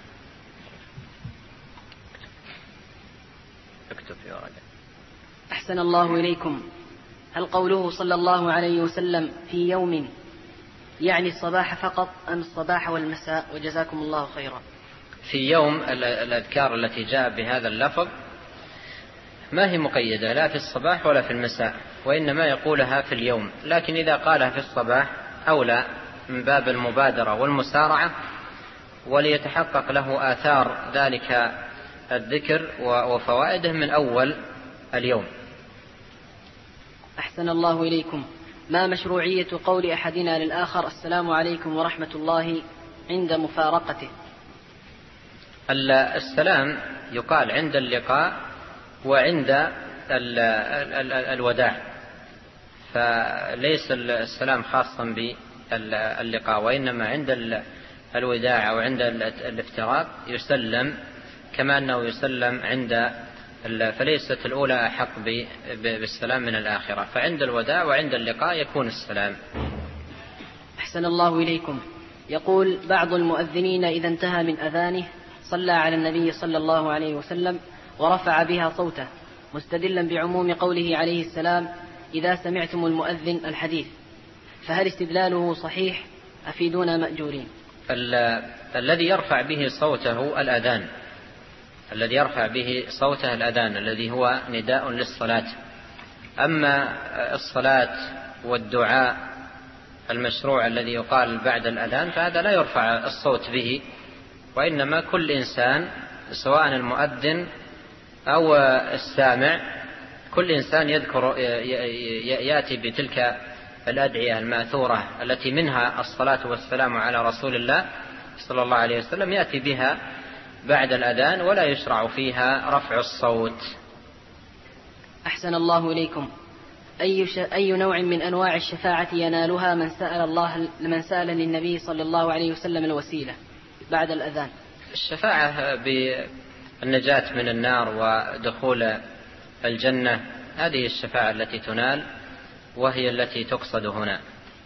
اكتب في ورقة. أحسن الله إليكم. هل قوله صلى الله عليه وسلم في يوم يعني الصباح فقط أم الصباح والمساء؟ وجزاكم الله خيرا. في يوم الأذكار التي جاء بهذا اللفظ ما هي مقيدة لا في الصباح ولا في المساء، وإنما يقولها في اليوم، لكن إذا قالها في الصباح أولى من باب المبادرة والمسارعة، وليتحقق له آثار ذلك الذكر وفوائده من أول اليوم. أحسن الله إليكم. ما مشروعية قول أحدنا للآخر السلام عليكم ورحمة الله عند مفارقته؟ السلام يقال عند اللقاء وعند الوداع، فليس السلام خاصا باللقاء، وإنما عند الوداع أو عند الافتراق يسلم كما أنه يسلم عند، فليست الأولى أحق بالسلام من الآخرة، فعند الوداع وعند اللقاء يكون السلام. أحسن الله إليكم. يقول بعض المؤذنين إذا انتهى من أذانه صلى على النبي صلى الله عليه وسلم ورفع بها صوته مستدلا بعموم قوله عليه السلام إذا سمعتم المؤذن الحديث، فهل استدلاله صحيح؟ أفيدونا مأجورين. الذي يرفع به صوته الأذان، الذي يرفع به صوته الأذان الذي هو نداء للصلاة. أما الصلاة والدعاء المشروع الذي يقال بعد الأذان فهذا لا يرفع الصوت به، وإنما كل إنسان سواء المؤذن أو السامع كل إنسان يذكر يأتي بتلك الأدعية الماثورة التي منها الصلاة والسلام على رسول الله صلى الله عليه وسلم، يأتي بها بعد الأذان ولا يشرع فيها رفع الصوت. أحسن الله إليكم. أي, ش... أي نوع من أنواع الشفاعة ينالها من سأل الله من سأل للنبي صلى الله عليه وسلم الوسيلة بعد الأذان؟ الشفاعة بالنجاة من النار ودخول الجنة، هذه الشفاعة التي تنال وهي التي تقصد هنا.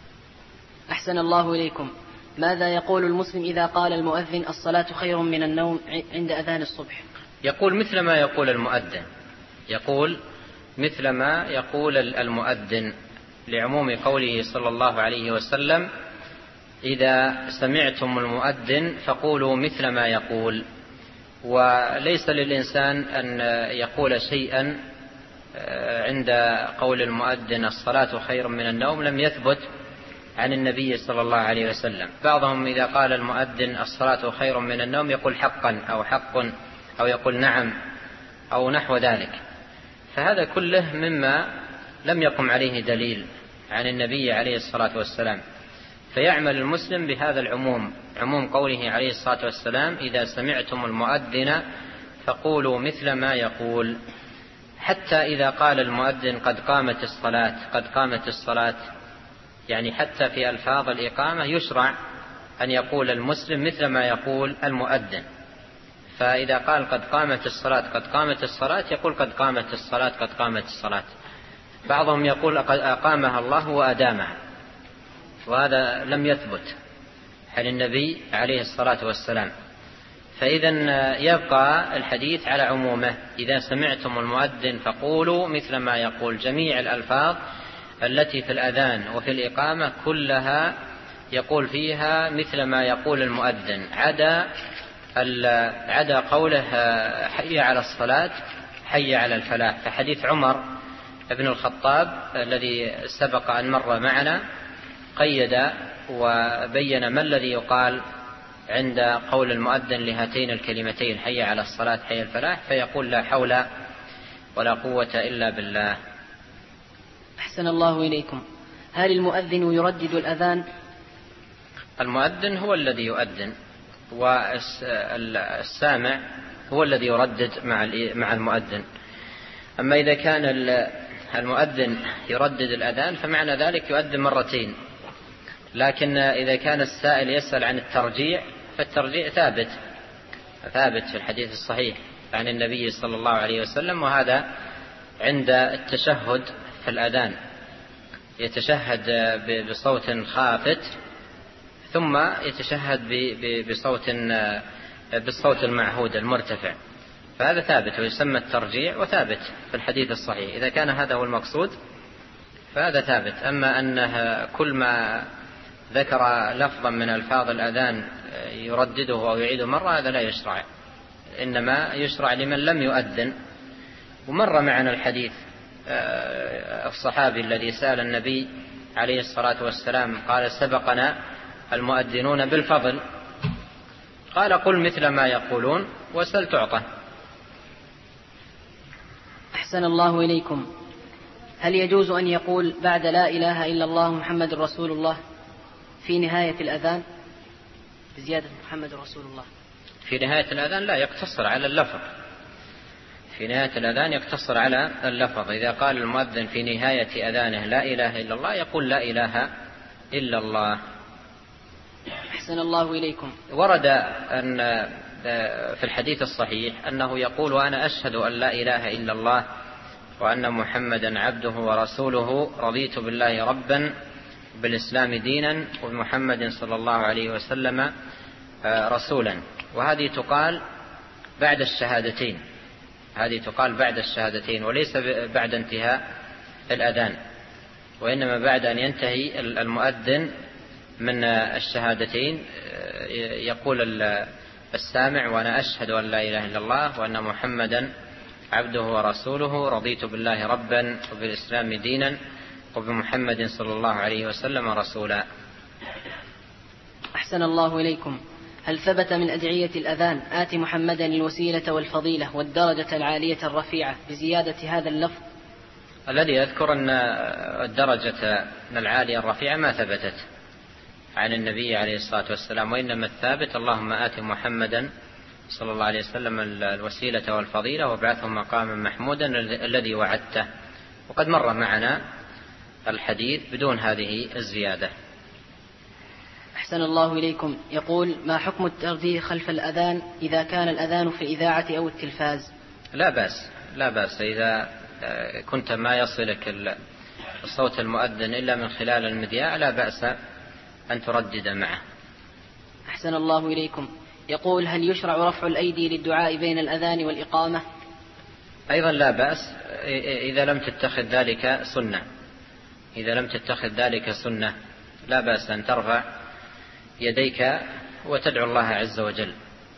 أحسن الله إليكم. ماذا يقول المسلم إذا قال المؤذن الصلاة خير من النوم عند أذان الصبح؟ يقول مثل ما يقول المؤذن، يقول مثل ما يقول المؤذن، لعموم قوله صلى الله عليه وسلم: إذا سمعتم المؤذن فقولوا مثل ما يقول. وليس للإنسان أن يقول شيئا عند قول المؤذن الصلاة خير من النوم لم يثبت عن النبي صلى الله عليه وسلم. بعضهم إذا قال المؤذن الصلاة خير من النوم يقول حقا أو حق أو يقول نعم أو نحو ذلك، فهذا كله مما لم يقم عليه دليل عن النبي عليه الصلاة والسلام. فيعمل المسلم بهذا العموم، عموم قوله عليه الصلاة والسلام: إذا سمعتم المؤذن فقولوا مثل ما يقول. حتى إذا قال المؤذن قد قامت الصلاة، قد قامت الصلاة، يعني حتى في ألفاظ الإقامة يشرع أن يقول المسلم مثل ما يقول المؤذن. فإذا قال قد قامت الصلاة قد قامت الصلاة يقول قد قامت الصلاة قد قامت الصلاة. بعضهم يقول قد أقامها الله وأدامها، وهذا لم يثبت عن النبي عليه الصلاة والسلام. فإذا يبقى الحديث على عمومه: إذا سمعتم المؤذن فقولوا مثل ما يقول. جميع الألفاظ التي في الأذان وفي الإقامة كلها يقول فيها مثل ما يقول المؤذن، عدا عدا قوله حي على الصلاة حي على الفلاح. فحديث عمر بن الخطاب الذي سبق أن مر معنا قيد وبين ما الذي يقال عند قول المؤذن لهاتين الكلمتين حي على الصلاة حي على الفلاح، فيقول: لا حول ولا قوة إلا بالله. أحسن الله إليكم. هل المؤذن يردد الأذان؟ المؤذن هو الذي يؤذن، والسامع هو الذي يردد مع المؤذن. أما إذا كان المؤذن يردد الأذان فمعنى ذلك يؤذن مرتين. لكن إذا كان السائل يسأل عن الترجيع فالترجيع ثابت ثابت في الحديث الصحيح عن النبي صلى الله عليه وسلم، وهذا عند التشهد في الأذان، يتشهد بصوت خافت ثم يتشهد بصوت بالصوت المعهود المرتفع، فهذا ثابت ويسمى الترجيع وثابت في الحديث الصحيح. إذا كان هذا هو المقصود فهذا ثابت. أما أنه كل ما ذكر لفظا من ألفاظ الأذان يردده أو يعيده مرة هذا لا يشرع، إنما يشرع لمن لم يؤذن. ومر معنا الحديث الصحابي الذي سأل النبي عليه الصلاة والسلام قال: سبقنا المؤذنون بالفضل، قال: قل مثل ما يقولون وسل تعطى. أحسن الله إليكم. هل يجوز أن يقول بعد لا إله إلا الله محمد رسول الله في نهاية الأذان بزيادة محمد رسول الله؟ في نهاية الأذان لا، يقتصر على اللفظ. في نهاية الأذان يقتصر على اللفظ. إذا قال المؤذن في نهاية أذانه لا إله إلا الله يقول لا إله إلا الله. أحسن الله إليكم. ورد أن في الحديث الصحيح أنه يقول: وأنا أشهد أن لا إله إلا الله وأن محمدا عبده ورسوله، رضيت بالله ربا بالإسلام دينا وبمحمد صلى الله عليه وسلم رسولا. وهذه تقال بعد الشهادتين، هذه تقال بعد الشهادتين وليس بعد انتهاء الأذان، وإنما بعد أن ينتهي المؤذن من الشهادتين يقول السامع: وأنا أشهد أن لا إله إلا الله وأن محمدا عبده ورسوله، رضيت بالله ربا وبالإسلام دينا وبمحمد صلى الله عليه وسلم رسولا. أحسن الله إليكم. هل ثبت من أدعية الأذان آت محمدا الوسيلة والفضيلة والدرجة العالية الرفيعة بزيادة هذا اللفظ؟ الذي يذكر أن الدرجة العالية الرفيعة ما ثبتت عن النبي عليه الصلاة والسلام، وإنما الثابت: اللهم آت محمدا صلى الله عليه وسلم الوسيلة والفضيلة وابعثه مقاما محمودا الذي وعدته. وقد مر معنا الحديث بدون هذه الزيادة. أحسن الله إليكم. يقول: ما حكم الترديد خلف الأذان إذا كان الأذان في الإذاعة أو التلفاز؟ لا بأس لا بأس إذا كنت ما يصلك صوت المؤذن إلا من خلال المذياع لا بأس أن تردد معه. أحسن الله إليكم. يقول: هل يشرع رفع الأيدي للدعاء بين الأذان والإقامة؟ أيضا لا بأس إذا لم تتخذ ذلك سنة إذا لم تتخذ ذلك سنة لا بأس أن ترفع يديك وتدعو الله عز وجل.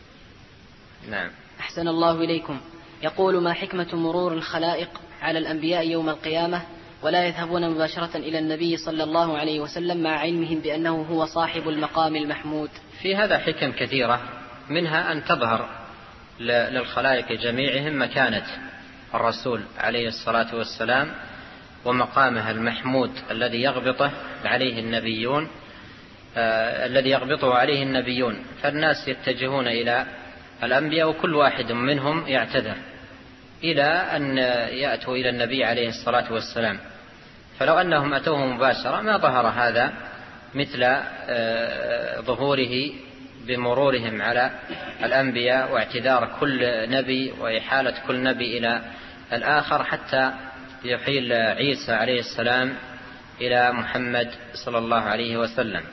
نعم. أحسن الله إليكم. يقول: ما حكمة مرور الخلائق على الأنبياء يوم القيامة ولا يذهبون مباشرة إلى النبي صلى الله عليه وسلم مع علمهم بأنه هو صاحب المقام المحمود؟ في هذا حكم كثيرة، منها أن تظهر للخلائق جميعهم مكانة الرسول عليه الصلاة والسلام ومقامه المحمود الذي يغبطه عليه النبيون آه الذي يغبطه عليه النبيون، فالناس يتجهون إلى الأنبياء وكل واحد منهم يعتذر إلى أن يأتوا إلى النبي عليه الصلاة والسلام. فلو أنهم أتوه مباشرة ما ظهر هذا مثل آه ظهوره بمرورهم على الأنبياء واعتذار كل نبي وإحالة كل نبي إلى الآخر حتى يحيل عيسى عليه السلام إلى محمد صلى الله عليه وسلم.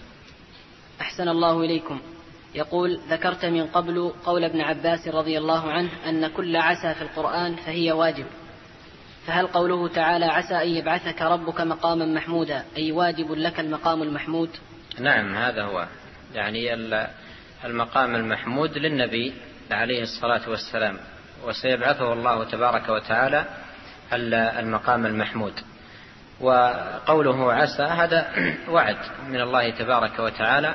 أحسن الله إليكم. يقول: ذكرت من قبل قول ابن عباس رضي الله عنه أن كل عسى في القرآن فهي واجب، فهل قوله تعالى عسى أن يبعثك ربك مقاما محمودا أي واجب لك المقام المحمود؟ نعم هذا هو، يعني المقام المحمود للنبي عليه الصلاة والسلام، وسيبعثه الله تبارك وتعالى المقام المحمود. وقوله عسى هذا وعد من الله تبارك وتعالى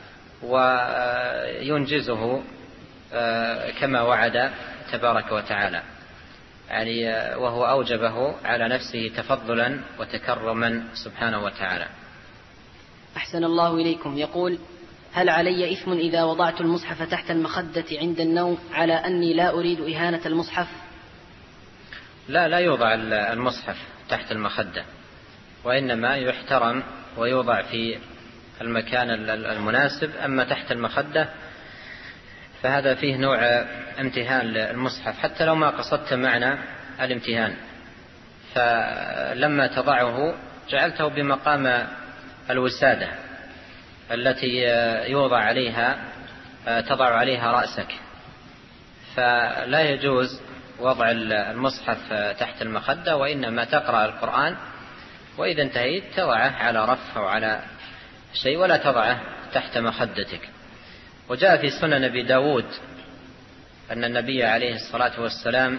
وينجزه كما وعد تبارك وتعالى، يعني وهو أوجبه على نفسه تفضلا وتكرما سبحانه وتعالى. أحسن الله إليكم. يقول: هل علي إثم إذا وضعت المصحف تحت المخدة عند النوم على أني لا أريد إهانة المصحف؟ لا لا يوضع المصحف تحت المخدة، وإنما يحترم ويوضع في المكان المناسب. أما تحت المخدة فهذا فيه نوع امتهان للمصحف حتى لو ما قصدت معنى الامتهان، فلما تضعه جعلته بمقام الوسادة التي يوضع عليها تضع عليها رأسك، فلا يجوز وضع المصحف تحت المخدة، وإنما تقرأ القرآن وإذا انتهيت تضعه على رف أو على شيء ولا تضعه تحت مخدتك. وجاء في سنن أبي داود أن النبي عليه الصلاة والسلام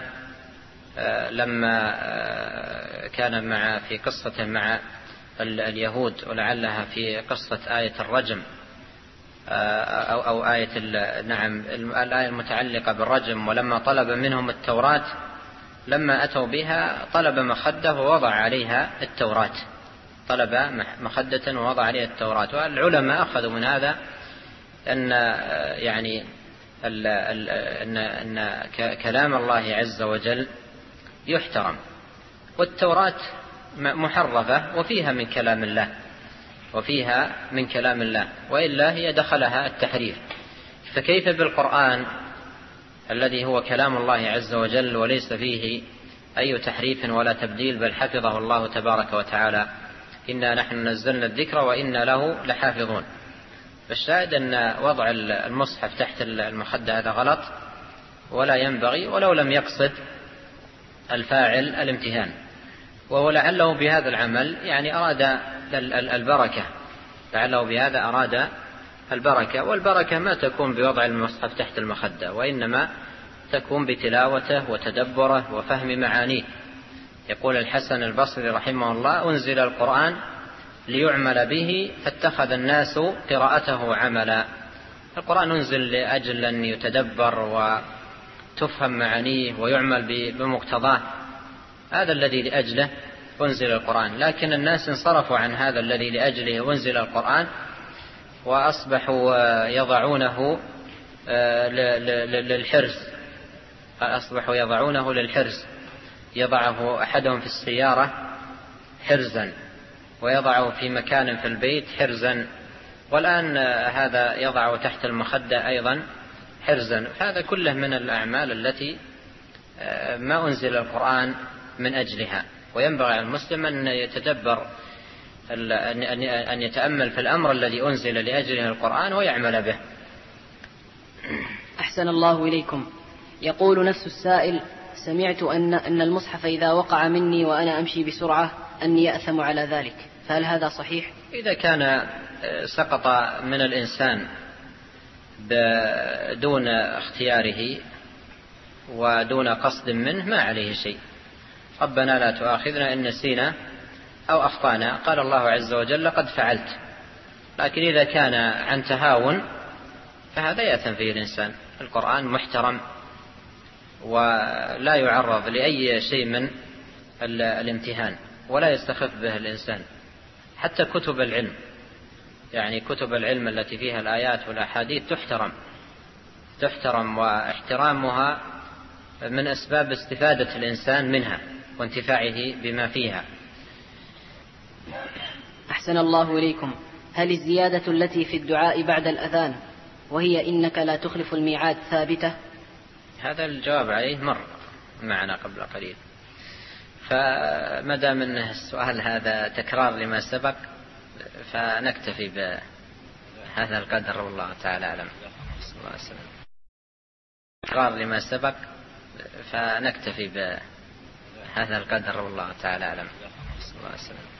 لما كان مع في قصة مع اليهود ولعلها في قصة آية الرجم أو, أو آية نعم الآية المتعلقة بالرجم، ولما طلب منهم التوراة لما أتوا بها طلب مخدة ووضع عليها التوراة، طلب مخدة ووضع عليها التوراة. والعلماء أخذوا من هذا أن يعني أن أن كلام الله عز وجل يحترم، والتوراة محرفة وفيها من كلام الله وفيها من كلام الله وإلا هي دخلها التحريف، فكيف بالقرآن الذي هو كلام الله عز وجل وليس فيه أي تحريف ولا تبديل بل حفظه الله تبارك وتعالى، إنا نحن نزلنا الذكر وإنا له لحافظون. فالشاهد أن وضع المصحف تحت المخدة هذا غلط ولا ينبغي، ولو لم يقصد الفاعل الامتهان، وهو لعله بهذا العمل يعني أراد البركة، لعله بهذا أراد البركة، والبركة ما تكون بوضع المصحف تحت المخدة، وإنما تكون بتلاوته وتدبره وفهم معانيه. يقول الحسن البصري رحمه الله: أنزل القرآن ليعمل به فاتخذ الناس قراءته عملا. القرآن أنزل لأجل أن يتدبر وتفهم معانيه ويعمل بمقتضاه، هذا الذي لأجله أنزل القرآن، لكن الناس انصرفوا عن هذا الذي لأجله أنزل القرآن وأصبحوا يضعونه للحرز أصبحوا يضعونه للحرز يضعه أحدهم في السيارة حرزا، ويضعه في مكان في البيت حرزا، والآن هذا يضع تحت المخدة أيضا حرزا. هذا كله من الأعمال التي ما أنزل القرآن من أجلها. وينبغي على المسلم أن يتدبر أن يتأمل في الأمر الذي أنزل لأجله القرآن ويعمل به. أحسن الله إليكم. يقول نفس السائل: سمعت أن أن المصحف إذا وقع مني وأنا أمشي بسرعة أني يأثم على ذلك، فهل هذا صحيح؟ إذا كان سقط من الإنسان دون اختياره ودون قصد منه ما عليه شيء. ربنا لا تؤاخذنا إن نسينا أو أخطأنا، قال الله عز وجل قد فعلت. لكن إذا كان عن تهاون فهذا يأثم فيه الإنسان. القرآن محترم ولا يعرض لأي شيء من الامتهان ولا يستخف به الإنسان. حتى كتب العلم، يعني كتب العلم التي فيها الآيات والأحاديث تحترم تحترم واحترامها من أسباب استفادة الإنسان منها وانتفاعه بما فيها. أحسن الله إليكم. هل الزيادة التي في الدعاء بعد الأذان وهي إنك لا تخلف الميعاد ثابتة؟ هذا الجواب عليه مر معنا قبل قليل، فما دام أن السؤال هذا تكرار لما سبق فنكتفي بهذا القدر والله تعالى أعلم. صلى الله عليه وسلم. تكرار لما سبق فنكتفي بهذا القدر والله تعالى أعلم. صلى الله عليه وسلم.